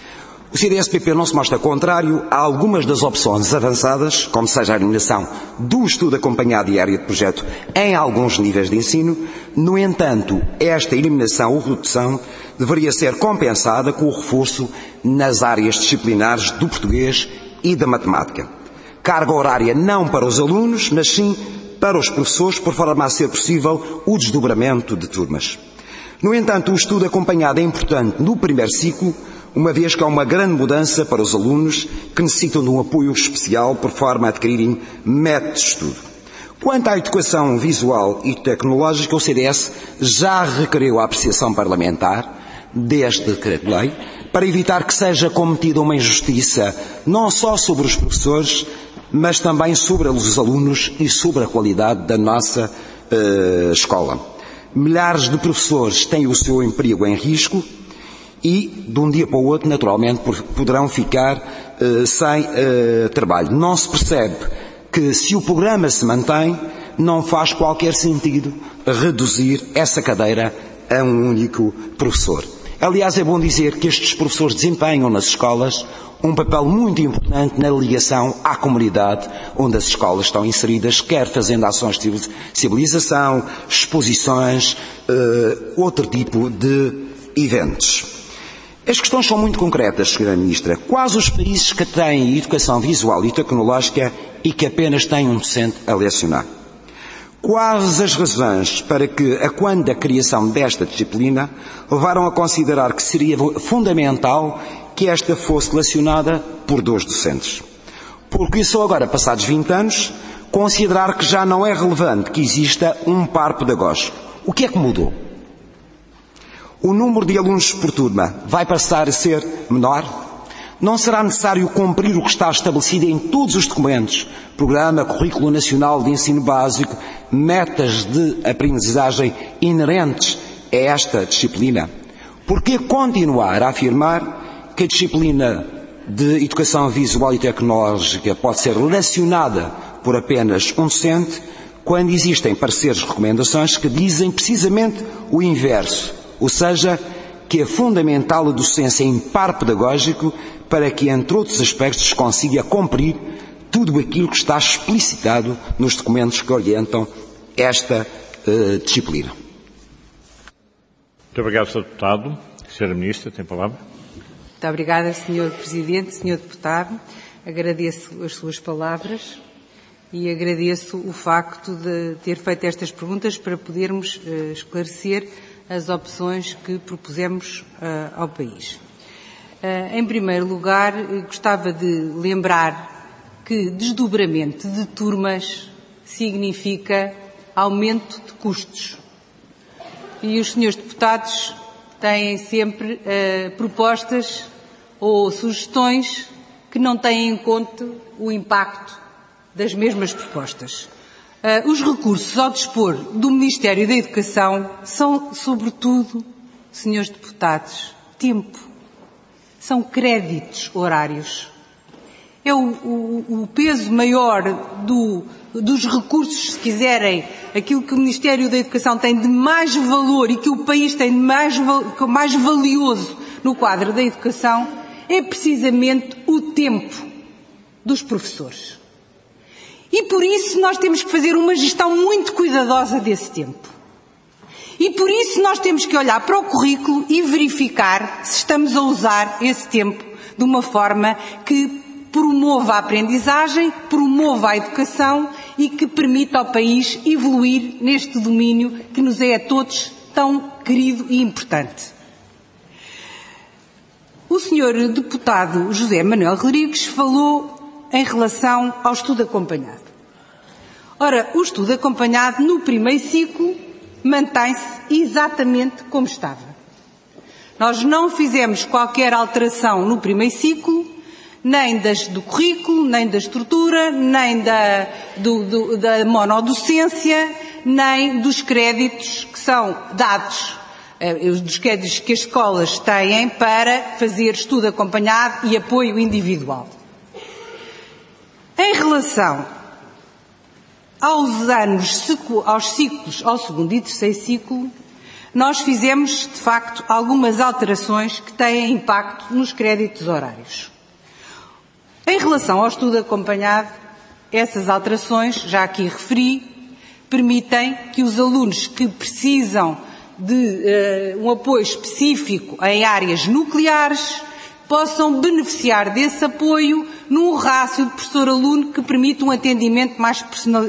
O CDS-PP não se mostra contrário a algumas das opções avançadas, como seja a eliminação do estudo acompanhado e área de projeto em alguns níveis de ensino. No entanto, esta eliminação ou redução deveria ser compensada com o reforço nas áreas disciplinares do português e da matemática. Carga horária não para os alunos, mas sim para os professores, por forma a ser possível o desdobramento de turmas. No entanto, o estudo acompanhado é importante no primeiro ciclo, uma vez que há uma grande mudança para os alunos que necessitam de um apoio especial por forma a adquirirem métodos de estudo. Quanto à educação visual e tecnológica, o CDS já requeriu a apreciação parlamentar deste decreto-lei para evitar que seja cometida uma injustiça não só sobre os professores, mas também sobre os alunos e sobre a qualidade da nossa escola. Milhares de professores têm o seu emprego em risco e, de um dia para o outro, naturalmente, poderão ficar sem trabalho. Não se percebe que, se o programa se mantém, não faz qualquer sentido reduzir essa cadeira a um único professor. Aliás, é bom dizer que estes professores desempenham nas escolas um papel muito importante na ligação à comunidade onde as escolas estão inseridas, quer fazendo ações de civilização, exposições, outro tipo de eventos. As questões são muito concretas, Sra. Ministra. Quais os países que têm educação visual e tecnológica e que apenas têm um docente a lecionar? Quais as razões para que, a quando da criação desta disciplina, levaram a considerar que seria fundamental que esta fosse lecionada por 2 docentes? Porque só agora, passados 20 anos, considerar que já não é relevante que exista um par pedagógico. O que é que mudou? O número de alunos por turma vai passar a ser menor? Não será necessário cumprir o que está estabelecido em todos os documentos, Programa, Currículo Nacional de Ensino Básico, metas de aprendizagem inerentes a esta disciplina? Por que continuar a afirmar que a disciplina de Educação Visual e Tecnológica pode ser lecionada por apenas um docente, quando existem pareceres e recomendações que dizem precisamente o inverso? Ou seja, que é fundamental a docência em par pedagógico para que, entre outros aspectos, consiga cumprir tudo aquilo que está explicitado nos documentos que orientam esta disciplina. Muito obrigado, Sr. Deputado. Sra. Ministra, tem a palavra. Muito obrigada, Sr. Presidente, Sr. Deputado. Agradeço as suas palavras e agradeço o facto de ter feito estas perguntas para podermos esclarecer as opções que propusemos ao país. Em primeiro lugar, gostava de lembrar que desdobramento de turmas significa aumento de custos. E os senhores deputados têm sempre propostas ou sugestões que não têm em conta o impacto das mesmas propostas. Os recursos ao dispor do Ministério da Educação são, sobretudo, senhores deputados, tempo. São créditos horários. É o peso maior dos recursos, se quiserem, aquilo que o Ministério da Educação tem de mais valor e que o país tem de mais valioso no quadro da educação, é precisamente o tempo dos professores. E por isso nós temos que fazer uma gestão muito cuidadosa desse tempo. E por isso nós temos que olhar para o currículo e verificar se estamos a usar esse tempo de uma forma que promova a aprendizagem, promova a educação e que permita ao país evoluir neste domínio que nos é a todos tão querido e importante. O Sr. Deputado José Manuel Rodrigues falou em relação ao estudo acompanhado. Ora, o estudo acompanhado no primeiro ciclo mantém-se exatamente como estava. Nós não fizemos qualquer alteração no primeiro ciclo, nem do currículo, nem da estrutura, nem da monodocência, nem dos créditos que são dados, dos créditos que as escolas têm para fazer estudo acompanhado e apoio individual. Em relação aos ciclos, ao segundo e terceiro ciclo, nós fizemos, de facto, algumas alterações que têm impacto nos créditos horários. Em relação ao estudo acompanhado, essas alterações, já aqui referi, permitem que os alunos que precisam de um apoio específico em áreas nucleares possam beneficiar desse apoio num rácio de professor-aluno que permite um atendimento mais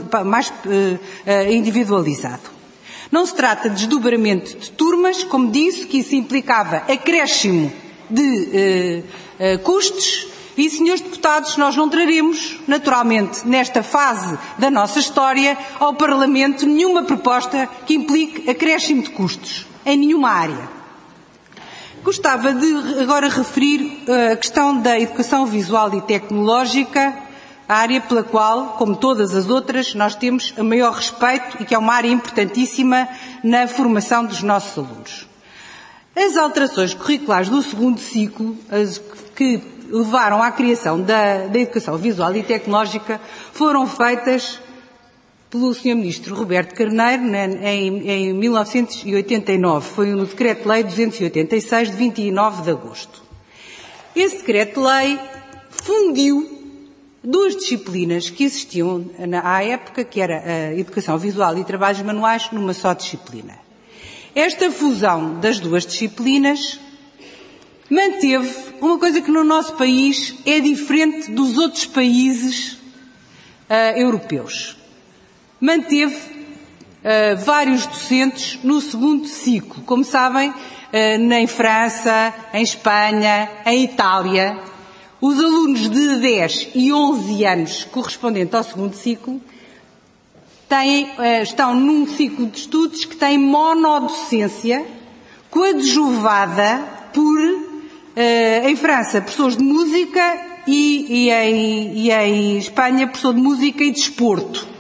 individualizado. Não se trata de desdobramento de turmas, como disse, que isso implicava acréscimo de custos. E, senhores deputados, nós não traremos, naturalmente, nesta fase da nossa história, ao Parlamento nenhuma proposta que implique acréscimo de custos, em nenhuma área. Gostava de agora referir a questão da educação visual e tecnológica, a área pela qual, como todas as outras, nós temos o maior respeito e que é uma área importantíssima na formação dos nossos alunos. As alterações curriculares do segundo ciclo, que levaram à criação da educação visual e tecnológica, foram feitas pelo Sr. Ministro Roberto Carneiro em 1989. Foi no Decreto-Lei 286, de 29 de agosto. Esse Decreto-Lei fundiu duas disciplinas que existiam à época, que era a Educação Visual e Trabalhos Manuais, numa só disciplina. Esta fusão das duas disciplinas manteve uma coisa que no nosso país é diferente dos outros países europeus. Manteve vários docentes no segundo ciclo. Como sabem, em França, em Espanha, em Itália, os alunos de 10 e 11 anos correspondente ao segundo ciclo estão num ciclo de estudos que tem monodocência coadjuvada por, em França, professores de música e em Espanha, professor de música e desporto.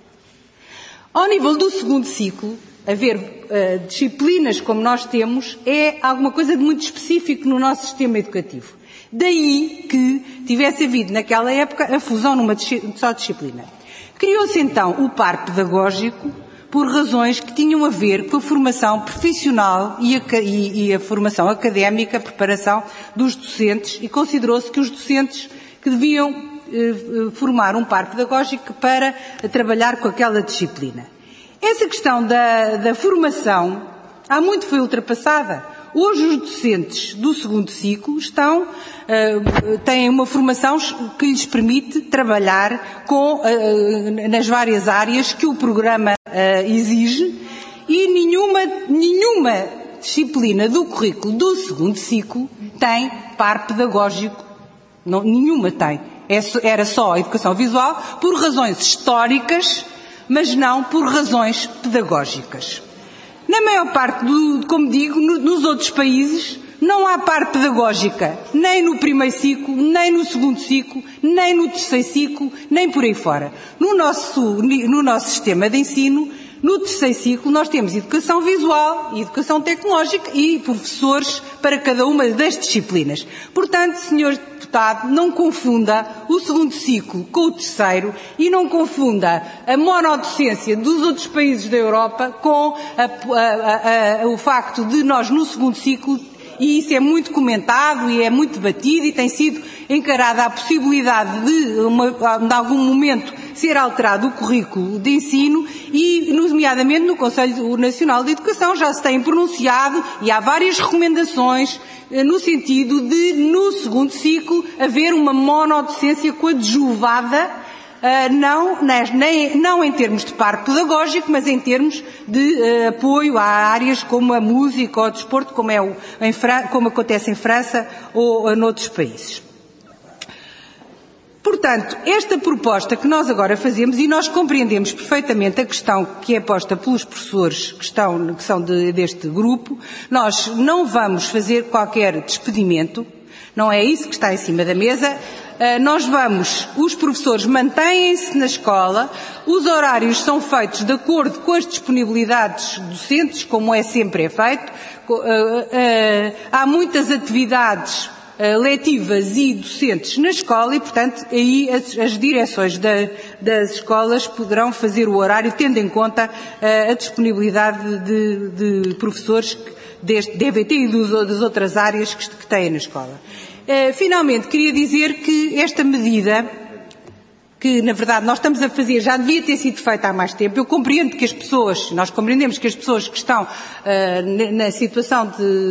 Ao nível do segundo ciclo, haver disciplinas como nós temos é alguma coisa de muito específico no nosso sistema educativo. Daí que tivesse havido naquela época a fusão numa só disciplina. Criou-se então o par pedagógico por razões que tinham a ver com a formação profissional e a formação académica, a preparação dos docentes, e considerou-se que os docentes que deviam formar um par pedagógico para trabalhar com aquela disciplina. Essa questão da formação há muito foi ultrapassada. Hoje os docentes do segundo ciclo têm uma formação que lhes permite trabalhar nas várias áreas que o programa exige, e nenhuma disciplina do currículo do segundo ciclo tem par pedagógico. Não, nenhuma tem. Era só a educação visual por razões históricas, mas não por razões pedagógicas. Na maior parte, como digo, nos outros países, não há par pedagógica, nem no primeiro ciclo, nem no segundo ciclo, nem no terceiro ciclo, nem por aí fora. No nosso sistema de ensino, no terceiro ciclo, nós temos educação visual e educação tecnológica e professores para cada uma das disciplinas. Portanto, Sr. Deputado, não confunda o segundo ciclo com o terceiro e não confunda a monodocência dos outros países da Europa com o facto de nós, no segundo ciclo, e isso é muito comentado e é muito debatido e tem sido encarada a possibilidade de algum momento, ser alterado o currículo de ensino e, nomeadamente, no Conselho Nacional de Educação já se tem pronunciado e há várias recomendações no sentido de, no segundo ciclo, haver uma monodocência coadjuvada, não em termos de par pedagógico, mas em termos de apoio a áreas como a música ou o desporto, como acontece em França ou noutros países. Portanto, esta proposta que nós agora fazemos, e nós compreendemos perfeitamente a questão que é posta pelos professores que são deste grupo, nós não vamos fazer qualquer despedimento, não é isso que está em cima da mesa. Os professores mantêm-se na escola, os horários são feitos de acordo com as disponibilidades docentes, como sempre é feito. Há muitas atividades letivas e docentes na escola e, portanto, aí as direções das escolas poderão fazer o horário tendo em conta a disponibilidade de professores deste DBT e das outras áreas que têm na escola. Finalmente, queria dizer que esta medida, que na verdade nós estamos a fazer, já devia ter sido feita há mais tempo. Eu compreendo que nós compreendemos que as pessoas que estão na situação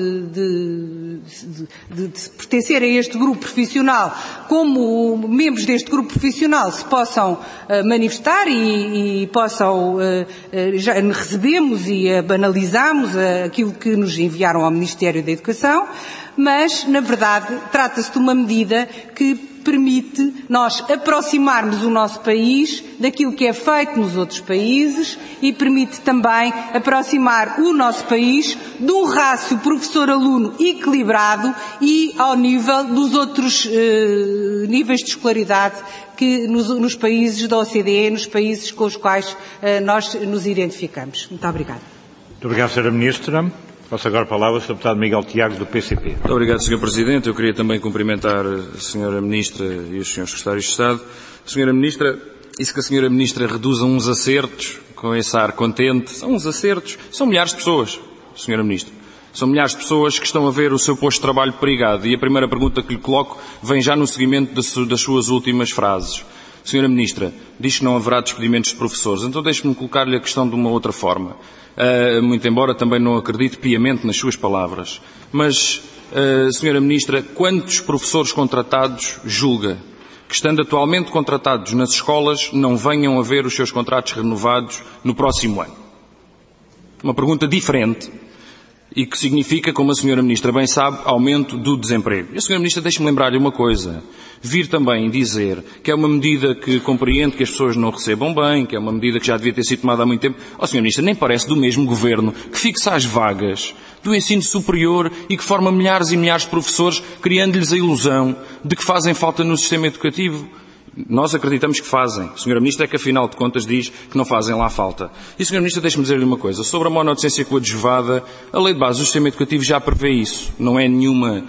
de pertencerem a este grupo profissional, como membros deste grupo profissional, se possam manifestar e possam, já recebemos e analisamos aquilo que nos enviaram ao Ministério da Educação, mas, na verdade, trata-se de uma medida que permite nós aproximarmos o nosso país daquilo que é feito nos outros países e permite também aproximar o nosso país de um rácio professor-aluno equilibrado e ao nível dos outros níveis de escolaridade que nos países da OCDE, nos países com os quais nós nos identificamos. Muito obrigada. Muito obrigado, Sra. Ministra. Passo agora a palavra ao Sr. Deputado Miguel Tiago, do PCP. Muito obrigado, Sr. Presidente. Eu queria também cumprimentar a Sra. Ministra e os Srs. Secretários de Estado. Sra. Ministra, isso que a Sra. Ministra reduz a uns acertos, com esse ar contente, são uns acertos, são milhares de pessoas, Sra. Ministra. São milhares de pessoas que estão a ver o seu posto de trabalho perigado. E a primeira pergunta que lhe coloco vem já no seguimento das suas últimas frases. Sra. Ministra, diz que não haverá despedimentos de professores. Então deixe-me colocar-lhe a questão de uma outra forma. Muito embora também não acredite piamente nas suas palavras. Mas, Sra. Ministra, quantos professores contratados julga que, estando atualmente contratados nas escolas, não venham a ver os seus contratos renovados no próximo ano? Uma pergunta diferente e que significa, como a Sra. Ministra bem sabe, aumento do desemprego. E a Sra. Ministra, deixe-me lembrar-lhe uma coisa. Vir também dizer que é uma medida que compreende que as pessoas não recebam bem, que é uma medida que já devia ter sido tomada há muito tempo. Sra. Ministra, nem parece do mesmo Governo que fixa as vagas do ensino superior e que forma milhares e milhares de professores, criando-lhes a ilusão de que fazem falta no sistema educativo. Nós acreditamos que fazem. A Sra. Ministra é que, afinal de contas, diz que não fazem lá falta. E, Sra. Ministra, deixe-me dizer-lhe uma coisa. Sobre a monodocência coadjuvada, a Lei de Base do Sistema Educativo já prevê isso. Não é nenhuma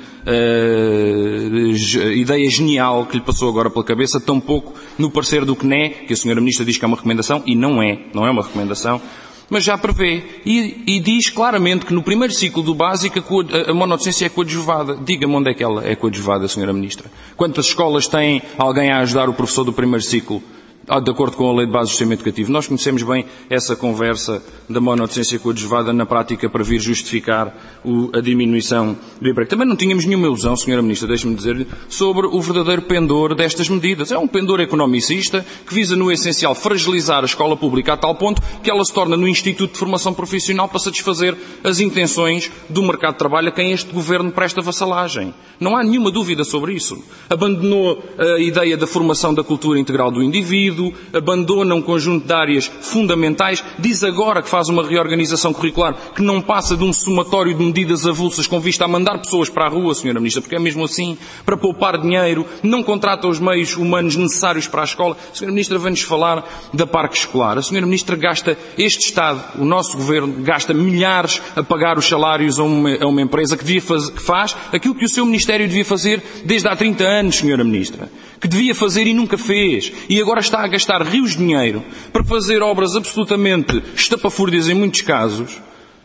ideia genial que lhe passou agora pela cabeça, tampouco no parecer do CNE, que a Sra. Ministra diz que é uma recomendação, e não é uma recomendação, mas já prevê. E diz claramente que no primeiro ciclo do básico a monodocência é coadjuvada. Diga-me onde é que ela é coadjuvada, Sra. Ministra. Quantas escolas têm alguém a ajudar o professor do primeiro ciclo, de acordo com a Lei de Base do Sistema Educativo? Nós conhecemos bem essa conversa da monodocência coadjuvada na prática para vir justificar a diminuição do emprego. Também não tínhamos nenhuma ilusão, Sra. Ministra, deixe-me dizer-lhe, sobre o verdadeiro pendor destas medidas. É um pendor economicista que visa, no essencial, fragilizar a escola pública a tal ponto que ela se torna no Instituto de Formação Profissional para satisfazer as intenções do mercado de trabalho a quem este Governo presta vassalagem. Não há nenhuma dúvida sobre isso. Abandonou a ideia da formação da cultura integral do indivíduo, abandona um conjunto de áreas fundamentais, diz agora que faz uma reorganização curricular que não passa de um somatório de medidas avulsas com vista a mandar pessoas para a rua, Sra. Ministra, porque é mesmo assim, para poupar dinheiro, não contrata os meios humanos necessários para a escola. A Sra. Ministra vem-nos falar da parque escolar. A Sra. Ministra gasta, este Estado, o nosso Governo, gasta milhares a pagar os salários a uma empresa que faz aquilo que o seu Ministério devia fazer desde há 30 anos, Sra. Ministra. Que devia fazer e nunca fez. E agora está a gastar rios de dinheiro para fazer obras absolutamente estapafúrdias em muitos casos.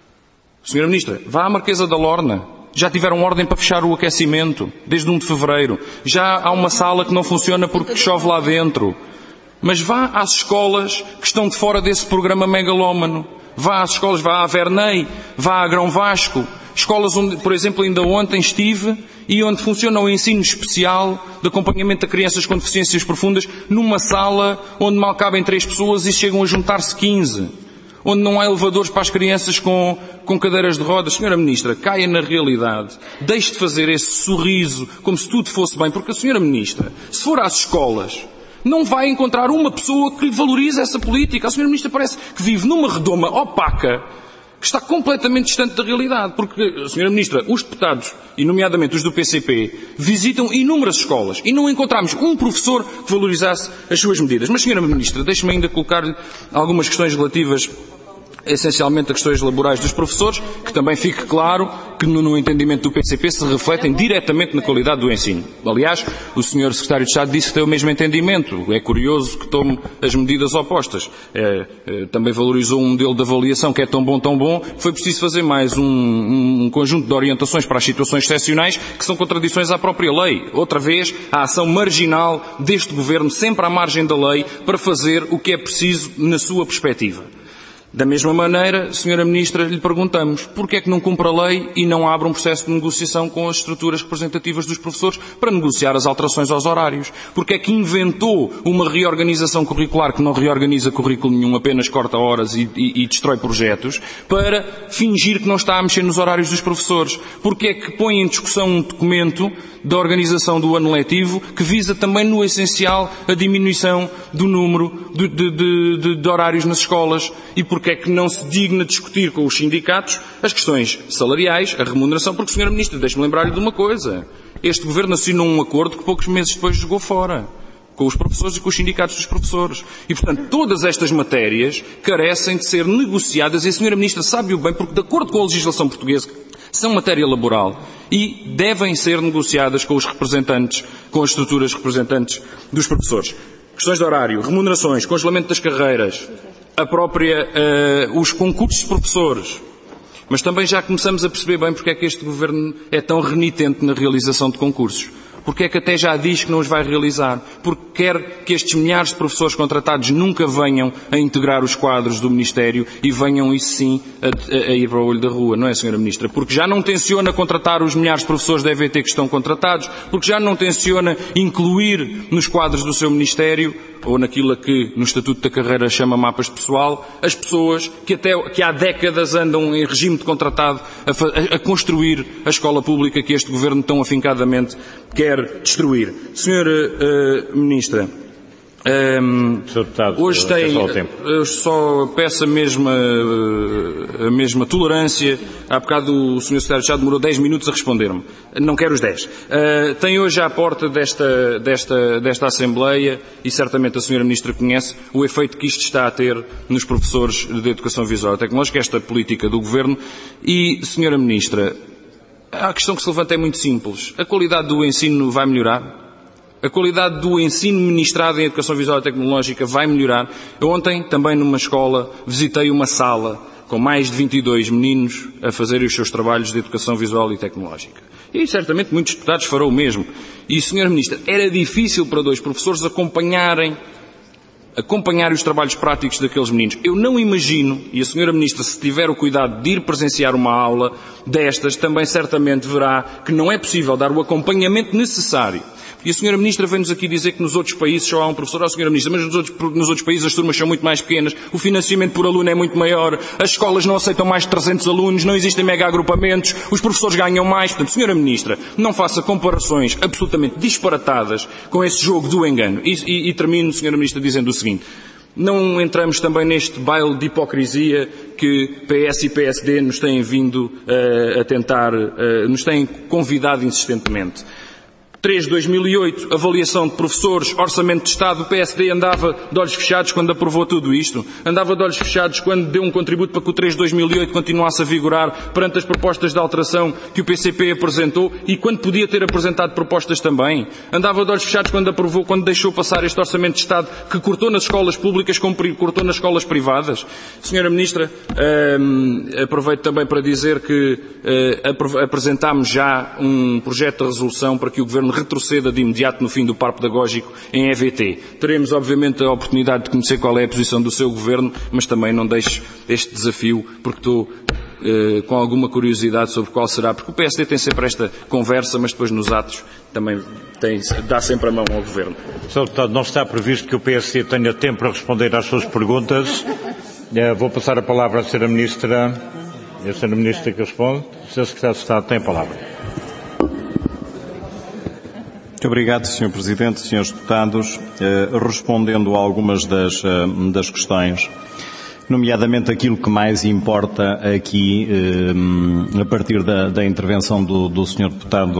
Sra. Ministra, vá à Marquesa da Lorna. Já tiveram ordem para fechar o aquecimento, desde 1 de fevereiro. Já há uma sala que não funciona porque chove lá dentro. Mas vá às escolas que estão de fora desse programa megalómano. Vá às escolas, vá à Vernei, vá à Grão Vasco. Escolas onde, por exemplo, ainda ontem estive e onde funciona o ensino especial de acompanhamento a crianças com deficiências profundas numa sala onde mal cabem 3 pessoas e chegam a juntar-se 15. Onde não há elevadores para as crianças com cadeiras de rodas. Sra. Ministra, caia na realidade. Deixe de fazer esse sorriso como se tudo fosse bem. Porque a Sra. Ministra, se for às escolas, não vai encontrar uma pessoa que lhe valorize essa política. A Sra. Ministra parece que vive numa redoma opaca que está completamente distante da realidade. Porque, Sra. Ministra, os deputados, e nomeadamente os do PCP, visitam inúmeras escolas e não encontramos um professor que valorizasse as suas medidas. Mas, Sra. Ministra, deixe-me ainda colocar-lhe algumas questões relativas essencialmente a questões laborais dos professores, que também fique claro que no entendimento do PCP se refletem diretamente na qualidade do ensino. Aliás, o Sr. Secretário de Estado disse que tem o mesmo entendimento. É curioso que tome as medidas opostas. Também valorizou um modelo de avaliação que é tão bom, que foi preciso fazer mais um conjunto de orientações para as situações excepcionais que são contradições à própria lei. Outra vez, a ação marginal deste Governo, sempre à margem da lei, para fazer o que é preciso na sua perspectiva. Da mesma maneira, Sra. Ministra, lhe perguntamos porquê é que não cumpre a lei e não abre um processo de negociação com as estruturas representativas dos professores para negociar as alterações aos horários? Porquê é que inventou uma reorganização curricular que não reorganiza currículo nenhum, apenas corta horas e destrói projetos, para fingir que não está a mexer nos horários dos professores? Porquê é que põe em discussão um documento da organização do ano letivo que visa também, no essencial, a diminuição do número de horários nas escolas? E porque é que não se digna discutir com os sindicatos as questões salariais, a remuneração? Porque, Sra. Ministra, deixe-me lembrar-lhe de uma coisa. Este Governo assinou um acordo que poucos meses depois jogou fora, com os professores e com os sindicatos dos professores. E, portanto, todas estas matérias carecem de ser negociadas, e a Sra. Ministra sabe-o bem, porque, de acordo com a legislação portuguesa, são matéria laboral e devem ser negociadas com os representantes, com as estruturas representantes dos professores. Questões de horário, remunerações, congelamento das carreiras, os concursos de professores. Mas também já começamos a perceber bem porque é que este Governo é tão renitente na realização de concursos. Porque é que até já diz que não os vai realizar. Porque quer que estes milhares de professores contratados nunca venham a integrar os quadros do Ministério e venham, isso sim, a ir para o olho da rua, não é, Sra. Ministra? Porque já não tenciona contratar os milhares de professores da EVT que estão contratados, porque já não tenciona incluir nos quadros do seu Ministério, ou naquilo que no Estatuto da Carreira chama mapas de pessoal, as pessoas que há décadas andam em regime de contratado a construir a escola pública que este Governo tão afincadamente quer destruir. Sra. Ministra, hoje eu só peço a mesma tolerância. Há bocado o Sr. Secretário de Estado demorou 10 minutos a responder-me. Não quero os 10. Tem hoje à porta desta Assembleia, e certamente a Sra. Ministra conhece, o efeito que isto está a ter nos professores de Educação Visual e Tecnológica, esta política do Governo. E, Sra. Ministra, a questão que se levanta é muito simples. A qualidade do ensino vai melhorar? A qualidade do ensino ministrado em Educação Visual e Tecnológica vai melhorar? Eu ontem, também numa escola, visitei uma sala com mais de 22 meninos a fazerem os seus trabalhos de Educação Visual e Tecnológica. E certamente muitos deputados farão o mesmo. E, Sra. Ministra, era difícil para 2 professores acompanharem os trabalhos práticos daqueles meninos. Eu não imagino, e a Sra. Ministra, se tiver o cuidado de ir presenciar uma aula destas, também certamente verá que não é possível dar o acompanhamento necessário. E a Sra. Ministra vem-nos aqui dizer que nos outros países só há um professor. Sra. Ministra, mas nos outros países as turmas são muito mais pequenas, o financiamento por aluno é muito maior, as escolas não aceitam mais de 300 alunos, não existem mega-agrupamentos, os professores ganham mais. Portanto, Sra. Ministra, não faça comparações absolutamente disparatadas com esse jogo do engano. E termino, Sra. Ministra, dizendo o seguinte: não entramos também neste baile de hipocrisia que PS e PSD nos têm vindo a tentar, nos têm convidado insistentemente. 3 de 2008, avaliação de professores, orçamento de Estado, o PSD andava de olhos fechados quando aprovou tudo isto. Andava de olhos fechados quando deu um contributo para que o 3 de 2008 continuasse a vigorar perante as propostas de alteração que o PCP apresentou e quando podia ter apresentado propostas também. Andava de olhos fechados quando aprovou, quando deixou passar este orçamento de Estado que cortou nas escolas públicas como cortou nas escolas privadas. Sra. Ministra, aproveito também para dizer que apresentámos já um projeto de resolução para que o Governo retroceda de imediato no fim do par pedagógico em EVT. Teremos, obviamente, a oportunidade de conhecer qual é a posição do seu Governo, mas também não deixo este desafio, porque estou com alguma curiosidade sobre qual será, porque o PSD tem sempre esta conversa, mas depois nos atos também dá sempre a mão ao Governo. Sr. Deputado, não está previsto que o PSD tenha tempo para responder às suas perguntas. Vou passar a palavra à Sra. Ministra. É a Sra. Ministra que responde. O Sr. Secretário de Estado tem a palavra. Muito obrigado, Sr. Presidente, Srs. Deputados. Respondendo a algumas das questões, nomeadamente aquilo que mais importa aqui, a partir da intervenção do Sr. Deputado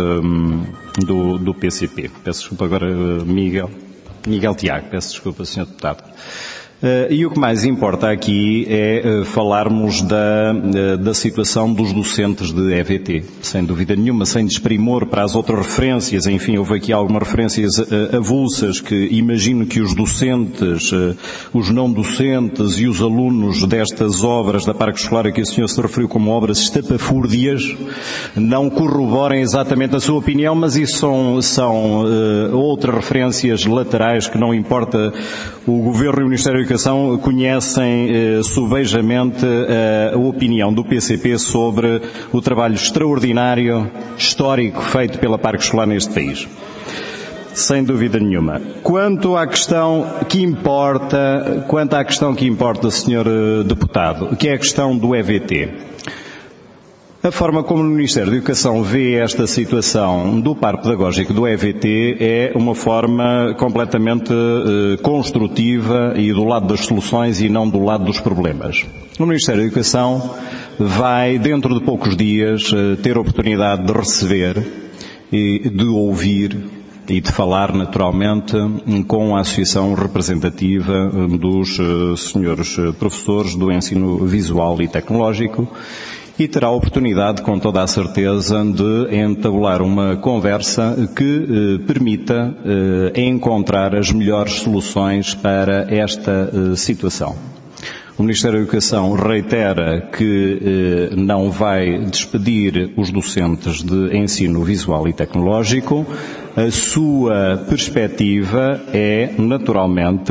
do PCP. Peço desculpa agora, Miguel Tiago, peço desculpa, Sr. Deputado. E o que mais importa aqui é falarmos da situação dos docentes de EVT, sem dúvida nenhuma, sem desprimor para as outras referências. Enfim, houve aqui algumas referências avulsas que imagino que os docentes, os não docentes e os alunos destas obras da Parque Escolar a que o senhor se referiu como obras estapafúrdias não corroborem exatamente a sua opinião, mas isso são outras referências laterais que não importa. O Governo e o Ministério da Educação conhecem subejamente a opinião do PCP sobre o trabalho extraordinário, histórico, feito pela Parque Escolar neste país. Sem dúvida nenhuma. Quanto à questão que importa, Sr. Deputado, que é a questão do EVT. A forma como o Ministério da Educação vê esta situação do par pedagógico do EVT é uma forma completamente construtiva e do lado das soluções e não do lado dos problemas. O Ministério da Educação vai, dentro de poucos dias, ter a oportunidade de receber e de ouvir e de falar, naturalmente, com a Associação Representativa dos senhores professores do ensino visual e tecnológico, e terá a oportunidade, com toda a certeza, de entabular uma conversa que permita encontrar as melhores soluções para esta situação. O Ministério da Educação reitera que não vai despedir os docentes de ensino visual e tecnológico. A sua perspectiva é, naturalmente,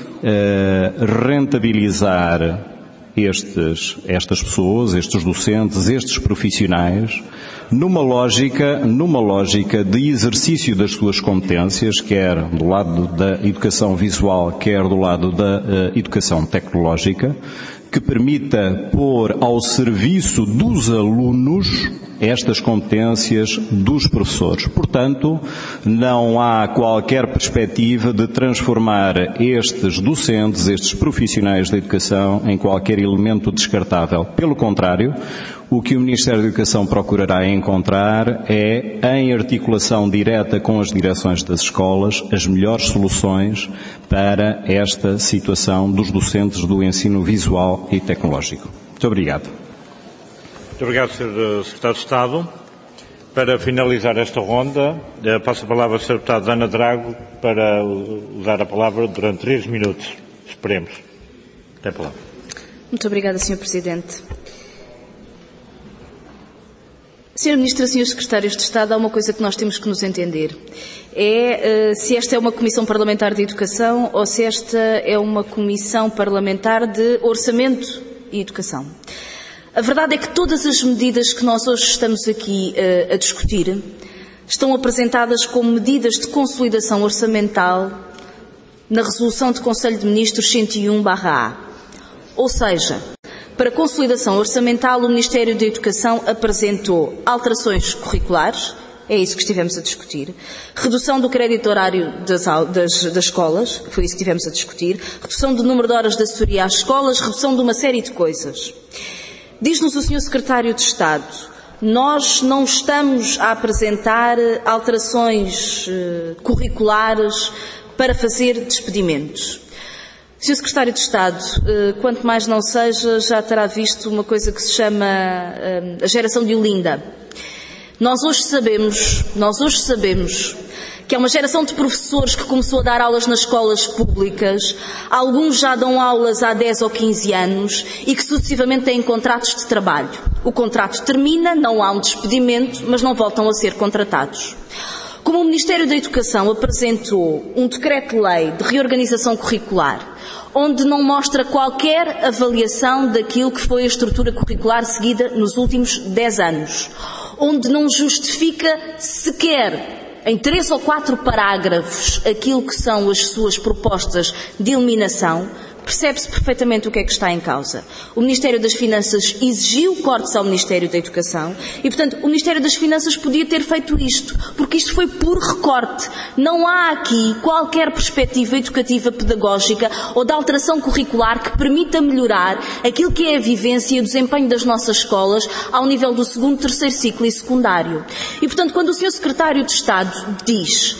rentabilizar estas pessoas, estes docentes, estes profissionais, numa lógica de exercício das suas competências, quer do lado da educação visual, quer do lado da educação tecnológica, que permita pôr ao serviço dos alunos estas competências dos professores. Portanto, não há qualquer perspectiva de transformar estes docentes, estes profissionais da educação, em qualquer elemento descartável. Pelo contrário, o que o Ministério da Educação procurará encontrar é, em articulação direta com as direções das escolas, as melhores soluções para esta situação dos docentes do ensino visual e tecnológico. Muito obrigado. Muito obrigado, Sr. Secretário de Estado. Para finalizar esta ronda, passo a palavra ao Sr. Deputado Ana Drago para usar a palavra durante 3 minutos. Esperemos. Tem a palavra. Muito obrigada, Sr. Presidente. Sr. Ministro, Srs. Secretários de Estado, há uma coisa que nós temos que nos entender. É se esta é uma Comissão Parlamentar de Educação ou se esta é uma Comissão Parlamentar de Orçamento e Educação. A verdade é que todas as medidas que nós hoje estamos aqui a discutir estão apresentadas como medidas de consolidação orçamental na Resolução de Conselho de Ministros 101/A. Ou seja, para consolidação orçamental, o Ministério da Educação apresentou alterações curriculares, é isso que estivemos a discutir, redução do crédito horário das escolas, foi isso que estivemos a discutir, redução do número de horas de assessoria às escolas, redução de uma série de coisas. Diz-nos o Sr. Secretário de Estado, nós não estamos a apresentar alterações curriculares para fazer despedimentos. Sr. Secretário de Estado, quanto mais não seja, já terá visto uma coisa que se chama a geração de Olinda. Nós hoje sabemos que é uma geração de professores que começou a dar aulas nas escolas públicas, alguns já dão aulas há 10 ou 15 anos e que sucessivamente têm contratos de trabalho. O contrato termina, não há um despedimento, mas não voltam a ser contratados. Como o Ministério da Educação apresentou um decreto-lei de reorganização curricular, onde não mostra qualquer avaliação daquilo que foi a estrutura curricular seguida nos últimos 10 anos, onde não justifica sequer em 3 ou 4 parágrafos aquilo que são as suas propostas de eliminação, percebe-se perfeitamente o que é que está em causa. O Ministério das Finanças exigiu cortes ao Ministério da Educação e, portanto, o Ministério das Finanças podia ter feito isto, porque isto foi por recorte. Não há aqui qualquer perspectiva educativa pedagógica ou de alteração curricular que permita melhorar aquilo que é a vivência e o desempenho das nossas escolas ao nível do 2º, 3º ciclo e secundário. E, portanto, quando o Sr. Secretário de Estado diz que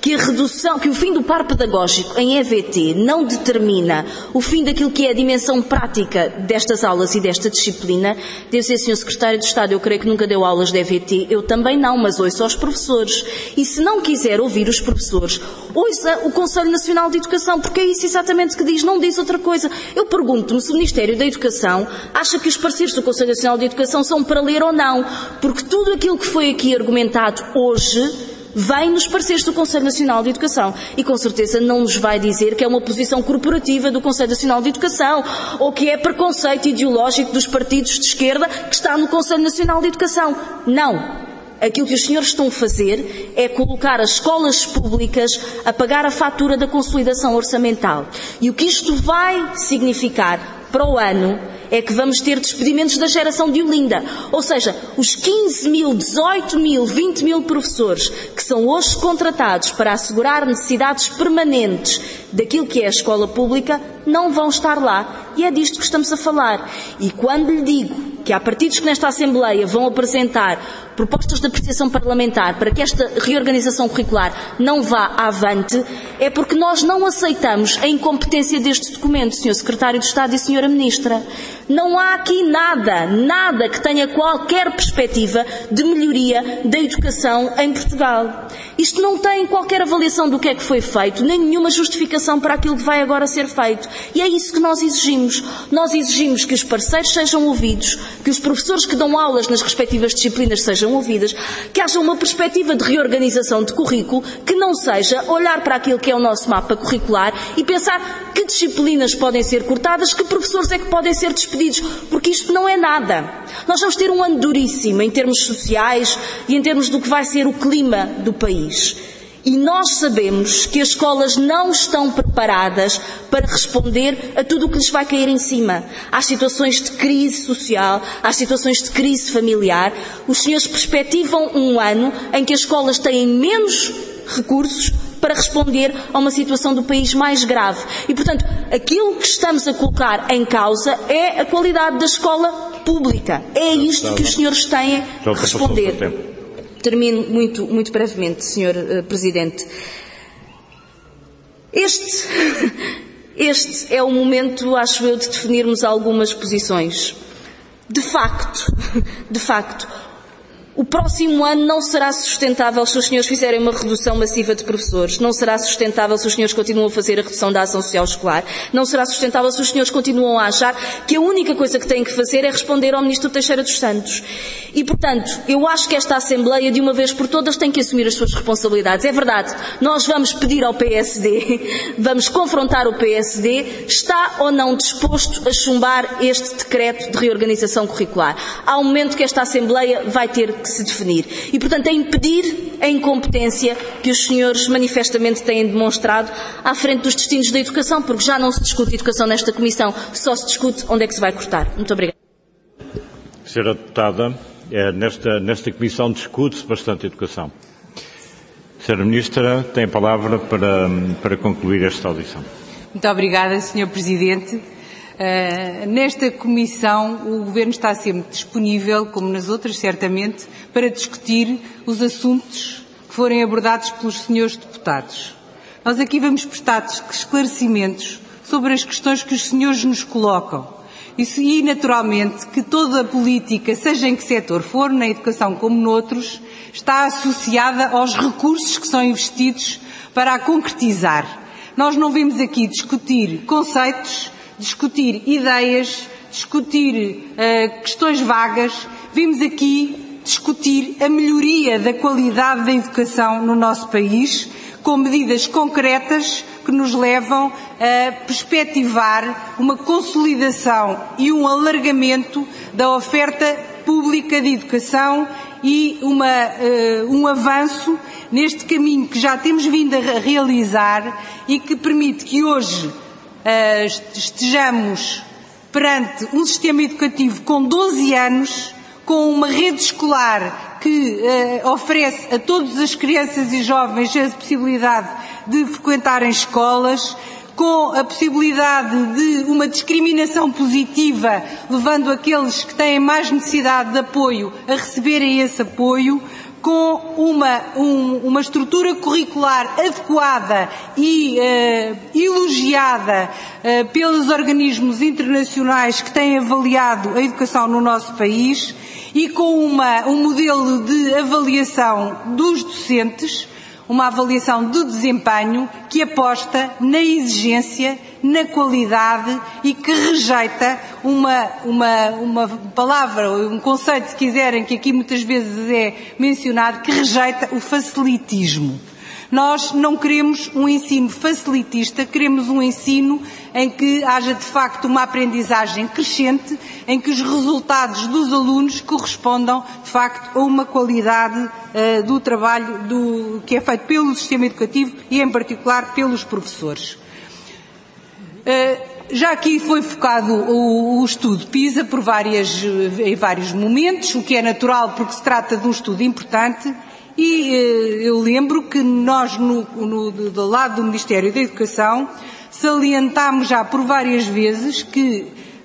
que o fim do par pedagógico em EVT não determina o fim daquilo que é a dimensão prática destas aulas e desta disciplina, devo dizer, Sr. Secretário de Estado, eu creio que nunca deu aulas de EVT, eu também não, mas ouço aos professores. E se não quiser ouvir os professores, ouça o Conselho Nacional de Educação, porque é isso exatamente que diz, não diz outra coisa. Eu pergunto-me se o Ministério da Educação acha que os pareceres do Conselho Nacional de Educação são para ler ou não, porque tudo aquilo que foi aqui argumentado hoje vem nos pareceres do Conselho Nacional de Educação e com certeza não nos vai dizer que é uma posição corporativa do Conselho Nacional de Educação ou que é preconceito ideológico dos partidos de esquerda que está no Conselho Nacional de Educação. Não. Aquilo que os senhores estão a fazer é colocar as escolas públicas a pagar a fatura da consolidação orçamental. E o que isto vai significar para o ano é que vamos ter despedimentos da geração de Olinda. Ou seja, os 15 mil, 18 mil, 20 mil professores que são hoje contratados para assegurar necessidades permanentes daquilo que é a escola pública não vão estar lá. E é disto que estamos a falar. E quando lhe digo que há partidos que nesta Assembleia vão apresentar propostas de apreciação parlamentar para que esta reorganização curricular não vá avante, é porque nós não aceitamos a incompetência deste documento, Sr. Secretário de Estado e Sra. Ministra. Não há aqui nada que tenha qualquer perspectiva de melhoria da educação em Portugal. Isto não tem qualquer avaliação do que é que foi feito, nem nenhuma justificação para aquilo que vai agora ser feito. E é isso que nós exigimos. Nós exigimos que os parceiros sejam ouvidos, que os professores que dão aulas nas respectivas disciplinas sejam ouvidas, que haja uma perspectiva de reorganização de currículo que não seja olhar para aquilo que é o nosso mapa curricular e pensar que disciplinas podem ser cortadas, que professores é que podem ser despedidos, porque isto não é nada. Nós vamos ter um ano duríssimo em termos sociais e em termos do que vai ser o clima do país. E nós sabemos que as escolas não estão preparadas para responder a tudo o que lhes vai cair em cima. Há situações de crise social, há situações de crise familiar. Os senhores perspectivam um ano em que as escolas têm menos recursos para responder a uma situação do país mais grave. E, portanto, aquilo que estamos a colocar em causa é a qualidade da escola pública. É isto que os senhores têm que responder. Termino muito brevemente, Sr. Presidente. Este é o momento, acho eu, de definirmos algumas posições. De facto, o próximo ano não será sustentável se os senhores fizerem uma redução massiva de professores. Não será sustentável se os senhores continuam a fazer a redução da ação social escolar. Não será sustentável se os senhores continuam a achar que a única coisa que têm que fazer é responder ao Ministro Teixeira dos Santos. E, portanto, eu acho que esta Assembleia, de uma vez por todas, tem que assumir as suas responsabilidades. É verdade, nós vamos pedir ao PSD, vamos confrontar o PSD, está ou não disposto a chumbar este decreto de reorganização curricular. Há um momento que esta Assembleia vai ter que se definir. E, portanto, é impedir a incompetência que os senhores manifestamente têm demonstrado à frente dos destinos da educação, porque já não se discute educação nesta Comissão, só se discute onde é que se vai cortar. Muito obrigada. Senhora Deputada, nesta Comissão discute-se bastante educação. Senhora Ministra, tem a palavra para concluir esta audição. Muito obrigada, Sr. Presidente. Nesta Comissão o Governo está sempre disponível, como nas outras certamente, para discutir os assuntos que forem abordados pelos senhores deputados. Nós aqui vamos prestar esclarecimentos sobre as questões que os senhores nos colocam. E, naturalmente, que toda a política, seja em que setor for, na educação como noutros, está associada aos recursos que são investidos para a concretizar. Nós não vemos aqui discutir conceitos, discutir ideias, discutir questões vagas, vimos aqui discutir a melhoria da qualidade da educação no nosso país, com medidas concretas que nos levam a perspectivar uma consolidação e um alargamento da oferta pública de educação e um avanço neste caminho que já temos vindo a realizar e que permite que hoje estejamos perante um sistema educativo com 12 anos, com uma rede escolar que oferece a todas as crianças e jovens a possibilidade de frequentarem escolas, com a possibilidade de uma discriminação positiva, levando aqueles que têm mais necessidade de apoio a receberem esse apoio, com uma estrutura curricular adequada e elogiada pelos organismos internacionais que têm avaliado a educação no nosso país e com um modelo de avaliação dos docentes, uma avaliação do desempenho que aposta na exigência, na qualidade e que rejeita uma palavra, um conceito, se quiserem, que aqui muitas vezes é mencionado, que rejeita o facilitismo. Nós não queremos um ensino facilitista, queremos um ensino em que haja de facto uma aprendizagem crescente, em que os resultados dos alunos correspondam de facto a uma qualidade do trabalho que é feito pelo sistema educativo e em particular pelos professores. Já aqui foi focado o estudo PISA em vários momentos, o que é natural porque se trata de um estudo importante. E eu lembro que nós, do lado do Ministério da Educação, salientámos já por várias vezes que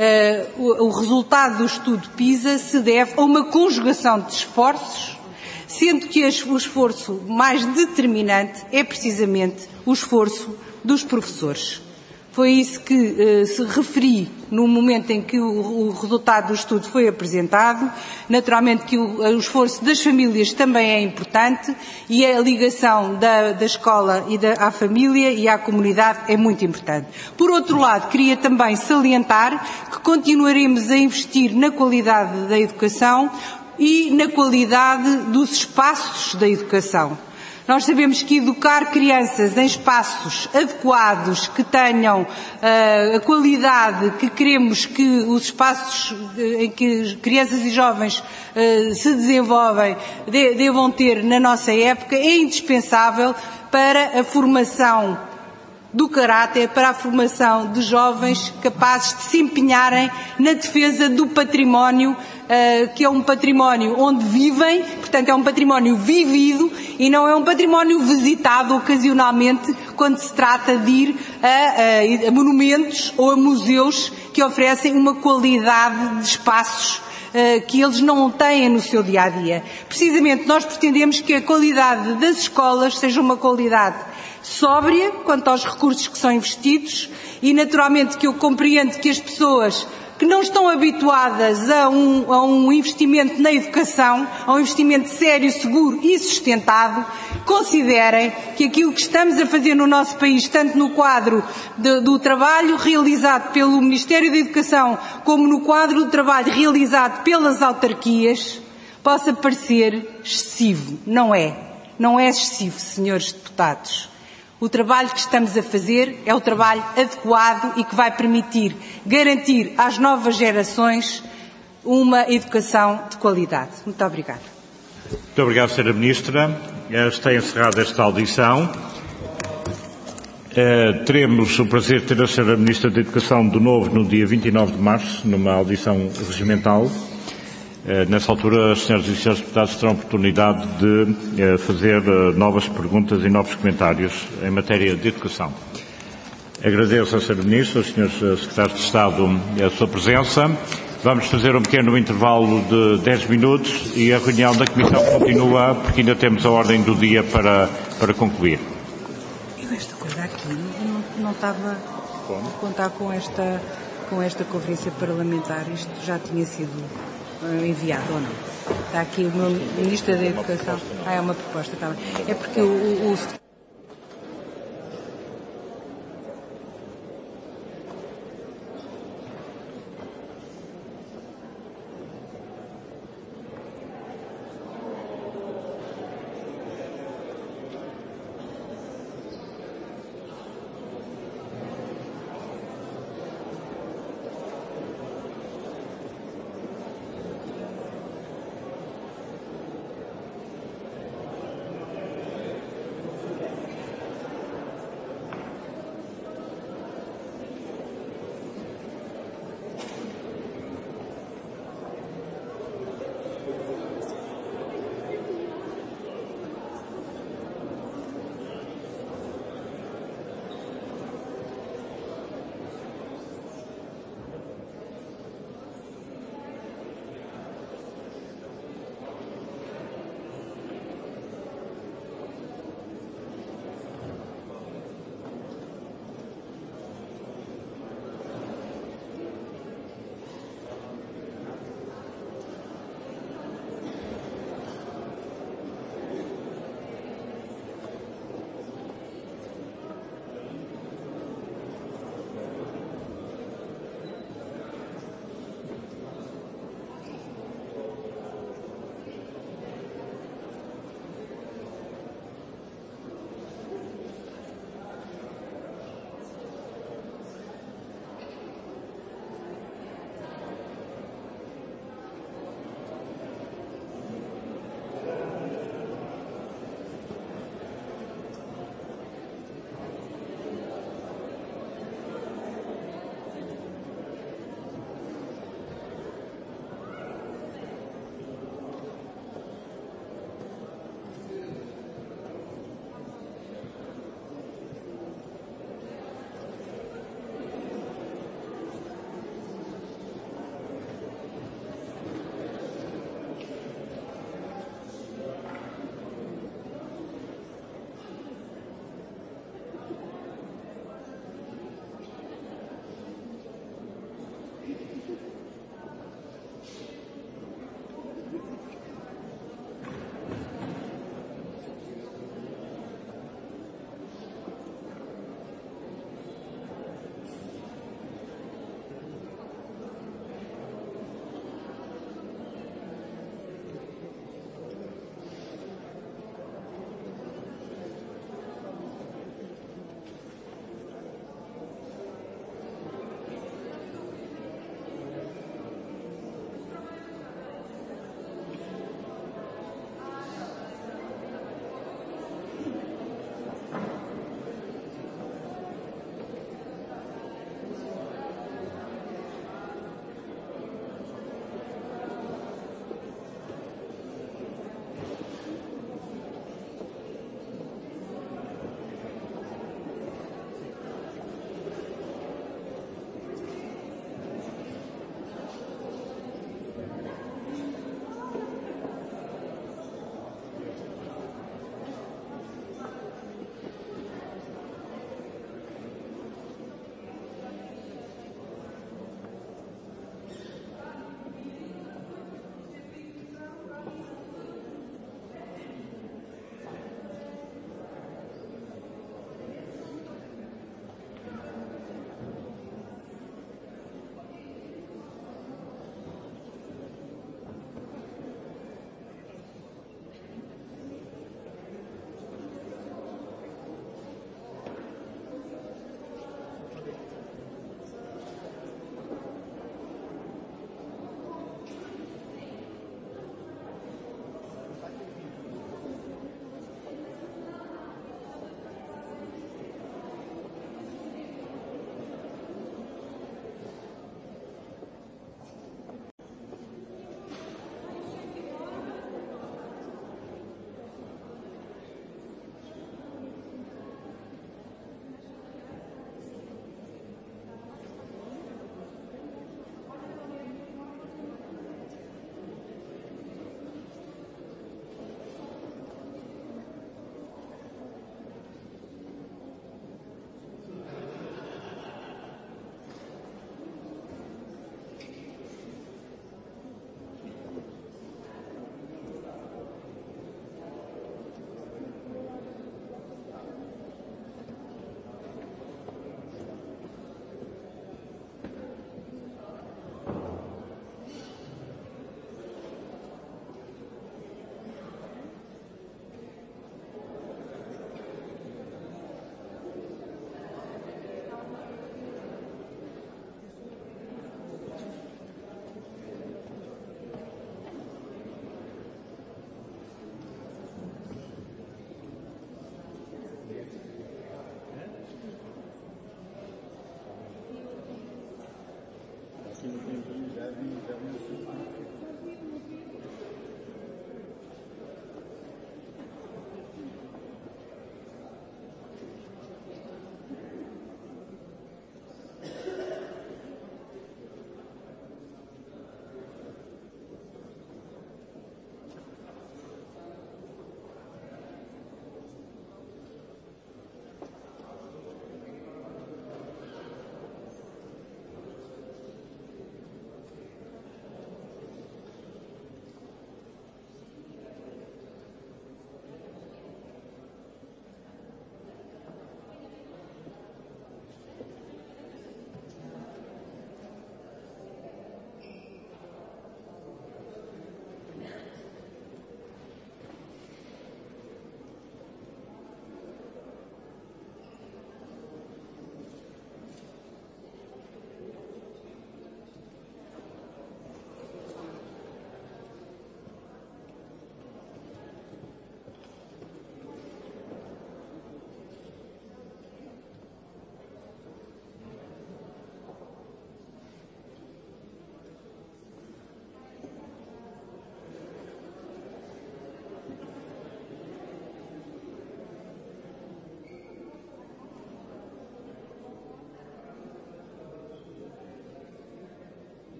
o resultado do estudo PISA se deve a uma conjugação de esforços, sendo que o esforço mais determinante é precisamente o esforço dos professores. Foi isso que se referi no momento em que o resultado do estudo foi apresentado. Naturalmente que o esforço das famílias também é importante e a ligação da escola à família e à comunidade é muito importante. Por outro lado, queria também salientar que continuaremos a investir na qualidade da educação e na qualidade dos espaços da educação. Nós sabemos que educar crianças em espaços adequados, que tenham a qualidade que queremos que os espaços em que crianças e jovens se desenvolvem devam ter na nossa época, é indispensável para a formação do caráter, para a formação de jovens capazes de se empenharem na defesa do património, que é um património onde vivem, portanto é um património vivido e não é um património visitado ocasionalmente quando se trata de ir a monumentos ou a museus que oferecem uma qualidade de espaços que eles não têm no seu dia-a-dia. Precisamente nós pretendemos que a qualidade das escolas seja uma qualidade sóbria quanto aos recursos que são investidos e naturalmente que eu compreendo que as pessoas que não estão habituadas a um investimento na educação, a um investimento sério, seguro e sustentado, considerem que aquilo que estamos a fazer no nosso país, tanto no quadro do trabalho realizado pelo Ministério da Educação, como no quadro do trabalho realizado pelas autarquias, possa parecer excessivo. Não é. Não é excessivo, senhores deputados. O trabalho que estamos a fazer é o trabalho adequado e que vai permitir garantir às novas gerações uma educação de qualidade. Muito obrigada. Muito obrigado, Sra. Ministra. Está encerrada esta audição. Teremos o prazer de ter a Sra. Ministra da Educação de novo no dia 29 de março, numa audição regimental. Nessa altura, as senhoras e senhores deputados terão oportunidade de fazer novas perguntas e novos comentários em matéria de educação. Agradeço ao Sr. Ministro, aos senhores secretários de Estado a sua presença. Vamos fazer um pequeno intervalo de 10 minutos e a reunião da Comissão continua porque ainda temos a ordem do dia para concluir. Eu esta coisa aqui não estava a contar com esta conferência parlamentar. Isto já tinha sido enviado ou não? Está aqui o meu Ministro da Educação. É uma proposta, está bem. É porque o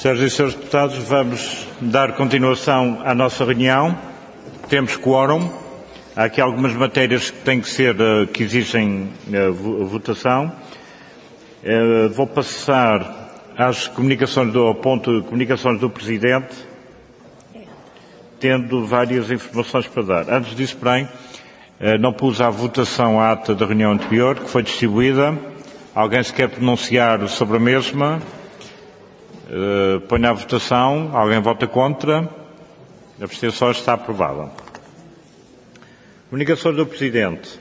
Senhoras e senhores deputados, vamos dar continuação à nossa reunião. Temos quórum. Há aqui algumas matérias que exigem votação. Vou passar às comunicações ao ponto de comunicações do Presidente, tendo várias informações para dar. Antes disso, porém, não pus à votação a ata da reunião anterior, que foi distribuída. Alguém se quer pronunciar sobre a mesma? Ponho à votação. Alguém vota contra? A abstenção está aprovada. Comunicações do Presidente.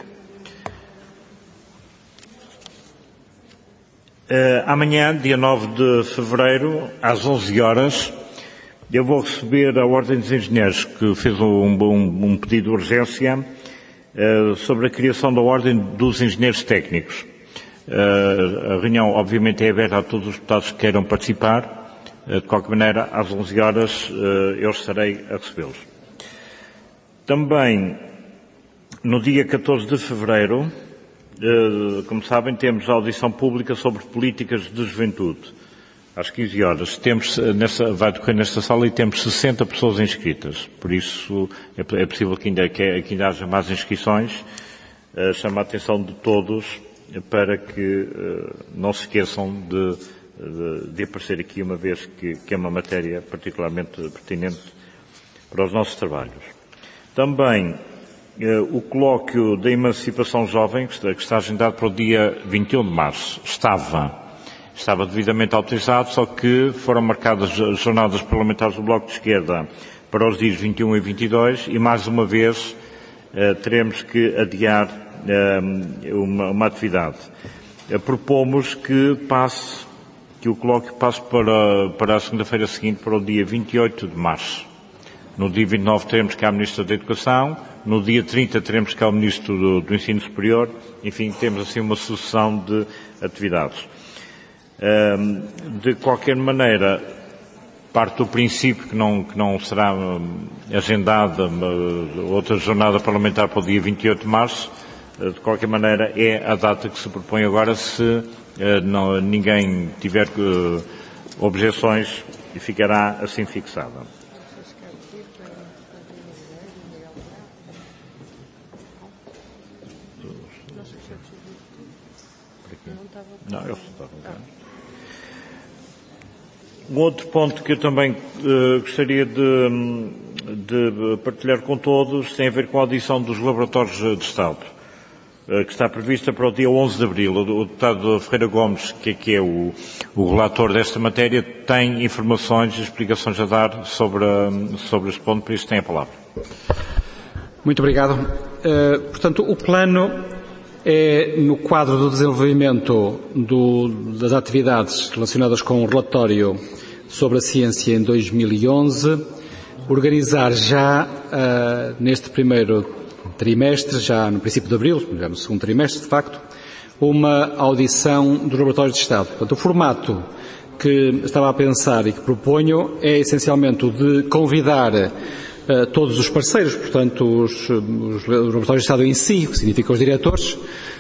Amanhã, dia 9 de fevereiro, às 11 horas, eu vou receber a Ordem dos Engenheiros, que fez um pedido de urgência sobre a criação da Ordem dos Engenheiros Técnicos. A reunião, obviamente, é aberta a todos os deputados que queiram participar. De qualquer maneira, às 11 horas, eu estarei a recebê-los. Também, no dia 14 de fevereiro, como sabem, temos a audição pública sobre políticas de juventude. Às 15 horas. Vai decorrer nesta sala e temos 60 pessoas inscritas. Por isso, é possível que ainda haja mais inscrições. Chamo a atenção de todos para que não se esqueçam de aparecer aqui, uma vez que é uma matéria particularmente pertinente para os nossos trabalhos. Também o colóquio da emancipação jovem, que está agendado para o dia 21 de março, estava devidamente autorizado, só que foram marcadas as jornadas parlamentares do Bloco de Esquerda para os dias 21 e 22 e, mais uma vez, teremos que adiar uma atividade. Propomos que o colóquio passe para a segunda-feira seguinte, para o dia 28 de março. No dia 29 teremos cá a Ministra da Educação, no dia 30 teremos cá o Ministro do Ensino Superior, enfim, temos assim uma sucessão de atividades. De qualquer maneira, parte do princípio que não será agendada outra jornada parlamentar para o dia 28 de março, de qualquer maneira é a data que se propõe agora, se ninguém tiver objeções, ficará assim fixada. Não, eu estou Um outro ponto que eu também gostaria de partilhar com todos tem a ver com a audição dos laboratórios de Estado, que está prevista para o dia 11 de abril. O deputado Ferreira Gomes, que é o relator desta matéria, tem informações e explicações a dar sobre este ponto, por isso tem a palavra. Muito obrigado. Portanto, o plano é, no quadro do desenvolvimento das atividades relacionadas com o relatório sobre a ciência em 2011, organizar já neste primeiro trimestre, já no princípio de abril, já no segundo trimestre, de facto, uma audição dos laboratórios de Estado. Portanto, o formato que estava a pensar e que proponho é essencialmente o de convidar todos os parceiros, portanto, os laboratórios de Estado em si, que significa os diretores,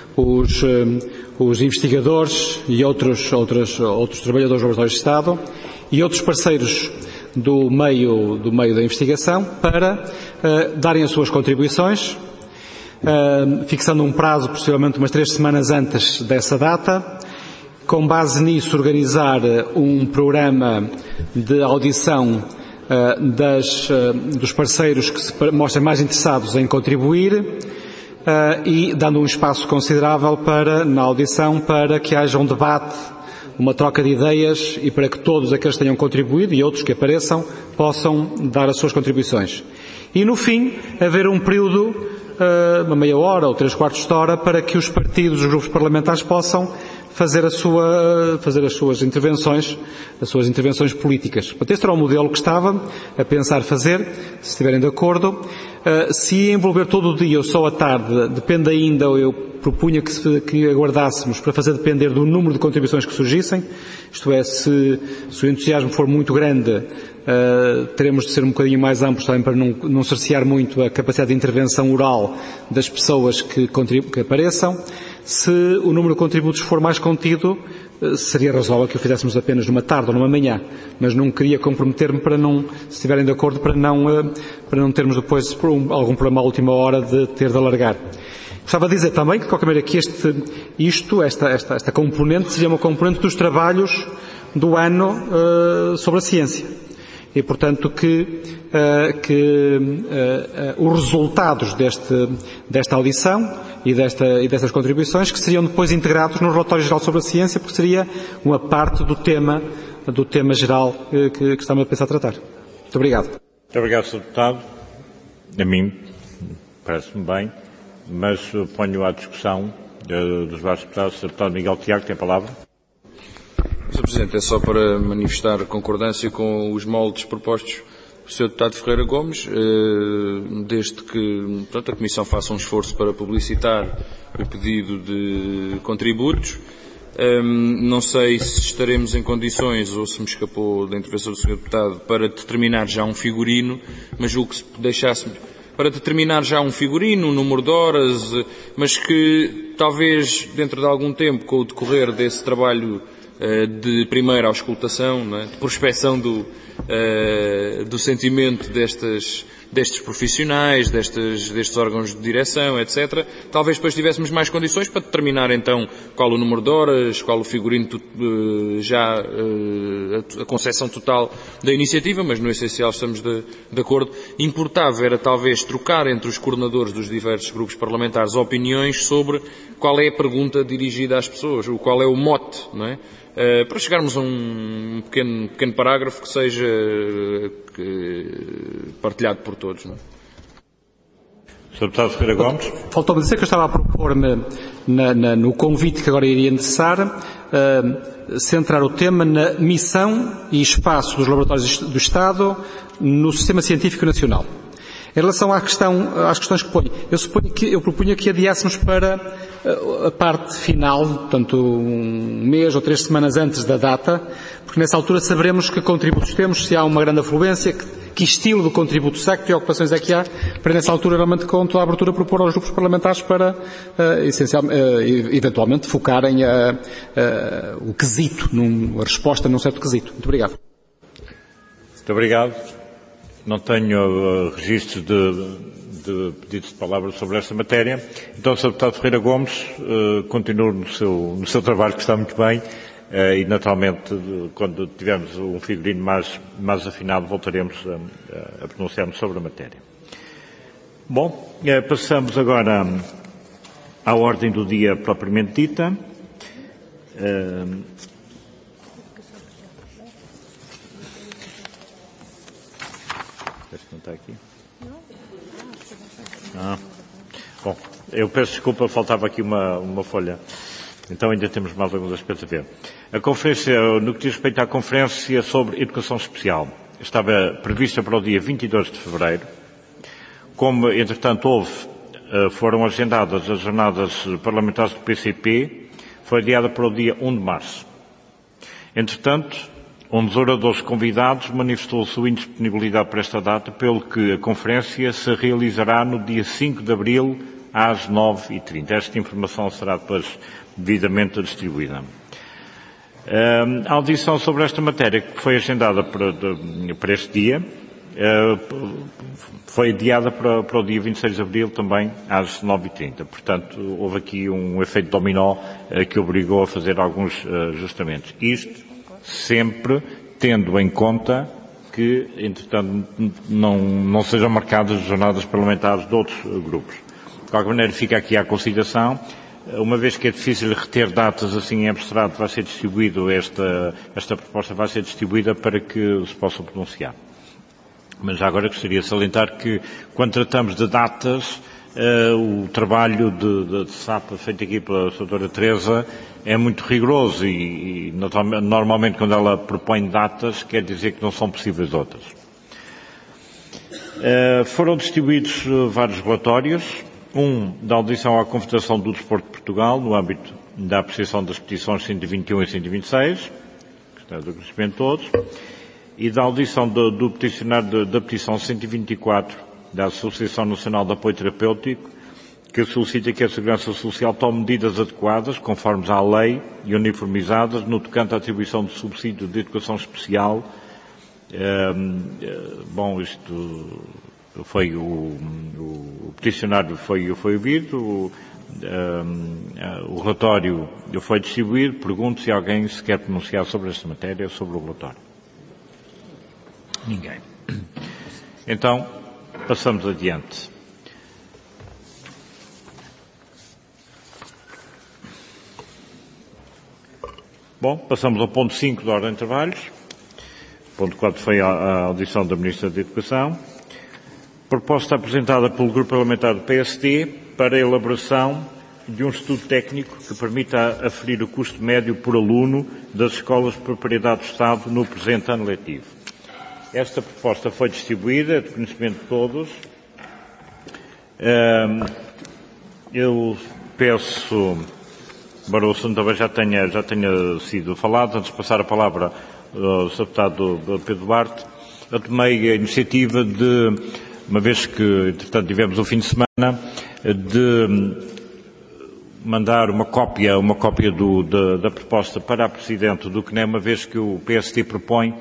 os investigadores e outros trabalhadores dos laboratórios de Estado e outros parceiros do meio da investigação para darem as suas contribuições, fixando um prazo, possivelmente umas 3 semanas antes dessa data. Com base nisso, organizar um programa de audição dos parceiros que se mostrem mais interessados em contribuir e dando um espaço considerável na audição para que haja um debate, uma troca de ideias e para que todos aqueles que tenham contribuído e outros que apareçam possam dar as suas contribuições. E no fim, haver um período, uma meia hora ou 3/4 de hora, para que os partidos, os grupos parlamentares possam fazer as suas intervenções políticas. Portanto, este era o modelo que estava a pensar fazer, se estiverem de acordo. Se envolver todo o dia ou só à tarde, depende ainda, eu propunha que aguardássemos para fazer depender do número de contribuições que surgissem, isto é, se o entusiasmo for muito grande, teremos de ser um bocadinho mais amplos também para não cercear muito a capacidade de intervenção oral das pessoas que apareçam. se o número de contributos for mais contido, seria razoável que o fizéssemos apenas numa tarde ou numa manhã, mas não queria comprometer-me para não, se estiverem de acordo, para não termos depois algum problema à última hora de ter de alargar. Gostava de dizer também que, de qualquer maneira, que esta componente seria uma componente dos trabalhos do ano sobre a ciência. E, portanto, que os resultados desta audição e destas contribuições que seriam depois integrados no relatório geral sobre a ciência, porque seria uma parte do tema geral que estamos a pensar tratar. Muito obrigado. Muito obrigado, Sr. Deputado. A mim parece-me bem, mas ponho à discussão dos vários deputados. Sr. Deputado Miguel Tiago, tem a palavra. Sr. Presidente, é só para manifestar concordância com os moldes propostos pelo Sr. Deputado Ferreira Gomes, desde que a Comissão faça um esforço para publicitar o pedido de contributos. Não sei se estaremos em condições, ou se me escapou da intervenção do Sr. Deputado, para determinar já um figurino, mas julgo que se deixássemos para determinar já um figurino, um número de horas, mas que talvez dentro de algum tempo, com o decorrer desse trabalho de primeira auscultação, não é? De prospeção do sentimento destes profissionais, destes órgãos de direção, etc. Talvez depois tivéssemos mais condições para determinar então qual o número de horas, qual o figurino, a concepção total da iniciativa, mas no essencial estamos de acordo. Importava era talvez trocar entre os coordenadores dos diversos grupos parlamentares opiniões sobre qual é a pergunta dirigida às pessoas, qual é o mote, não é? Para chegarmos a um pequeno parágrafo que seja partilhado por todos. Não é? Sr. Deputado Ferreira Gomes. Faltou-me dizer que eu estava a propor-me, no convite que agora iria endereçar, centrar o tema na missão e espaço dos laboratórios do Estado no sistema científico nacional. Em relação às questões que põe, eu propunha que adiássemos para a parte final, portanto, um mês ou 3 semanas antes da data, porque nessa altura saberemos que contributos temos, se há uma grande afluência, que estilo de contributo será, que preocupações é que há, para nessa altura realmente com toda a abertura propor aos grupos parlamentares para, eventualmente, focarem o quesito, a resposta num certo quesito. Muito obrigado. Muito obrigado. Não tenho registros de pedidos de palavra sobre esta matéria. Então, Sr. Deputado Ferreira Gomes, continue no seu trabalho, que está muito bem, e naturalmente, quando tivermos um figurino mais afinado, voltaremos a pronunciar-nos sobre a matéria. Bom, passamos agora à ordem do dia propriamente dita. Não está aqui? Bom, eu peço desculpa, faltava aqui uma folha. Então ainda temos mais alguns aspectos a ver. A conferência, no que diz respeito à conferência sobre educação especial, estava prevista para o dia 22 de fevereiro. Como, entretanto, foram agendadas as jornadas parlamentares do PCP, foi adiada para o dia 1 de março. Entretanto, um dos oradores convidados manifestou a sua indisponibilidade para esta data, pelo que a conferência se realizará no dia 5 de abril, às 9h30. Esta informação será depois devidamente distribuída. A audição sobre esta matéria, que foi agendada para este dia, foi adiada para o dia 26 de abril, também às 9h30. Portanto, houve aqui um efeito dominó que obrigou a fazer alguns ajustamentos. Isto sempre tendo em conta que, entretanto, não sejam marcadas jornadas parlamentares de outros grupos. De qualquer maneira, fica aqui à consideração. Uma vez que é difícil reter datas assim em abstrato, vai ser distribuído esta proposta vai ser distribuída para que se possa pronunciar. Mas já agora gostaria de salientar que, quando tratamos de datas, o trabalho de SAP feito aqui pela Sra. Teresa é muito rigoroso e normalmente quando ela propõe datas quer dizer que não são possíveis outras. Foram distribuídos vários relatórios, um da audição à Confederação do Desporto de Portugal, no âmbito da apreciação das petições 121 e 126, que está do conhecimento de todos, e da audição do peticionário da petição 124 da Associação Nacional de Apoio Terapêutico, que solicita que a Segurança Social tome medidas adequadas, conformes à lei e uniformizadas, no tocante à atribuição de subsídio de educação especial. Isto foi o peticionário foi ouvido, o relatório foi distribuído. Pergunto se alguém se quer pronunciar sobre esta matéria, sobre o relatório. Ninguém. Então, passamos adiante. Bom, passamos ao ponto 5 da ordem de trabalhos. Ponto 4 foi a audição da Ministra da Educação. Proposta apresentada pelo Grupo Parlamentar do PSD para a elaboração de um estudo técnico que permita aferir o custo médio por aluno das escolas de propriedade do Estado no presente ano letivo. Esta proposta foi distribuída, é de conhecimento de todos. Eu peço, embora o assunto também já tenha sido falado, antes de passar a palavra ao Sr. Deputado Pedro Duarte, eu tomei a iniciativa de, uma vez que, entretanto, tivemos o fim de semana, de mandar uma cópia da proposta para a Presidente do CNE, uma vez que o PSD propõe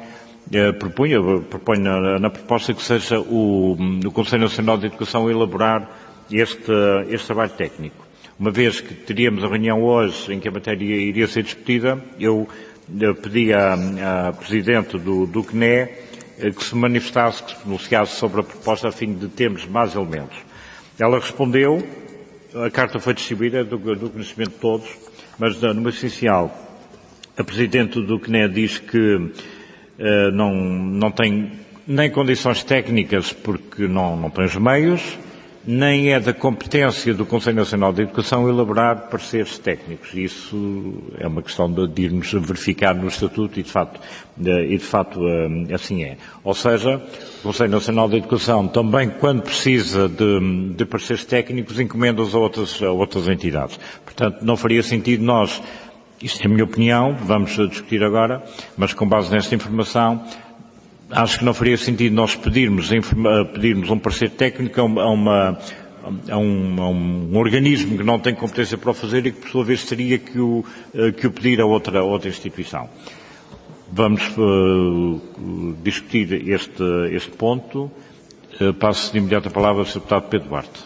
na proposta que seja o Conselho Nacional de Educação a elaborar este trabalho técnico. Uma vez que teríamos a reunião hoje em que a matéria iria ser discutida, eu pedi à Presidente do CNE que se manifestasse, que se pronunciasse sobre a proposta a fim de termos mais elementos. Ela respondeu, a carta foi distribuída, do conhecimento de todos, mas no essencial, a Presidente do CNE diz que não tem nem condições técnicas porque não tem os meios, nem é da competência do Conselho Nacional de Educação elaborar pareceres técnicos. Isso é uma questão de irmos verificar no Estatuto e, de facto, assim é. Ou seja, o Conselho Nacional de Educação também, quando precisa de pareceres técnicos, encomenda-os a outras entidades. Portanto, não faria sentido nós, isto é a minha opinião, vamos discutir agora, mas com base nesta informação, acho que não faria sentido nós pedirmos um parecer técnico a um organismo que não tem competência para o fazer e que, por sua vez, teria que o pedir a outra instituição. Vamos discutir este ponto. Passo de imediato a palavra ao Sr. Deputado Pedro Duarte.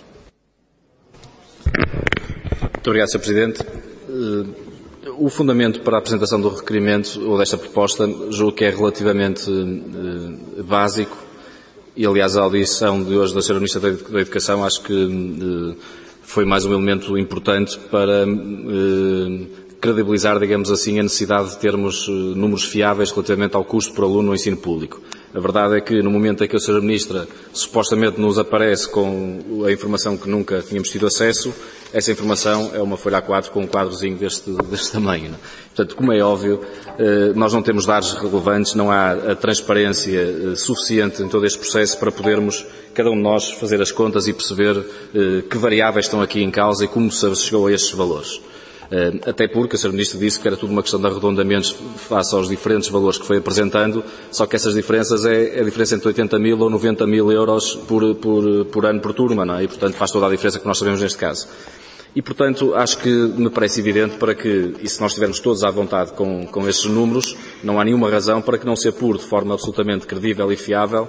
Muito obrigado, Sr. Presidente. O fundamento para a apresentação do requerimento ou desta proposta julgo que é relativamente básico e, aliás, a audição de hoje da Sra. Ministra da Educação acho que foi mais um elemento importante para credibilizar, digamos assim, a necessidade de termos números fiáveis relativamente ao custo por aluno no ensino público. A verdade é que no momento em que a Sra. Ministra supostamente nos aparece com a informação que nunca tínhamos tido acesso, essa informação é uma folha A4 com um quadrozinho deste tamanho. Não? Portanto, como é óbvio, nós não temos dados relevantes, não há a transparência suficiente em todo este processo para podermos, cada um de nós, fazer as contas e perceber que variáveis estão aqui em causa e como se chegou a estes valores. Até porque a Sra. Ministra disse que era tudo uma questão de arredondamentos face aos diferentes valores que foi apresentando, só que essas diferenças é a diferença entre 80 mil ou 90 mil euros por ano por turma, não é? E, portanto, faz toda a diferença que nós sabemos neste caso. E, portanto, acho que me parece evidente para que, e se nós estivermos todos à vontade com estes números, não há nenhuma razão para que não se apure de forma absolutamente credível e fiável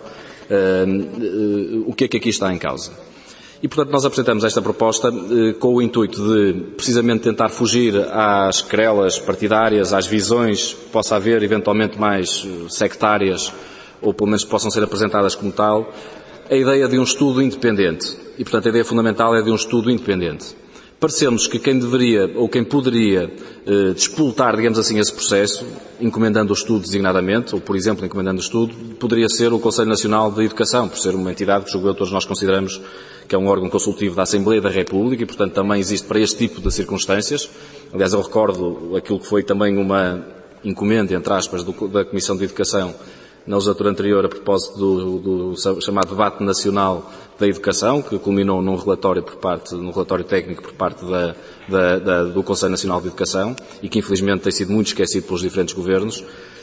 o que é que aqui está em causa. E, portanto, nós apresentamos esta proposta com o intuito de, precisamente, tentar fugir às querelas partidárias, às visões que possa haver, eventualmente, mais sectárias, ou pelo menos possam ser apresentadas como tal, a ideia de um estudo independente. E, portanto, a ideia fundamental é de um estudo independente. Pareceu-nos que quem deveria, ou quem poderia, despoltar, digamos assim, esse processo, encomendando o estudo designadamente, ou, por exemplo, encomendando o estudo, poderia ser o Conselho Nacional de Educação, por ser uma entidade que, julgo eu, todos nós consideramos que é um órgão consultivo da Assembleia da República e, portanto, também existe para este tipo de circunstâncias. Aliás, eu recordo aquilo que foi também uma encomenda, entre aspas, da Comissão de Educação na legislatura anterior a propósito do chamado debate nacional da educação, que culminou num relatório técnico por parte do Conselho Nacional de Educação e que infelizmente tem sido muito esquecido pelos diferentes governos.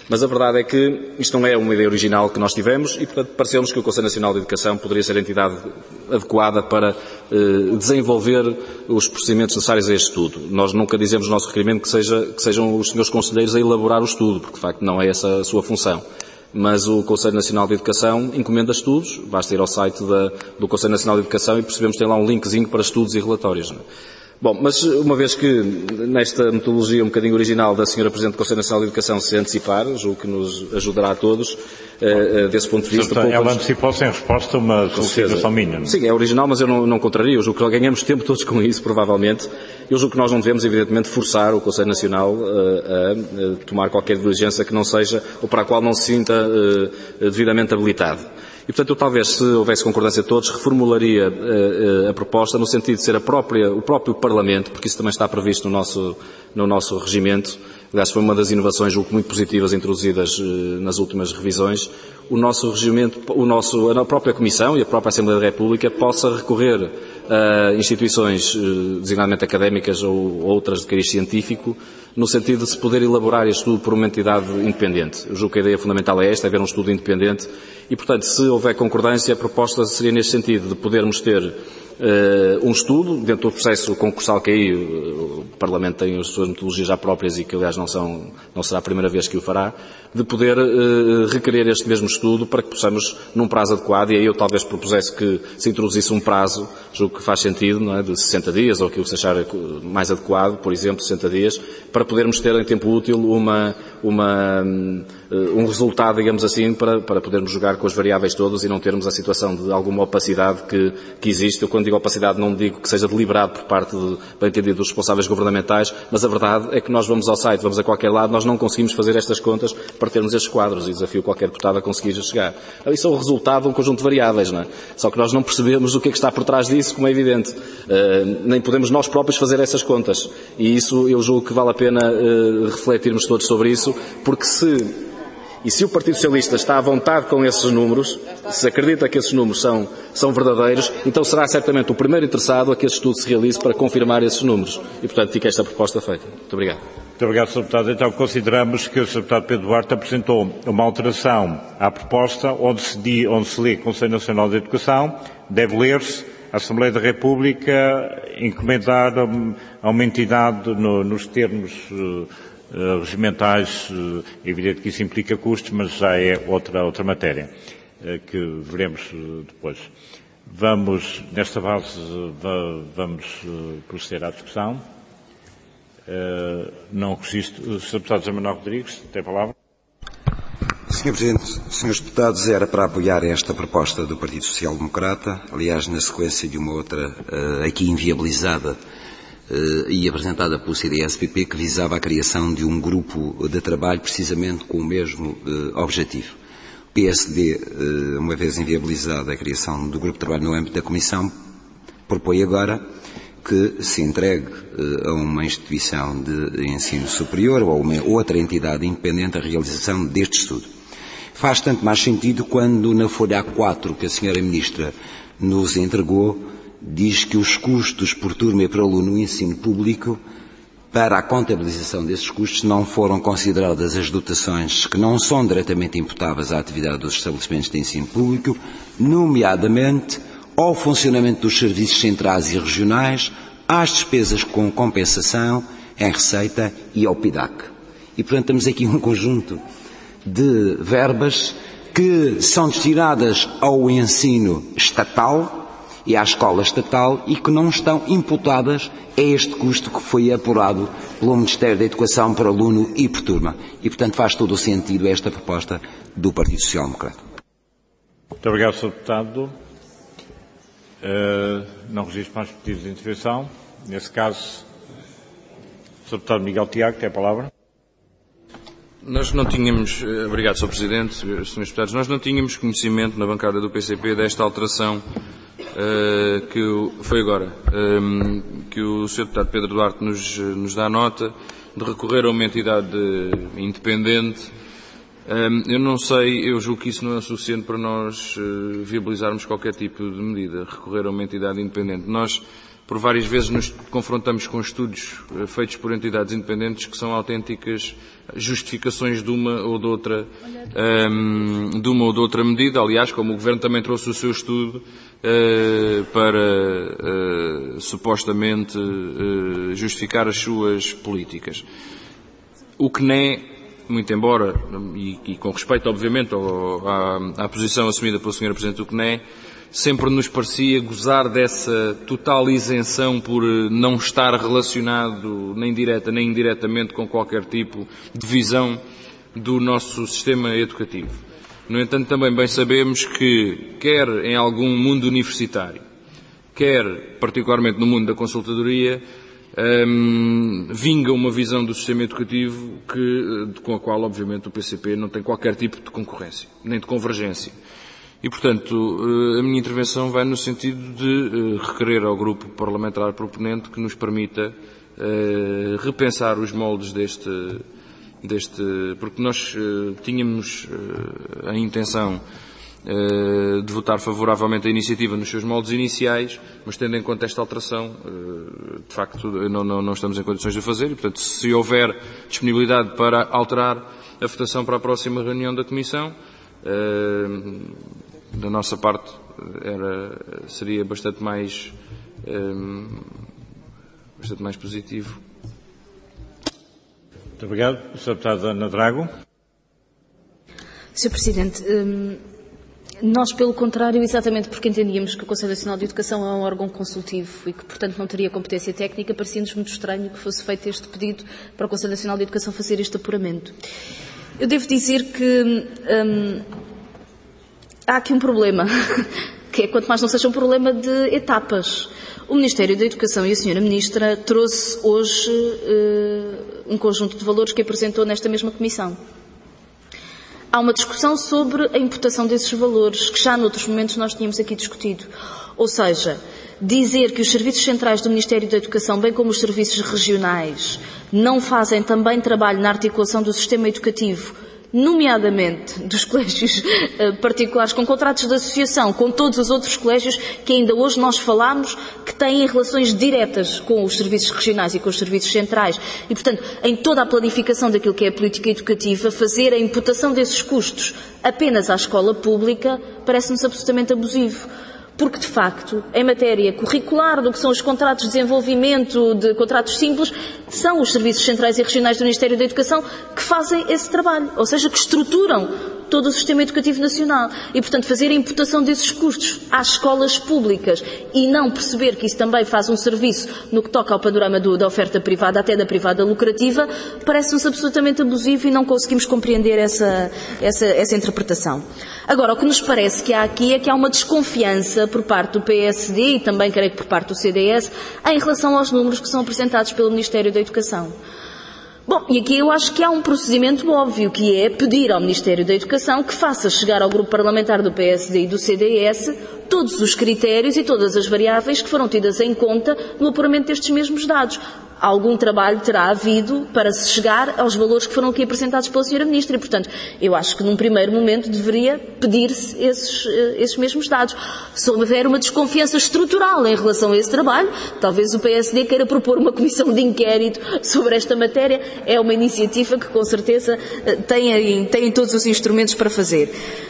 Mas a verdade é que isto não é uma ideia original que nós tivemos e, portanto, pareceu-nos que o Conselho Nacional de Educação poderia ser a entidade adequada para desenvolver os procedimentos necessários a este estudo. Nós nunca dizemos no nosso requerimento que sejam os senhores conselheiros a elaborar o estudo, porque, de facto, não é essa a sua função. Mas o Conselho Nacional de Educação encomenda estudos, basta ir ao site do Conselho Nacional de Educação e percebemos que tem lá um linkzinho para estudos e relatórios. Não é? Bom, mas uma vez que nesta metodologia um bocadinho original da Sra. Presidente do Conselho Nacional de Educação se antecipar, julgo que nos ajudará a todos, desse ponto de vista... Ela antecipou-se em resposta a uma solicitação minha. Sim, é original, mas eu não contrario. Eu julgo que ganhamos tempo todos com isso, provavelmente. Eu julgo que nós não devemos, evidentemente, forçar o Conselho Nacional a tomar qualquer diligência que não seja, ou para a qual não se sinta devidamente habilitado. E, portanto, eu talvez, se houvesse concordância de todos, reformularia a proposta no sentido de ser o próprio Parlamento, porque isso também está previsto no nosso regimento. Aliás, foi uma das inovações, julgo, muito positivas introduzidas nas últimas revisões. O nosso regimento, a própria Comissão e a própria Assembleia da República possa recorrer a instituições designadamente académicas ou outras de cariz científico, no sentido de se poder elaborar este estudo por uma entidade independente. Eu julgo que a ideia fundamental é esta, é haver um estudo independente e, portanto, se houver concordância, a proposta seria neste sentido, de podermos ter um estudo, dentro do processo concursal que aí o Parlamento tem as suas metodologias já próprias e que, aliás, não será a primeira vez que o fará, de poder requerer este mesmo estudo para que possamos, num prazo adequado, e aí eu talvez propusesse que se introduzisse um prazo, julgo que faz sentido, não é, de 60 dias, ou aquilo que se achar mais adequado, por exemplo, 60 dias, para podermos ter em tempo útil um resultado, digamos assim, para podermos jogar com as variáveis todas e não termos a situação de alguma opacidade que existe. Eu, quando digo opacidade, não digo que seja deliberado por parte, bem entendido, dos responsáveis governamentais, mas a verdade é que nós vamos ao site, vamos a qualquer lado, nós não conseguimos fazer estas contas para termos estes quadros e desafio qualquer deputado a conseguir chegar. Isso é o resultado de um conjunto de variáveis, não é? Só que nós não percebemos o que é que está por trás disso, como é evidente. Nem podemos nós próprios fazer essas contas. E isso eu julgo que vale a pena refletirmos todos sobre isso, porque se o Partido Socialista está à vontade com esses números, se acredita que esses números são verdadeiros, então será certamente o primeiro interessado a que esse estudo se realize para confirmar esses números. E, portanto, fica esta proposta feita. Muito obrigado. Muito obrigado, Sr. Deputado. Então, consideramos que o Sr. Deputado Pedro Duarte apresentou uma alteração à proposta onde se lê Conselho Nacional de Educação, deve ler-se a Assembleia da República encomendar a uma entidade nos termos regimentais. É evidente que isso implica custos, mas já é outra matéria que veremos depois. Nesta base, vamos proceder à discussão. Não registro. O Sr. Deputado José Manuel Rodrigues, tem a palavra. Sr. Presidente, Srs. Deputados, era para apoiar esta proposta do Partido Social Democrata, aliás, na sequência de uma outra aqui inviabilizada e apresentada pelo CDS-PP, que visava a criação de um grupo de trabalho precisamente com o mesmo objetivo. O PSD, uma vez inviabilizada a criação do grupo de trabalho no âmbito da Comissão, propõe agora que se entregue a uma instituição de ensino superior ou a uma outra entidade independente a realização deste estudo. Faz tanto mais sentido quando na folha A4 que a Sra. Ministra nos entregou diz que os custos por turma e por aluno no ensino público, para a contabilização desses custos, não foram consideradas as dotações que não são diretamente imputáveis à atividade dos estabelecimentos de ensino público, nomeadamente ao funcionamento dos serviços centrais e regionais, às despesas com compensação em receita e ao PIDAC. E, portanto, temos aqui um conjunto de verbas que são destinadas ao ensino estatal e à escola estatal e que não estão imputadas a este custo que foi apurado pelo Ministério da Educação por aluno e por turma. E, portanto, faz todo o sentido esta proposta do Partido Social Democrata. Muito obrigado, Sr. Deputado. Não registro mais pedidos de intervenção. Nesse caso, Sr. Deputado Miguel Tiago, tem a palavra. Nós não tínhamos, obrigado, Sr. Presidente, Srs. Deputados, nós não tínhamos conhecimento na bancada do PCP desta alteração foi agora, que o Sr. Deputado Pedro Duarte nos dá nota de recorrer a uma entidade independente. Eu não sei, eu julgo que isso não é suficiente para nós viabilizarmos qualquer tipo de medida, recorrer a uma entidade independente. Nós por várias vezes nos confrontamos com estudos feitos por entidades independentes que são autênticas justificações de uma ou de outra medida. Aliás, como o Governo também trouxe o seu estudo para supostamente justificar as suas políticas. O CNE, muito embora, e com respeito obviamente à posição assumida pela Sra. Presidente do CNE, sempre nos parecia gozar dessa total isenção por não estar relacionado nem direta nem indiretamente com qualquer tipo de visão do nosso sistema educativo. No entanto, também bem sabemos que, quer em algum mundo universitário, quer particularmente no mundo da consultadoria, vinga uma visão do sistema educativo com a qual, obviamente, o PCP não tem qualquer tipo de concorrência, nem de convergência. E, portanto, a minha intervenção vai no sentido de requerer ao grupo parlamentar proponente que nos permita repensar os moldes porque nós tínhamos a intenção de votar favoravelmente a iniciativa nos seus moldes iniciais, mas tendo em conta esta alteração, de facto, não estamos em condições de fazer e, portanto, se houver disponibilidade para alterar a votação para a próxima reunião da Comissão, da nossa parte seria bastante mais positivo. Muito obrigado. Sr. Deputado Ana Drago. Sr. Presidente, nós, pelo contrário, exatamente porque entendíamos que o Conselho Nacional de Educação é um órgão consultivo e que, portanto, não teria competência técnica, parecia-nos muito estranho que fosse feito este pedido para o Conselho Nacional de Educação fazer este apuramento. Eu devo dizer que há aqui um problema, que é quanto mais não seja um problema de etapas. O Ministério da Educação e a Sra. Ministra trouxe hoje um conjunto de valores que apresentou nesta mesma Comissão. Há uma discussão sobre a imputação desses valores, que já noutros momentos nós tínhamos aqui discutido. Ou seja, dizer que os serviços centrais do Ministério da Educação, bem como os serviços regionais, não fazem também trabalho na articulação do sistema educativo, nomeadamente dos colégios particulares com contratos de associação, com todos os outros colégios que ainda hoje nós falámos que têm relações diretas com os serviços regionais e com os serviços centrais. E, portanto, em toda a planificação daquilo que é a política educativa, fazer a imputação desses custos apenas à escola pública parece-nos absolutamente abusivo. Porque, de facto, em matéria curricular, do que são os contratos de desenvolvimento, de contratos simples, são os serviços centrais e regionais do Ministério da Educação que fazem esse trabalho, ou seja, que estruturam todo o sistema educativo nacional. E, portanto, fazer a imputação desses custos às escolas públicas e não perceber que isso também faz um serviço no que toca ao panorama da oferta privada, até da privada lucrativa, parece-nos absolutamente abusivo e não conseguimos compreender essa interpretação. Agora, o que nos parece que há aqui é que há uma desconfiança por parte do PSD e também, creio que por parte do CDS, em relação aos números que são apresentados pelo Ministério da Educação. Bom, e aqui eu acho que há um procedimento óbvio, que é pedir ao Ministério da Educação que faça chegar ao grupo parlamentar do PSD e do CDS todos os critérios e todas as variáveis que foram tidas em conta no apuramento destes mesmos dados. Algum trabalho terá havido para se chegar aos valores que foram aqui apresentados pela Sra. Ministra e, portanto, eu acho que num primeiro momento deveria pedir-se esses mesmos dados. Se houver uma desconfiança estrutural em relação a esse trabalho, talvez o PSD queira propor uma comissão de inquérito sobre esta matéria. É uma iniciativa que, com certeza, tem todos os instrumentos para fazer.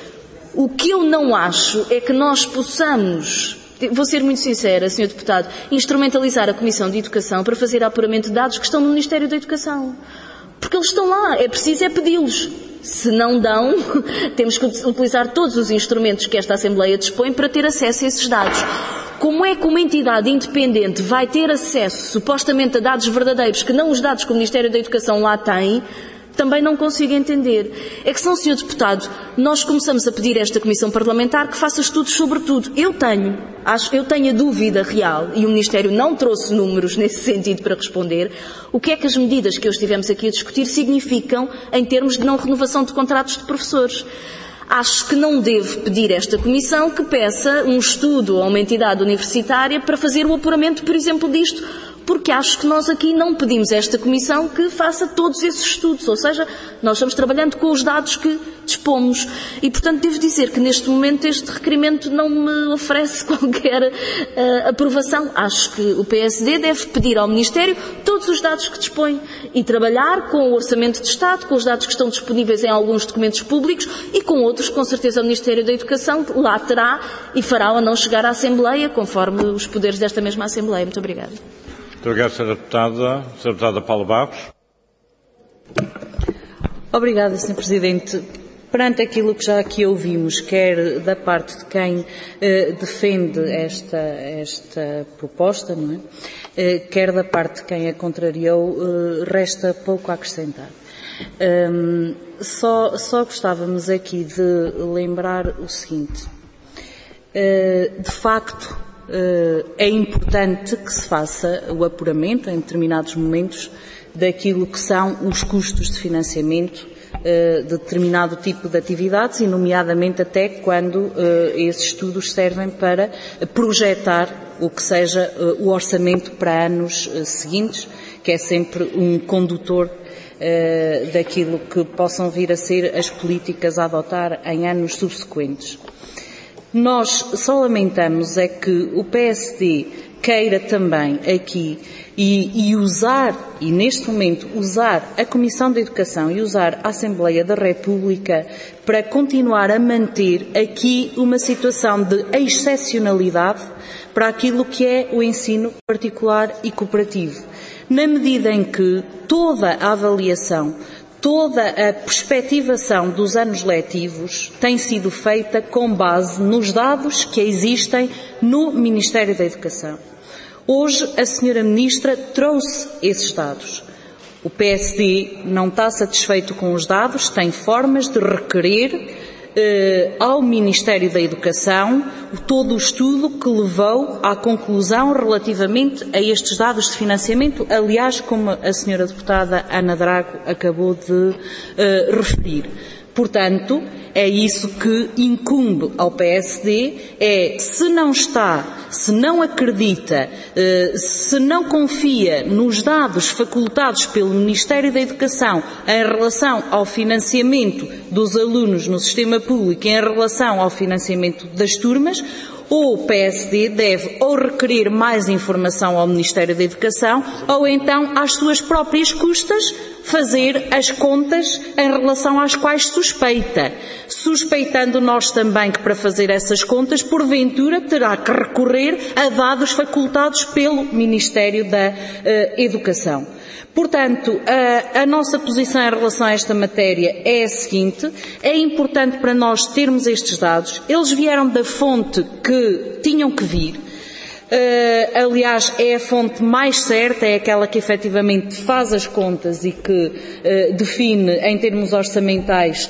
O que eu não acho é que nós possamos, vou ser muito sincera, Sr. Deputado, instrumentalizar a Comissão de Educação para fazer apuramento de dados que estão no Ministério da Educação. Porque eles estão lá, é preciso pedi-los. Se não dão, temos que utilizar todos os instrumentos que esta Assembleia dispõe para ter acesso a esses dados. Como é que uma entidade independente vai ter acesso, supostamente, a dados verdadeiros, que não os dados que o Ministério da Educação lá tem? Também não consigo entender. É que, Sr. Deputado, nós começamos a pedir a esta Comissão Parlamentar que faça estudos sobre tudo. Eu tenho a dúvida real, e o Ministério não trouxe números nesse sentido para responder, o que é que as medidas que hoje estivemos aqui a discutir significam em termos de não renovação de contratos de professores. Acho que não devo pedir a esta Comissão que peça um estudo a uma entidade universitária para fazer o apuramento, por exemplo, disto, porque acho que nós aqui não pedimos a esta Comissão que faça todos esses estudos, ou seja, nós estamos trabalhando com os dados que dispomos e, portanto, devo dizer que neste momento este requerimento não me oferece qualquer aprovação. Acho que o PSD deve pedir ao Ministério todos os dados que dispõe e trabalhar com o Orçamento de Estado, com os dados que estão disponíveis em alguns documentos públicos e com outros, com certeza o Ministério da Educação lá terá e fará ou não chegar à Assembleia, conforme os poderes desta mesma Assembleia. Muito obrigada. Muito obrigado, Sra. Deputada. Sra. Deputada Paula Barros. Obrigada, Sr. Presidente. Perante aquilo que já aqui ouvimos, quer da parte de quem defende esta proposta, não é? Quer da parte de quem a contrariou, resta pouco a acrescentar. Só gostávamos aqui de lembrar o seguinte. De facto, é importante que se faça o apuramento, em determinados momentos, daquilo que são os custos de financiamento de determinado tipo de atividades e, nomeadamente, até quando esses estudos servem para projetar o que seja o orçamento para anos seguintes, que é sempre um condutor daquilo que possam vir a ser as políticas a adotar em anos subsequentes. Nós só lamentamos é que o PSD queira também aqui e neste momento usar a Comissão de Educação e usar a Assembleia da República para continuar a manter aqui uma situação de excepcionalidade para aquilo que é o ensino particular e cooperativo, na medida em que toda a avaliação, toda a perspectivação dos anos letivos tem sido feita com base nos dados que existem no Ministério da Educação. Hoje a Sra. Ministra trouxe esses dados. O PSD não está satisfeito com os dados, tem formas de requerer ao Ministério da Educação todo o estudo que levou à conclusão relativamente a estes dados de financiamento, aliás, como a Sra. Deputada Ana Drago acabou de referir. Portanto, é isso que incumbe ao PSD, se não está, se não acredita, se não confia nos dados facultados pelo Ministério da Educação em relação ao financiamento dos alunos no sistema público e em relação ao financiamento das turmas, ou o PSD deve ou requerer mais informação ao Ministério da Educação ou então, às suas próprias custas, fazer as contas em relação às quais suspeita. Suspeitando nós também que para fazer essas contas, porventura, terá que recorrer a dados facultados pelo Ministério da Educação. Portanto, a nossa posição em relação a esta matéria é a seguinte: é importante para nós termos estes dados, eles vieram da fonte que tinham que vir, aliás, é a fonte mais certa, é aquela que efetivamente faz as contas e que define em termos orçamentais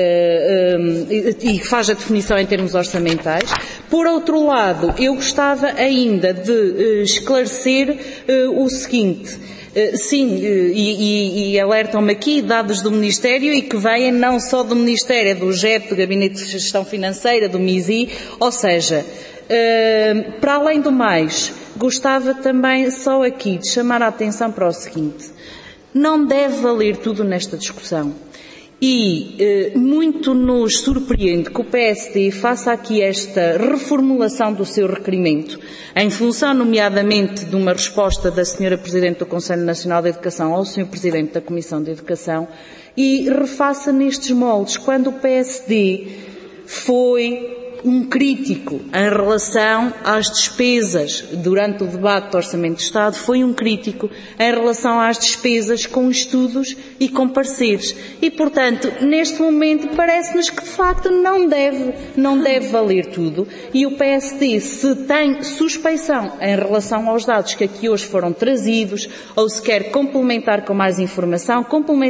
e faz a definição em termos orçamentais. Por outro lado, eu gostava ainda de esclarecer o seguinte. Sim, e alertam-me aqui dados do Ministério e que vêm não só do Ministério, é do GEP, do Gabinete de Gestão Financeira, do MISI, ou seja, para além do mais, gostava também só aqui de chamar a atenção para o seguinte: não deve valer tudo nesta discussão. E muito nos surpreende que o PSD faça aqui esta reformulação do seu requerimento, em função, nomeadamente, de uma resposta da Sra. Presidente do Conselho Nacional de Educação ao Sr. Presidente da Comissão de Educação, e refaça nestes moldes, quando o PSD foi um crítico em relação às despesas durante o debate do Orçamento de Estado, foi um crítico em relação às despesas com estudos e com pareceres. E, portanto, neste momento parece-nos que de facto não deve valer tudo, e o PSD, se tem suspeição em relação aos dados que aqui hoje foram trazidos, ou se quer complementar com mais informação,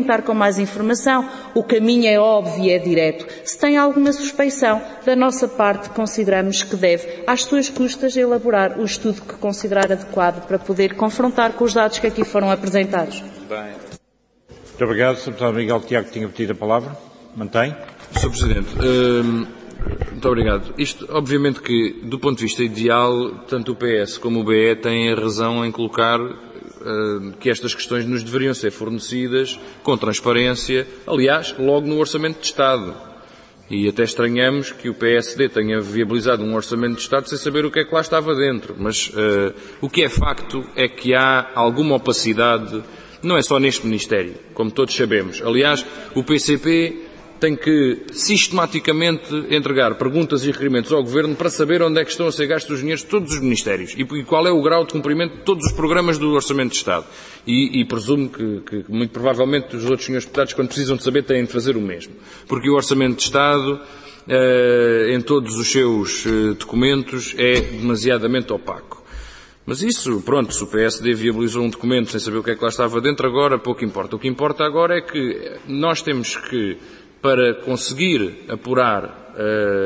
o caminho é óbvio e é direto. Se tem alguma suspeição, da nossa parte consideramos que deve, às suas custas, elaborar o estudo que considerar adequado para poder confrontar com os dados que aqui foram apresentados. Bem. Muito obrigado. Sr. Deputado Miguel Tiago tinha pedido a palavra. Mantém? Sr. Presidente, muito obrigado. Isto, obviamente que, do ponto de vista ideal, tanto o PS como o BE têm a razão em colocar que estas questões nos deveriam ser fornecidas com transparência, aliás, logo no Orçamento de Estado. E até estranhamos que o PSD tenha viabilizado um Orçamento de Estado sem saber o que é que lá estava dentro. Mas o que é facto é que há alguma opacidade, não é só neste Ministério, como todos sabemos. Aliás, o PCP tem que sistematicamente entregar perguntas e requerimentos ao Governo para saber onde é que estão a ser gastos os dinheiros de todos os Ministérios e qual é o grau de cumprimento de todos os programas do Orçamento de Estado. E presumo que muito provavelmente os outros senhores deputados, quando precisam de saber, têm de fazer o mesmo. Porque o Orçamento de Estado, em todos os seus documentos, é demasiadamente opaco. Mas isso, pronto, se o PSD viabilizou um documento sem saber o que é que lá estava dentro, agora pouco importa. O que importa agora é que nós temos que, para conseguir apurar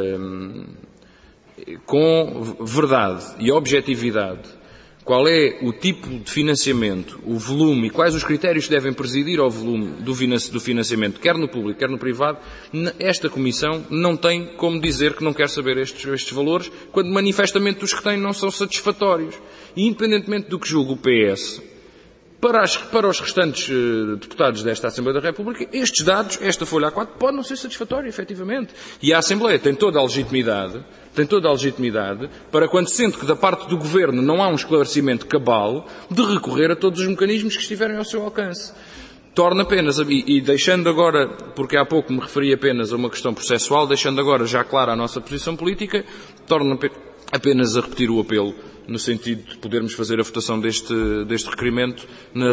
com verdade e objetividade qual é o tipo de financiamento, o volume e quais os critérios que devem presidir ao volume do financiamento, quer no público, quer no privado, esta Comissão não tem como dizer que não quer saber estes valores, quando manifestamente os que tem não são satisfatórios. E independentemente do que julgue o PS, para os restantes deputados desta Assembleia da República, estes dados, esta folha A4, pode não ser satisfatória, efetivamente. E a Assembleia tem toda a legitimidade para, quando sente que da parte do Governo não há um esclarecimento cabal, de recorrer a todos os mecanismos que estiverem ao seu alcance. Torna apenas, e deixando agora, porque há pouco me referi apenas a uma questão processual, deixando agora já clara a nossa posição política, torna apenas a repetir o apelo no sentido de podermos fazer a votação deste requerimento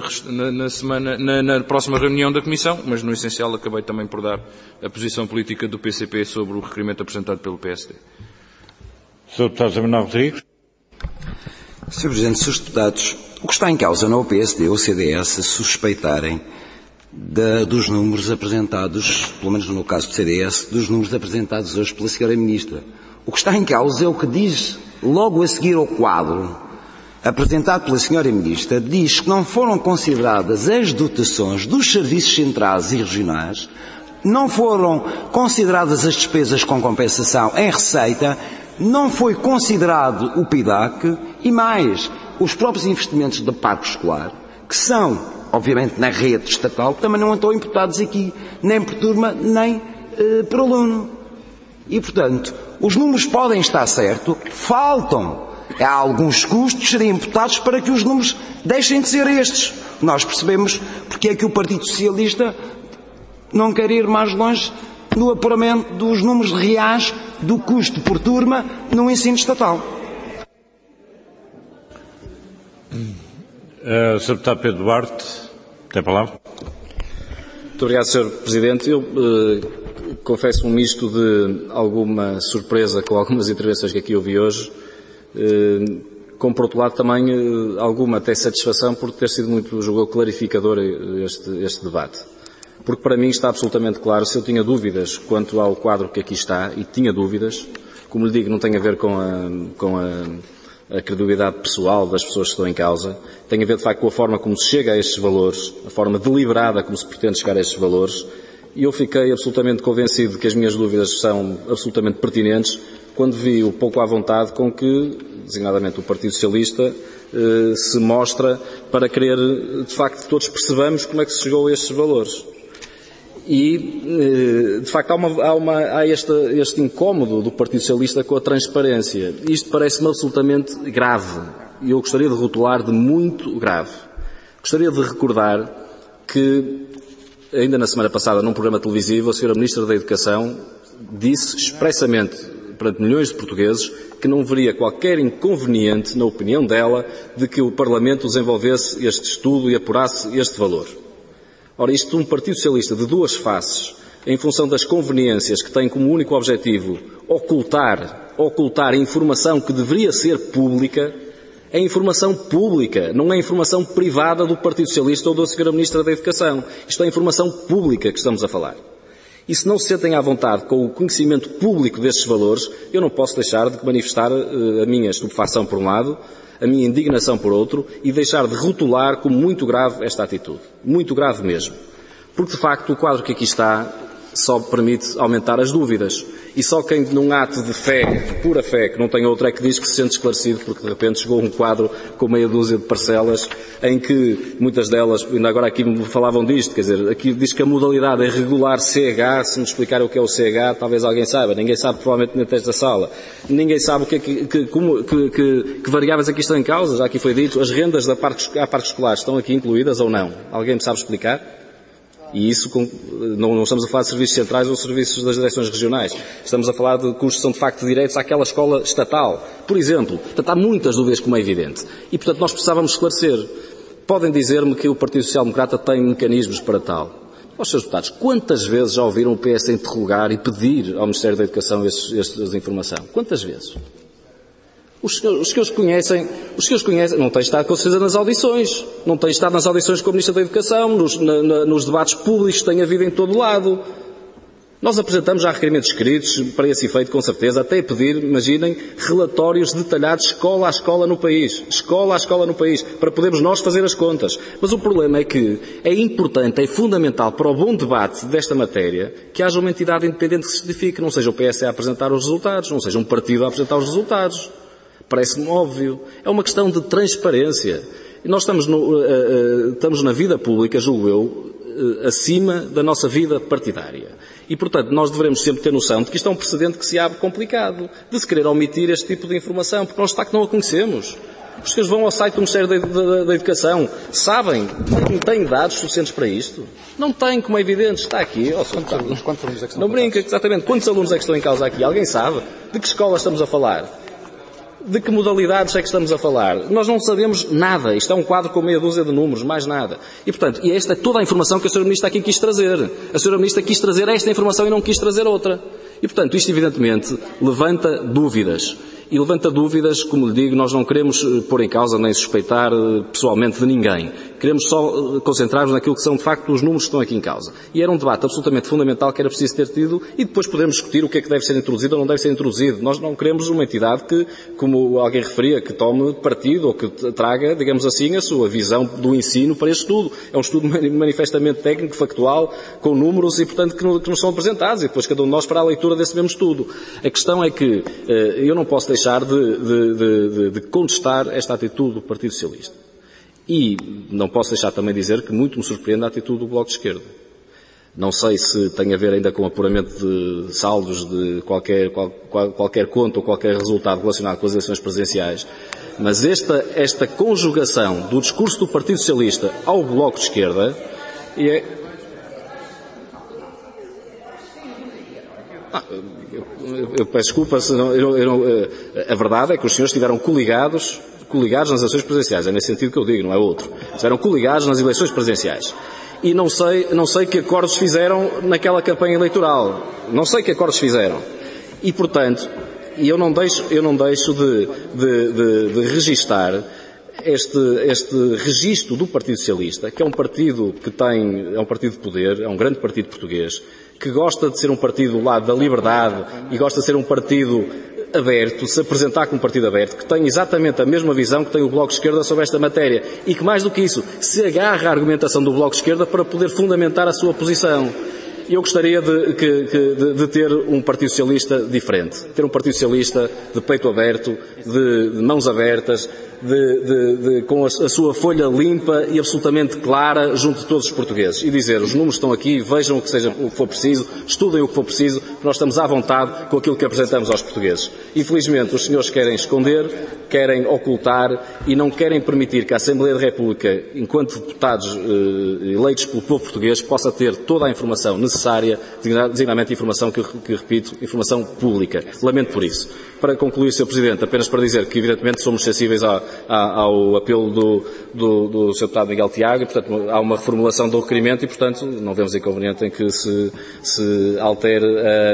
na próxima reunião da Comissão, mas no essencial acabei também por dar a posição política do PCP sobre o requerimento apresentado pelo PSD. Sr. Deputado José Manuel Rodrigues. Sr. Presidente, Srs. Deputados, o que está em causa não é o PSD ou o CDS suspeitarem dos números apresentados, pelo menos no caso do CDS, dos números apresentados hoje pela Sra. Ministra. O que está em causa é o que diz logo a seguir ao quadro apresentado pela Sra. Ministra, diz que não foram consideradas as dotações dos serviços centrais e regionais, não foram consideradas as despesas com compensação em receita, não foi considerado o PIDAC e mais, os próprios investimentos da parque escolar, que são, obviamente, na rede estatal, também não estão imputados aqui, nem por turma, nem por aluno. E, portanto, os números podem estar certos, faltam alguns custos serem imputados para que os números deixem de ser estes. Nós percebemos porque é que o Partido Socialista não quer ir mais longe no apuramento dos números reais do custo por turma no ensino estatal. Sr. Deputado Pedro Duarte, tem a palavra. Muito obrigado, Sr. Presidente. Eu confesso um misto de alguma surpresa com algumas intervenções que aqui ouvi hoje, como por outro lado também alguma até satisfação por ter sido muito, julgo, clarificador este debate. Porque para mim está absolutamente claro, se eu tinha dúvidas quanto ao quadro que aqui está, e tinha dúvidas, como lhe digo, não tem a ver com a credibilidade pessoal das pessoas que estão em causa, tem a ver de facto com a forma como se chega a estes valores, a forma deliberada como se pretende chegar a estes valores, e eu fiquei absolutamente convencido de que as minhas dúvidas são absolutamente pertinentes quando vi o pouco à vontade com que, designadamente o Partido Socialista, se mostra para querer, de facto, que todos percebamos como é que se chegou a estes valores. E, de facto, há este incómodo do Partido Socialista com a transparência. Isto parece-me absolutamente grave. E eu gostaria de rotular de muito grave. Gostaria de recordar que, ainda na semana passada, num programa televisivo, a Sra. Ministra da Educação disse expressamente perante milhões de portugueses que não veria qualquer inconveniente, na opinião dela, de que o Parlamento desenvolvesse este estudo e apurasse este valor. Ora, isto de um Partido Socialista de duas faces, em função das conveniências que tem como único objetivo ocultar a informação que deveria ser pública, é informação pública, não é informação privada do Partido Socialista ou da Sra. Ministra da Educação. Isto é informação pública que estamos a falar. E se não se sentem à vontade com o conhecimento público destes valores, eu não posso deixar de manifestar a minha estupefação por um lado, a minha indignação por outro, e deixar de rotular como muito grave esta atitude. Muito grave mesmo. Porque, de facto, o quadro que aqui está só permite aumentar as dúvidas. E só quem, num ato de fé, de pura fé, que não tem outra, é que diz que se sente esclarecido, porque de repente chegou um quadro com meia dúzia de parcelas, em que muitas delas, ainda agora aqui me falavam disto, quer dizer, aqui diz que a modalidade é regular CH, se me explicar o que é o CH, talvez alguém saiba, ninguém sabe, provavelmente dentro desta sala, ninguém sabe o que variáveis aqui estão em causa, já aqui foi dito, as rendas à parte escolar estão aqui incluídas ou não? Alguém me sabe explicar? E isso, não estamos a falar de serviços centrais ou serviços das direções regionais. Estamos a falar de custos que são de facto diretos àquela escola estatal. Por exemplo, portanto, há muitas dúvidas, como é evidente. E, portanto, nós precisávamos esclarecer. Podem dizer-me que o Partido Social Democrata tem mecanismos para tal. Aos seus deputados, quantas vezes já ouviram o PS interrogar e pedir ao Ministério da Educação essa informação? Quantas vezes? Os senhores conhecem, não têm estado com certeza nas audições, não têm estado nas audições com o Ministro da Educação, nos debates públicos que têm havido em todo o lado. Nós apresentamos já requerimentos escritos para esse efeito, com certeza, até pedir, imaginem, relatórios detalhados escola a escola no país, para podermos nós fazer as contas. Mas o problema é que é importante, é fundamental para o bom debate desta matéria que haja uma entidade independente que se certifique, não seja o PS a apresentar os resultados, não seja um partido a apresentar os resultados. Parece-me óbvio. É uma questão de transparência. E nós estamos na vida pública, julgo eu, acima da nossa vida partidária. E, portanto, nós devemos sempre ter noção de que isto é um precedente que se abre complicado, de se querer omitir este tipo de informação, porque nós, de facto, não a conhecemos. Os senhores vão ao site do Ministério da Educação, sabem, têm dados suficientes para isto? Não têm, como é evidente, está aqui. Quantos alunos é que estão não brinca, exatamente. Quantos alunos é que estão em causa aqui? Alguém sabe? De que escola estamos a falar? De que modalidades é que estamos a falar? Nós não sabemos nada. Isto é um quadro com meia dúzia de números, mais nada. E, portanto, esta é toda a informação que a Sra. Ministra aqui quis trazer. A Sra. Ministra quis trazer esta informação e não quis trazer outra. E, portanto, isto evidentemente levanta dúvidas. E levanta dúvidas, como lhe digo, nós não queremos pôr em causa nem suspeitar pessoalmente de ninguém. Queremos só concentrar-nos naquilo que são, de facto, os números que estão aqui em causa. E era um debate absolutamente fundamental que era preciso ter tido e depois podemos discutir o que é que deve ser introduzido ou não deve ser introduzido. Nós não queremos uma entidade que, como alguém referia, que tome partido ou que traga, digamos assim, a sua visão do ensino para este estudo. É um estudo manifestamente técnico, factual, com números e, portanto, que nos são apresentados e depois cada um de nós fará a leitura desse mesmo estudo. A questão é que eu não posso deixar de contestar esta atitude do Partido Socialista. E não posso deixar também de dizer que muito me surpreende a atitude do Bloco de Esquerda. Não sei se tem a ver ainda com o apuramento de saldos de qualquer conta ou qualquer resultado relacionado com as eleições presidenciais, mas esta conjugação do discurso do Partido Socialista ao Bloco de Esquerda eu peço desculpa, a verdade é que os senhores estiveram coligados nas eleições presidenciais. É nesse sentido que eu digo, não é outro. Estiveram coligados nas eleições presidenciais. E não sei que acordos fizeram naquela campanha eleitoral. Não sei que acordos fizeram. E, portanto, eu não deixo de registar este registro do Partido Socialista, que é um partido é um partido de poder, é um grande partido português, que gosta de ser um partido do lado da liberdade e gosta de ser um partido aberto, se apresentar como um partido aberto, que tem exatamente a mesma visão que tem o Bloco de Esquerda sobre esta matéria e que, mais do que isso, se agarra à argumentação do Bloco de Esquerda para poder fundamentar a sua posição. Eu gostaria de ter um Partido Socialista diferente. Ter um Partido Socialista de peito aberto, de mãos abertas, com a sua folha limpa e absolutamente clara junto de todos os portugueses. E dizer, os números estão aqui, vejam o que for preciso, estudem o que for preciso, porque nós estamos à vontade com aquilo que apresentamos aos portugueses. Infelizmente, os senhores querem esconder, querem ocultar e não querem permitir que a Assembleia da República, enquanto deputados eleitos pelo povo português, possa ter toda a informação necessária, designadamente informação que repito, informação pública. Lamento por isso. Para concluir, Sr. Presidente, apenas para dizer que, evidentemente, somos sensíveis ao apelo do Sr. Deputado Miguel Tiago e, portanto, há uma reformulação do requerimento e, portanto, não vemos inconveniente em que se altere,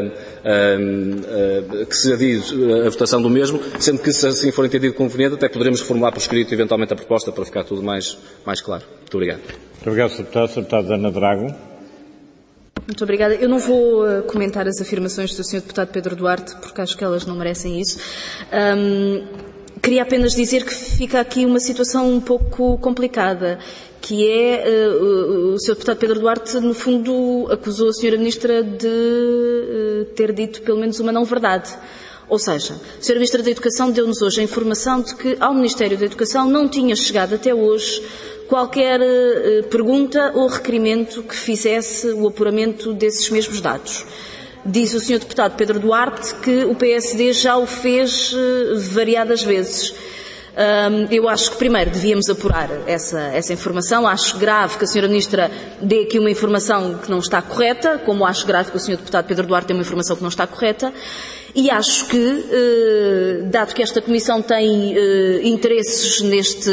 que se adie a votação do mesmo, sendo que, se assim for entendido conveniente, até poderemos reformular por escrito, eventualmente, a proposta para ficar tudo mais claro. Muito obrigado. Muito obrigado, Sr. Deputado. Sr. Deputado Ana Drago. Muito obrigada. Eu não vou comentar as afirmações do Sr. Deputado Pedro Duarte, porque acho que elas não merecem isso. Queria apenas dizer que fica aqui uma situação um pouco complicada, que é o Sr. Deputado Pedro Duarte, no fundo, acusou a Sra. Ministra de ter dito pelo menos uma não-verdade. Ou seja, a Sra. Ministra da Educação deu-nos hoje a informação de que ao Ministério da Educação não tinha chegado até hoje qualquer pergunta ou requerimento que fizesse o apuramento desses mesmos dados. Diz o Sr. Deputado Pedro Duarte que o PSD já o fez variadas vezes. Eu acho que primeiro devíamos apurar essa informação. Acho grave que a Sra. Ministra dê aqui uma informação que não está correta, como acho grave que o Sr. Deputado Pedro Duarte dê uma informação que não está correta. E acho que, dado que esta Comissão tem interesses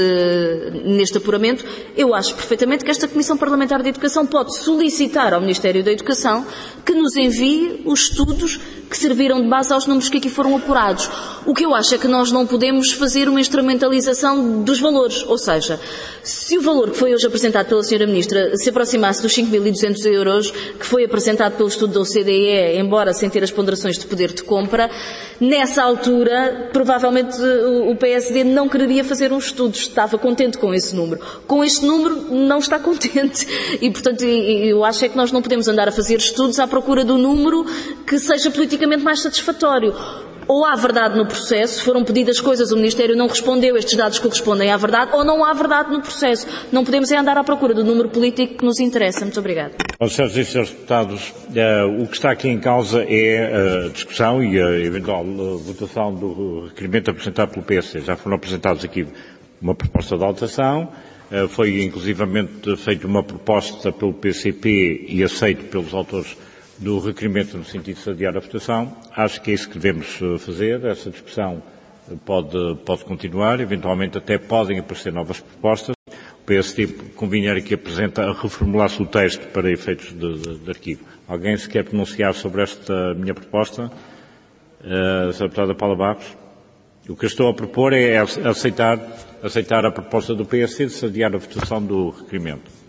neste apuramento, eu acho perfeitamente que esta Comissão Parlamentar de Educação pode solicitar ao Ministério da Educação que nos envie os estudos que serviram de base aos números que aqui foram apurados. O que eu acho é que nós não podemos fazer uma instrumentalização dos valores, ou seja, se o valor que foi hoje apresentado pela Sra. Ministra se aproximasse dos 5.200 euros que foi apresentado pelo estudo da OCDE, embora sem ter as ponderações de poder de compra, nessa altura, provavelmente o PSD não quereria fazer um estudo, estava contente com esse número. Com este número não está contente e, portanto, eu acho é que nós não podemos andar a fazer estudos à procura do número que seja politicamente mais satisfatório. Ou há verdade no processo, foram pedidas coisas, o Ministério não respondeu, estes dados correspondem à verdade, ou não há verdade no processo. Não podemos é andar à procura do número político que nos interessa. Muito obrigada. Senhoras e senhores deputados, o que está aqui em causa é a discussão e a eventual votação do requerimento apresentado pelo PSD. Já foram apresentados aqui uma proposta de alteração, foi inclusivamente feita uma proposta pelo PCP e aceito pelos autores do requerimento no sentido de se adiar a votação. Acho que é isso que devemos fazer. Essa discussão pode continuar, eventualmente até podem aparecer novas propostas. O PSD convinha aqui a reformular-se o texto para efeitos de arquivo. Alguém se quer pronunciar sobre esta minha proposta? Sra. Deputada Paula Barros. O que eu estou a propor é aceitar a proposta do PSD de se adiar a votação do requerimento.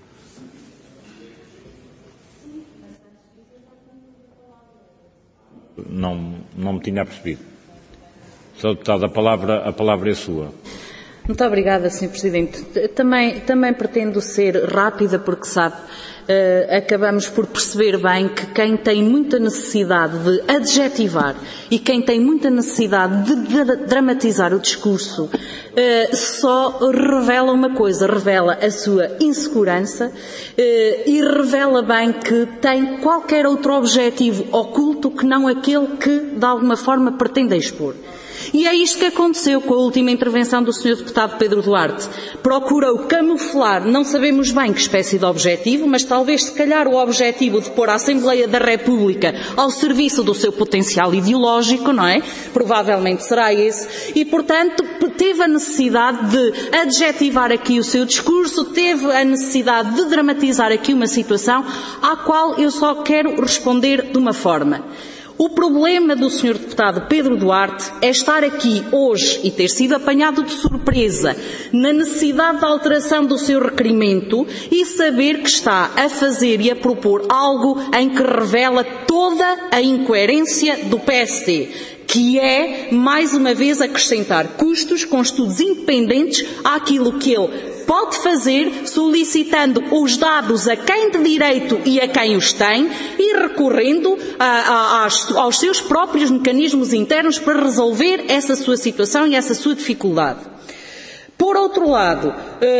Não me tinha percebido. Sra. Deputada, a palavra é sua. Muito obrigada, Sr. Presidente. Também pretendo ser rápida porque, sabe, acabamos por perceber bem que quem tem muita necessidade de adjetivar e quem tem muita necessidade de dramatizar o discurso só revela uma coisa, revela a sua insegurança e revela bem que tem qualquer outro objetivo oculto que não aquele que, de alguma forma, pretende expor. E é isto que aconteceu com a última intervenção do Sr. Deputado Pedro Duarte. Procurou camuflar, não sabemos bem que espécie de objetivo, mas talvez se calhar o objetivo de pôr a Assembleia da República ao serviço do seu potencial ideológico, não é? Provavelmente será esse. E, portanto, teve a necessidade de adjetivar aqui o seu discurso, teve a necessidade de dramatizar aqui uma situação à qual eu só quero responder de uma forma. O problema do Sr. Deputado Pedro Duarte é estar aqui hoje e ter sido apanhado de surpresa na necessidade de alteração do seu requerimento e saber que está a fazer e a propor algo em que revela toda a incoerência do PSD, que é, mais uma vez, acrescentar custos com estudos independentes àquilo que ele pode fazer, solicitando os dados a quem de direito e a quem os tem e recorrendo aos seus próprios mecanismos internos para resolver essa sua situação e essa sua dificuldade. Por outro lado,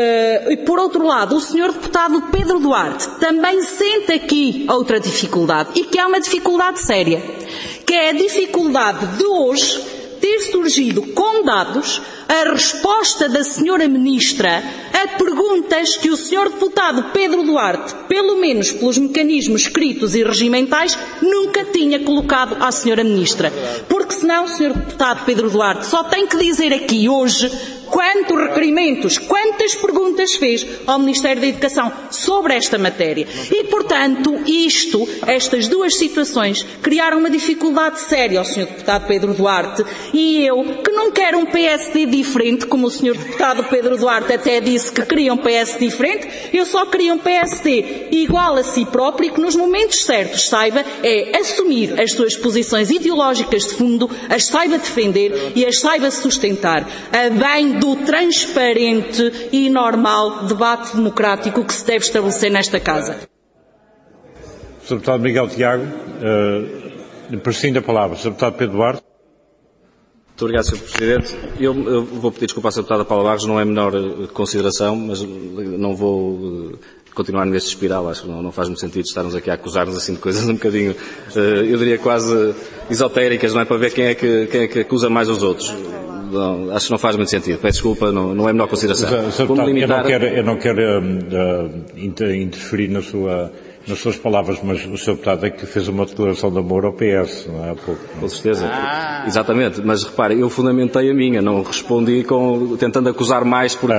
o Sr. Deputado Pedro Duarte também sente aqui outra dificuldade, e que é uma dificuldade séria, que é a dificuldade de hoje ter surgido com dados a resposta da Sra. Ministra a perguntas que o Sr. Deputado Pedro Duarte, pelo menos pelos mecanismos escritos e regimentais, nunca tinha colocado à Sra. Ministra. Porque senão o Sr. Deputado Pedro Duarte só tem que dizer aqui hoje quantos requerimentos, quantas perguntas fez ao Ministério da Educação sobre esta matéria. E, portanto, estas duas situações criaram uma dificuldade séria ao Sr. Deputado Pedro Duarte e eu, que não quero um PSD diferente, como o Sr. Deputado Pedro Duarte até disse que queria um PSD diferente, eu só queria um PSD igual a si próprio e que nos momentos certos saiba assumir as suas posições ideológicas de fundo, as saiba defender e as saiba sustentar, a bem do transparente e normal debate democrático que se deve estabelecer nesta Casa. Sr. Deputado Miguel Tiago, prescindo a palavra. Sr. Deputado Pedro Duarte. Muito obrigado, Sr. Presidente. Eu vou pedir desculpa à Sra. Deputada Paula Barros, não é menor consideração, mas não vou continuar neste espiral. Acho que não faz muito sentido estarmos aqui a acusar-nos assim de coisas um bocadinho, eu diria quase esotéricas, não é? Para ver quem é que acusa mais os outros. Não, acho que não faz muito sentido. Peço desculpa, não é menor consideração. Eu não quero interferir nas suas palavras, mas o Sr. Deputado é que fez uma declaração de amor ao PS, não é? Há pouco. Com certeza. Exatamente. Mas repare, eu fundamentei a minha, não respondi tentando acusar mais porque,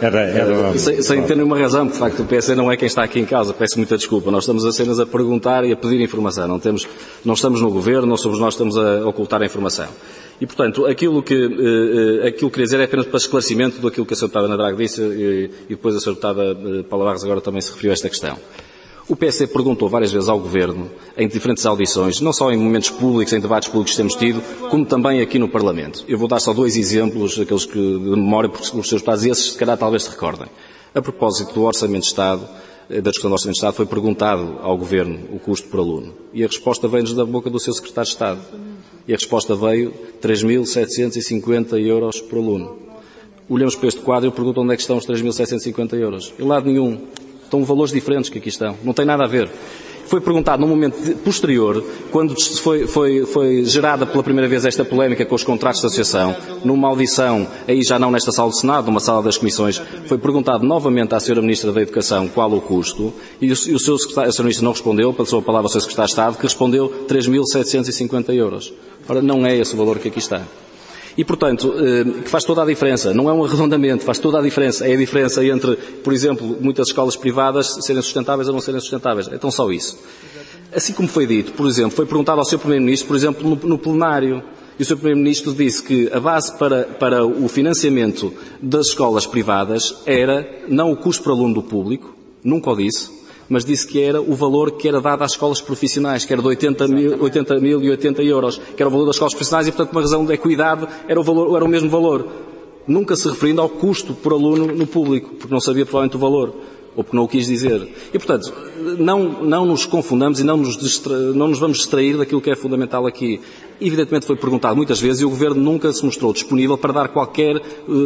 sem ter nenhuma razão, porque de facto o PS não é quem está aqui em causa. Peço muita desculpa. Nós estamos apenas a perguntar e a pedir informação. Não estamos no Governo, não somos nós que estamos a ocultar a informação. E, portanto, aquilo que queria dizer é apenas para esclarecimento daquilo que a Sra. Deputada Ana Drago disse e depois a Sra. Deputada Paula Barros agora também se referiu a esta questão. O PSD perguntou várias vezes ao Governo, em diferentes audições, não só em momentos públicos, em debates públicos que temos tido, como também aqui no Parlamento. Eu vou dar só 2 exemplos, aqueles que de memória, porque os seus deputados, esses se calhar talvez se recordem. A propósito do Orçamento de Estado, da discussão do Orçamento de Estado, foi perguntado ao Governo o custo por aluno. E a resposta veio-nos da boca do seu Secretário de Estado. E a resposta veio 3.750 euros por aluno. Olhamos para este quadro e eu pergunto onde é que estão os 3.750 euros. Em lado nenhum. Estão valores diferentes que aqui estão. Não tem nada a ver. Foi perguntado num momento posterior, quando foi gerada pela primeira vez esta polémica com os contratos de associação, numa audição, aí já não nesta sala do Senado, numa sala das comissões, foi perguntado novamente à Sra. Ministra da Educação qual o custo, e a Sra. Ministra não respondeu, passou a palavra ao Sr. Secretário de Estado, que respondeu 3.750 euros. Ora, não é esse o valor que aqui está. E, portanto, que faz toda a diferença. Não é um arredondamento, faz toda a diferença. É a diferença entre, por exemplo, muitas escolas privadas serem sustentáveis ou não serem sustentáveis. É tão só isso. Assim como foi dito, por exemplo, foi perguntado ao Sr. Primeiro-Ministro, por exemplo, no plenário, e o Sr. Primeiro-Ministro disse que a base para o financiamento das escolas privadas era não o custo por aluno do público, nunca o disse, mas disse que era o valor que era dado às escolas profissionais, que era de 80.080 euros, que era o valor das escolas profissionais e, portanto, uma razão de equidade era o mesmo valor. Nunca se referindo ao custo por aluno no público, porque não sabia provavelmente o valor, ou porque não o quis dizer. E, portanto, não nos confundamos e não nos vamos distrair daquilo que é fundamental aqui. Evidentemente foi perguntado muitas vezes e o Governo nunca se mostrou disponível para dar qualquer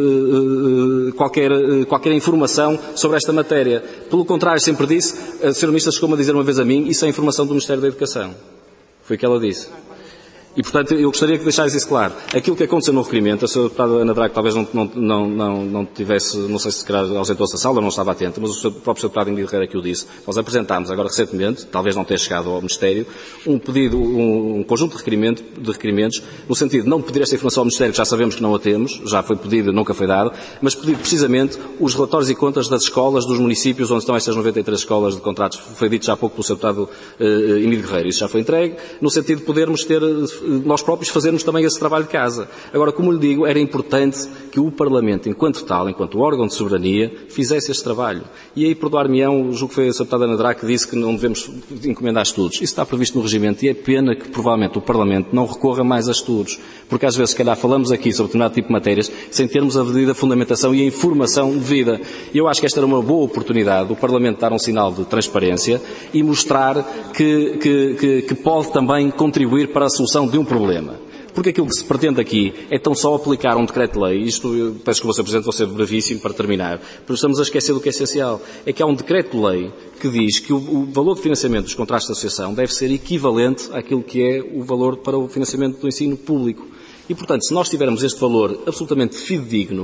informação sobre esta matéria. Pelo contrário, sempre disse, a Sra. Ministra chegou-me a dizer uma vez a mim, isso é informação do Ministério da Educação. Foi o que ela disse. E, portanto, eu gostaria que deixasse isso claro. Aquilo que aconteceu no requerimento, a Sra. Deputada Ana Drago talvez não tivesse, não sei se ausentou-se da sala, não estava atenta, mas o próprio Sr. Deputado Emílio Guerreiro aqui o disse. Nós apresentámos agora recentemente, talvez não tenha chegado ao Ministério, um conjunto de requerimentos, no sentido de não pedir esta informação ao Ministério, que já sabemos que não a temos, já foi pedido, nunca foi dado, mas pedir precisamente os relatórios e contas das escolas, dos municípios onde estão estas 93 escolas de contratos. Foi dito já há pouco pelo Sr. Deputado Emílio Guerreiro. Isso já foi entregue, no sentido de podermos ter nós próprios fazermos também esse trabalho de casa. Agora, como lhe digo, era importante que o Parlamento, enquanto tal, enquanto órgão de soberania, fizesse este trabalho. E aí, perdoar-me-ão, julgo que foi a Sra. Deputada Ana Drago que disse que não devemos encomendar estudos. Isso está previsto no regimento e é pena que, provavelmente, o Parlamento não recorra mais a estudos. Porque, às vezes, se calhar, falamos aqui sobre determinado tipo de matérias sem termos a devida fundamentação e a informação devida. E eu acho que esta era uma boa oportunidade do Parlamento dar um sinal de transparência e mostrar que pode também contribuir para a solução de um problema. Porque aquilo que se pretende aqui é tão só aplicar um decreto-lei, isto, eu peço que o Sr. Presidente, vou ser brevíssimo para terminar, porque estamos a esquecer do que é essencial, é que há um decreto-lei que diz que o valor de financiamento dos contratos de associação deve ser equivalente àquilo que é o valor para o financiamento do ensino público. E, portanto, se nós tivermos este valor absolutamente fidedigno,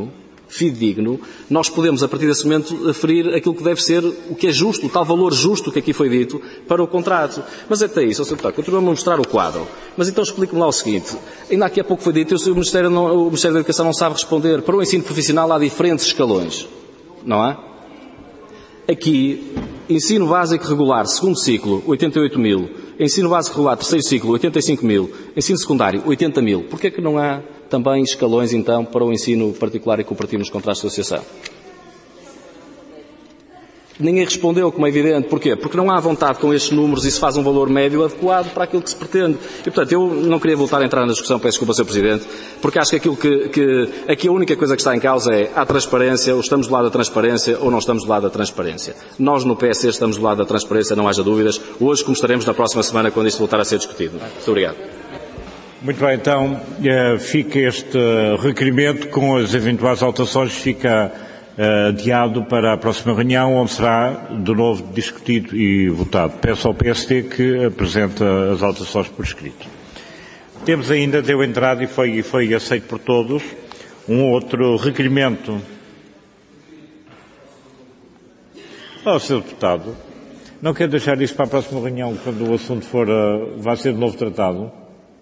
fidedigno, nós podemos, a partir desse momento, aferir aquilo que deve ser, o que é justo, o tal valor justo que aqui foi dito, para o contrato. Mas até isso, Sr. Deputado, continua-me a mostrar o quadro. Mas então explique-me lá o seguinte, ainda aqui há pouco foi dito, o Ministério da Educação não sabe responder, para o ensino profissional há diferentes escalões, não há? Aqui, ensino básico regular, segundo ciclo, 88 mil, ensino básico regular, terceiro ciclo, 85 mil, ensino secundário, 80 mil. Porquê é que não há também escalões, então, para o ensino particular e cooperativo nos contratos de associação? Ninguém respondeu, como é evidente. Porquê? Porque não há vontade com estes números e se faz um valor médio adequado para aquilo que se pretende. E, portanto, eu não queria voltar a entrar na discussão, peço desculpa, Sr. Presidente, porque acho que aquilo aqui a única coisa que está em causa é a transparência, ou estamos do lado da transparência ou não estamos do lado da transparência. Nós, no PSD, estamos do lado da transparência, não haja dúvidas. Hoje, como estaremos na próxima semana, quando isto voltar a ser discutido. Muito obrigado. Muito bem, então, fica este requerimento com as eventuais alterações, fica adiado para a próxima reunião, onde será de novo discutido e votado. Peço ao PSD que apresente as alterações por escrito. Temos ainda, deu entrada e foi aceito por todos, um outro requerimento. Sr. Deputado, não quer deixar isso para a próxima reunião, quando o assunto vai ser de novo tratado?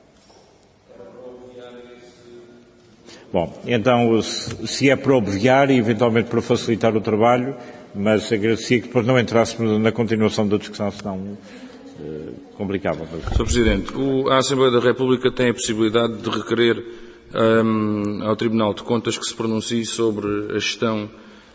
Bom, então, se é para obviar e eventualmente para facilitar o trabalho, mas agradecia que depois não entrássemos na continuação da discussão, senão complicava. Sr. Presidente, a Assembleia da República tem a possibilidade de requerer ao Tribunal de Contas que se pronuncie sobre a gestão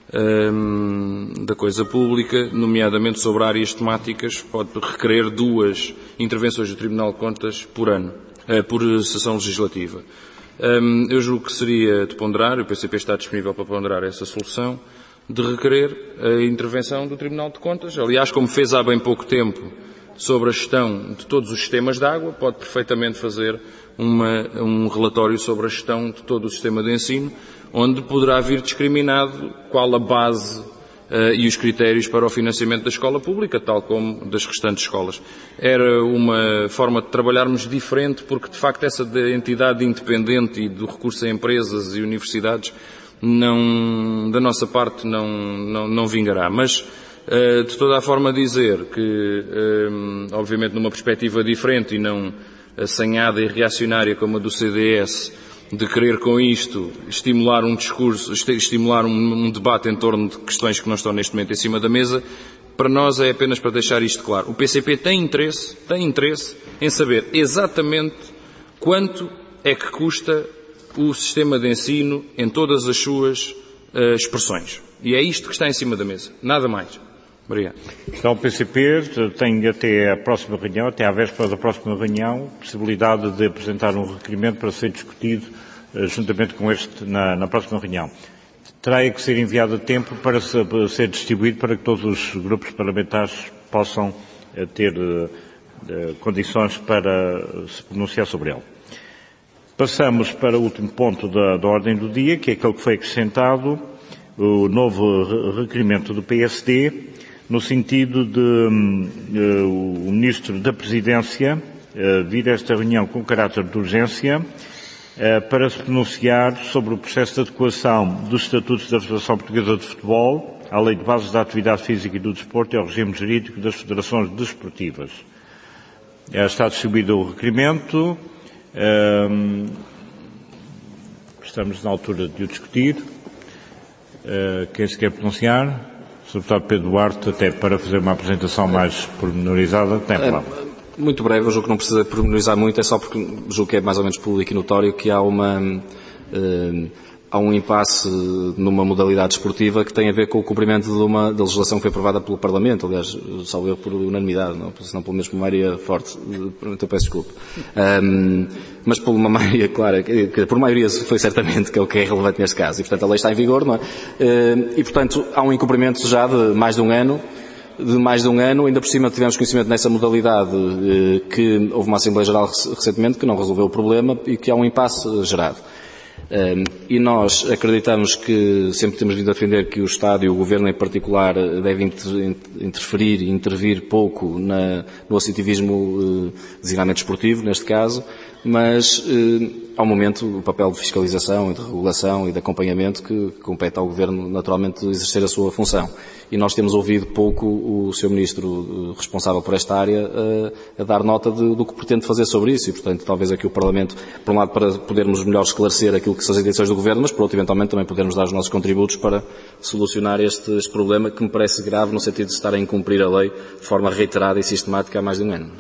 da coisa pública, nomeadamente sobre áreas temáticas. Pode requerer 2 intervenções do Tribunal de Contas por ano, por sessão legislativa. Eu julgo que seria de ponderar, o PCP está disponível para ponderar essa solução, de requerer a intervenção do Tribunal de Contas. Aliás, como fez há bem pouco tempo sobre a gestão de todos os sistemas de água, pode perfeitamente fazer um relatório sobre a gestão de todo o sistema de ensino, onde poderá vir discriminado qual a base e os critérios para o financiamento da escola pública, tal como das restantes escolas. Era uma forma de trabalharmos diferente, porque de facto essa entidade independente e do recurso a empresas e universidades da nossa parte não vingará. Mas de toda a forma dizer que, obviamente numa perspectiva diferente e não assanhada e reacionária como a do CDS, de querer com isto estimular um discurso, estimular um debate em torno de questões que não estão neste momento em cima da mesa, para nós é apenas para deixar isto claro. O PCP tem interesse em saber exatamente quanto é que custa o sistema de ensino em todas as suas expressões. E é isto que está em cima da mesa, nada mais. Obrigado. Então o PCP tem até a próxima reunião, até à véspera da próxima reunião, possibilidade de apresentar um requerimento para ser discutido juntamente com este na próxima reunião. Terá que ser enviado a tempo para ser distribuído para que todos os grupos parlamentares possam ter condições para se pronunciar sobre ele. Passamos para o último ponto da ordem do dia, que é aquele que foi acrescentado, o novo requerimento do PSD, no sentido de o Ministro da Presidência vir a esta reunião com caráter de urgência para se pronunciar sobre o processo de adequação dos estatutos da Federação Portuguesa de Futebol à Lei de Bases da Atividade Física e do Desporto e ao regime jurídico das federações desportivas. Está distribuído o requerimento. Estamos na altura de o discutir. Quem se quer pronunciar? Sr. Deputado Pedro Duarte, até para fazer uma apresentação mais pormenorizada, tem a palavra. Muito breve, eu julgo que não precisa pormenorizar muito, é só porque julgo que é mais ou menos público e notório que há um impasse numa modalidade esportiva que tem a ver com o cumprimento da legislação que foi aprovada pelo Parlamento, aliás, salvo eu por unanimidade, senão pelo menos por maioria forte, então peço desculpa. Mas por uma maioria clara, por maioria foi certamente, que é o que é relevante neste caso, e portanto a lei está em vigor, não é? E portanto há um incumprimento já de mais de um ano, ainda por cima tivemos conhecimento nessa modalidade que houve uma Assembleia Geral recentemente que não resolveu o problema e que há um impasse gerado. E nós acreditamos que sempre temos vindo a defender que o Estado e o Governo em particular devem interferir e intervir pouco no associativismo designadamente esportivo, neste caso, mas ao momento o papel de fiscalização e de regulação e de acompanhamento que compete ao Governo naturalmente exercer a sua função. E nós temos ouvido pouco o Sr. Ministro responsável por esta área a dar nota do que pretende fazer sobre isso e, portanto, talvez aqui o Parlamento, por um lado, para podermos melhor esclarecer aquilo que são as intenções do Governo, mas por outro, eventualmente, também podermos dar os nossos contributos para solucionar este problema que me parece grave no sentido de estar a incumprir a lei de forma reiterada e sistemática há mais de um ano.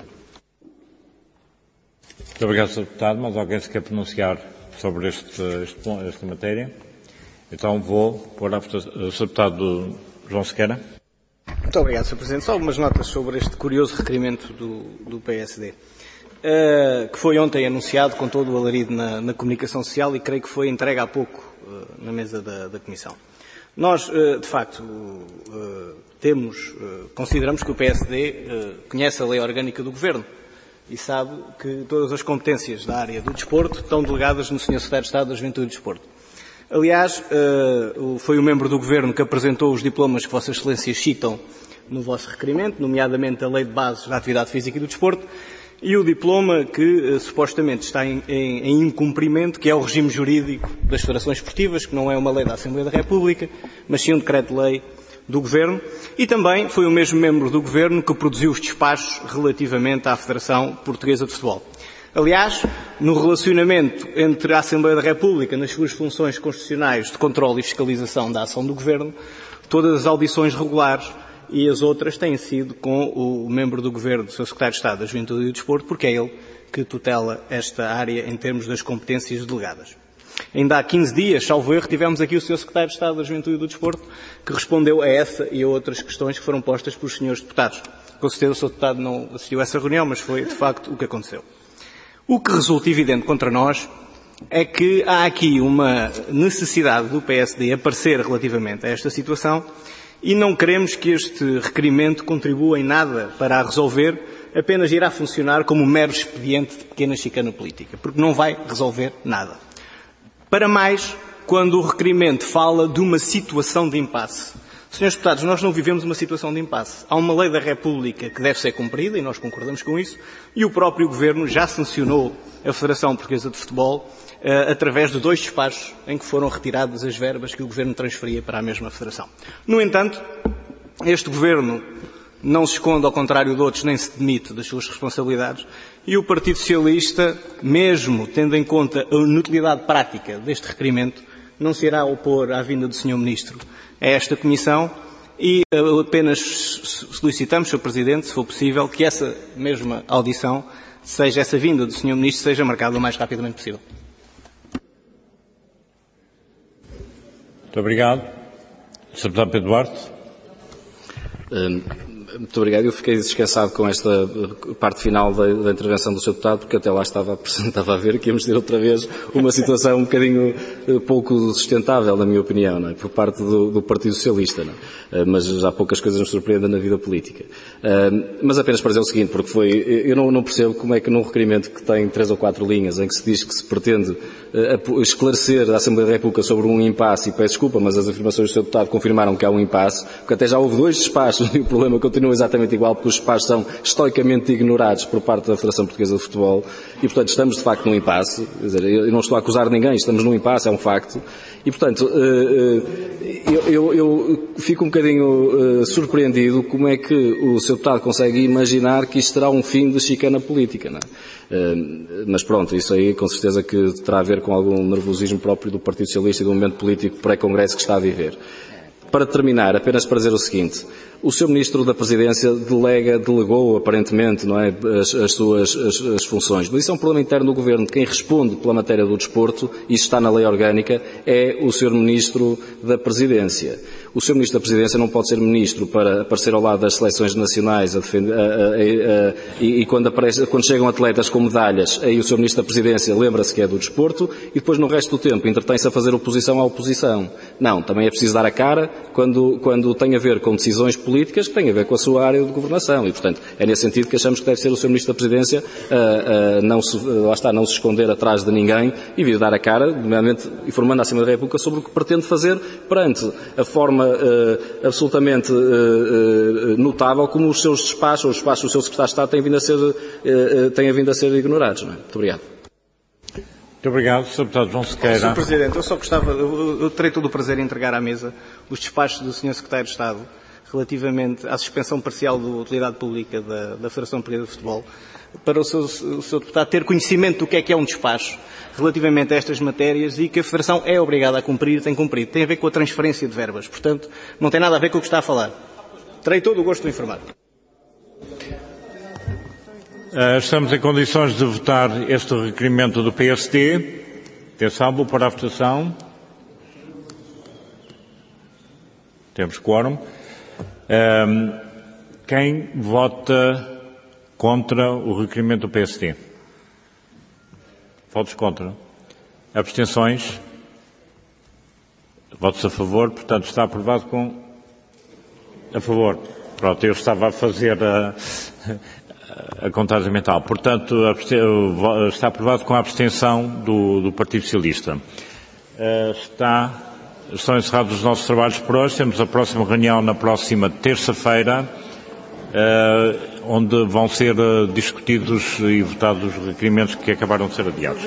Muito obrigado, Sr. Deputado. Mas alguém se quer pronunciar sobre esta matéria? Então vou pôr a votação. Sr. Deputado João Sequeira. Muito obrigado, Sr. Presidente. Só algumas notas sobre este curioso requerimento do PSD, que foi ontem anunciado com todo o alarido na comunicação social e creio que foi entregue há pouco na mesa da Comissão. Nós, de facto, consideramos que o PSD conhece a lei orgânica do Governo e sabe que todas as competências da área do desporto estão delegadas no Sr. Secretário de Estado da Juventude e do Desporto. Aliás, foi o membro do Governo que apresentou os diplomas que Vossas Excelências citam no vosso requerimento, nomeadamente a Lei de Bases da Atividade Física e do Desporto, e o diploma que supostamente está em incumprimento, que é o regime jurídico das federações esportivas, que não é uma lei da Assembleia da República, mas sim um decreto-lei do Governo, e também foi o mesmo membro do Governo que produziu os despachos relativamente à Federação Portuguesa de Futebol. Aliás, no relacionamento entre a Assembleia da República, nas suas funções constitucionais de controle e fiscalização da ação do Governo, todas as audições regulares e as outras têm sido com o membro do Governo, o Sr. Secretário de Estado da Juventude e do Desporto, porque é ele que tutela esta área em termos das competências delegadas. Ainda há 15 dias, salvo erro, tivemos aqui o Sr. Secretário de Estado da Juventude e do Desporto, que respondeu a essa e a outras questões que foram postas pelos senhores deputados. Com certeza o Sr. Deputado não assistiu a essa reunião, mas foi, de facto, o que aconteceu. O que resulta evidente contra nós é que há aqui uma necessidade do PSD aparecer relativamente a esta situação e não queremos que este requerimento contribua em nada para a resolver, apenas irá funcionar como um mero expediente de pequena chicana política, porque não vai resolver nada. Para mais, quando o requerimento fala de uma situação de impasse. Senhores deputados, nós não vivemos uma situação de impasse. Há uma lei da República que deve ser cumprida, e nós concordamos com isso, e o próprio Governo já sancionou a Federação Portuguesa de Futebol através de 2 despachos em que foram retiradas as verbas que o Governo transferia para a mesma Federação. No entanto, este Governo não se esconde, ao contrário de outros, nem se demite das suas responsabilidades, e o Partido Socialista, mesmo tendo em conta a inutilidade prática deste requerimento, não se irá opor à vinda do Sr. Ministro a esta Comissão e apenas solicitamos, Sr. Presidente, se for possível, que essa mesma audição, essa vinda do Sr. Ministro, seja marcada o mais rapidamente possível. Muito obrigado. Sr. Deputado Pedro Duarte. Muito obrigado. Eu fiquei descansado com esta parte final da intervenção do Sr. Deputado, porque até lá estava a ver que íamos ter outra vez uma situação um bocadinho pouco sustentável, na minha opinião, não é? Por parte do Partido Socialista, não é? Mas já poucas coisas nos surpreendem na vida política. Mas apenas para dizer o seguinte, porque eu não percebo como é que num requerimento que tem 3 ou 4 linhas, em que se diz que se pretende esclarecer a Assembleia da República sobre um impasse, e peço desculpa, mas as afirmações do Sr. Deputado confirmaram que há um impasse, porque até já houve 2 despachos e o problema continua exatamente igual, porque os despachos são estoicamente ignorados por parte da Federação Portuguesa de Futebol e, portanto, estamos de facto num impasse. Quer dizer, eu não estou a acusar ninguém, estamos num impasse, é um facto. E, portanto, eu fico um bocadinho surpreendido como é que o Sr. Deputado consegue imaginar que isto terá um fim de chicana política, não é? Mas pronto, isso aí com certeza que terá a ver com algum nervosismo próprio do Partido Socialista e do momento político pré-congresso que está a viver. Para terminar, apenas para dizer o seguinte, o Sr. Ministro da Presidência delegou aparentemente, não é, as suas funções. Mas isso é um problema interno do Governo. Quem responde pela matéria do desporto, isso está na lei orgânica, é o Sr. Ministro da Presidência. O Sr. Ministro da Presidência não pode ser Ministro para aparecer ao lado das seleções nacionais e quando chegam atletas com medalhas, aí o Sr. Ministro da Presidência lembra-se que é do desporto e depois no resto do tempo entretém-se a fazer oposição à oposição. Não, também é preciso dar a cara quando tem a ver com decisões políticas que têm a ver com a sua área de governação e, portanto, é nesse sentido que achamos que deve ser o Sr. Ministro da Presidência não se esconder atrás de ninguém e vir dar a cara, nomeadamente informando a Assembleia da República sobre o que pretende fazer perante a forma absolutamente notável como os seus despachos, ou os despachos do seu Secretário de Estado têm vindo a ser ignorados. Não é? Muito obrigado. Muito obrigado, Sr. Deputado João Sequeira. Sr. Presidente, eu só gostava, eu terei todo o prazer em entregar à mesa os despachos do Sr. Secretário de Estado relativamente à suspensão parcial da utilidade pública da Federação Portuguesa de Futebol, para o Sr. Deputado ter conhecimento do que é um despacho relativamente a estas matérias e que a Federação é obrigada a cumprir e tem cumprido. Tem a ver com a transferência de verbas. Portanto, não tem nada a ver com o que está a falar. Terei todo o gosto de informar. Estamos em condições de votar este requerimento do PSD. Atenção, vou para a votação. Temos quórum. Quem vota contra o requerimento do PSD? Votos contra. Abstenções? Votos a favor. Portanto, está aprovado com... A favor. Pronto, eu estava a fazer a contagem mental. Portanto, está aprovado com a abstenção do Partido Socialista. Estão encerrados os nossos trabalhos por hoje. Temos a próxima reunião na próxima terça-feira, onde vão ser discutidos e votados os requerimentos que acabaram de ser adiados.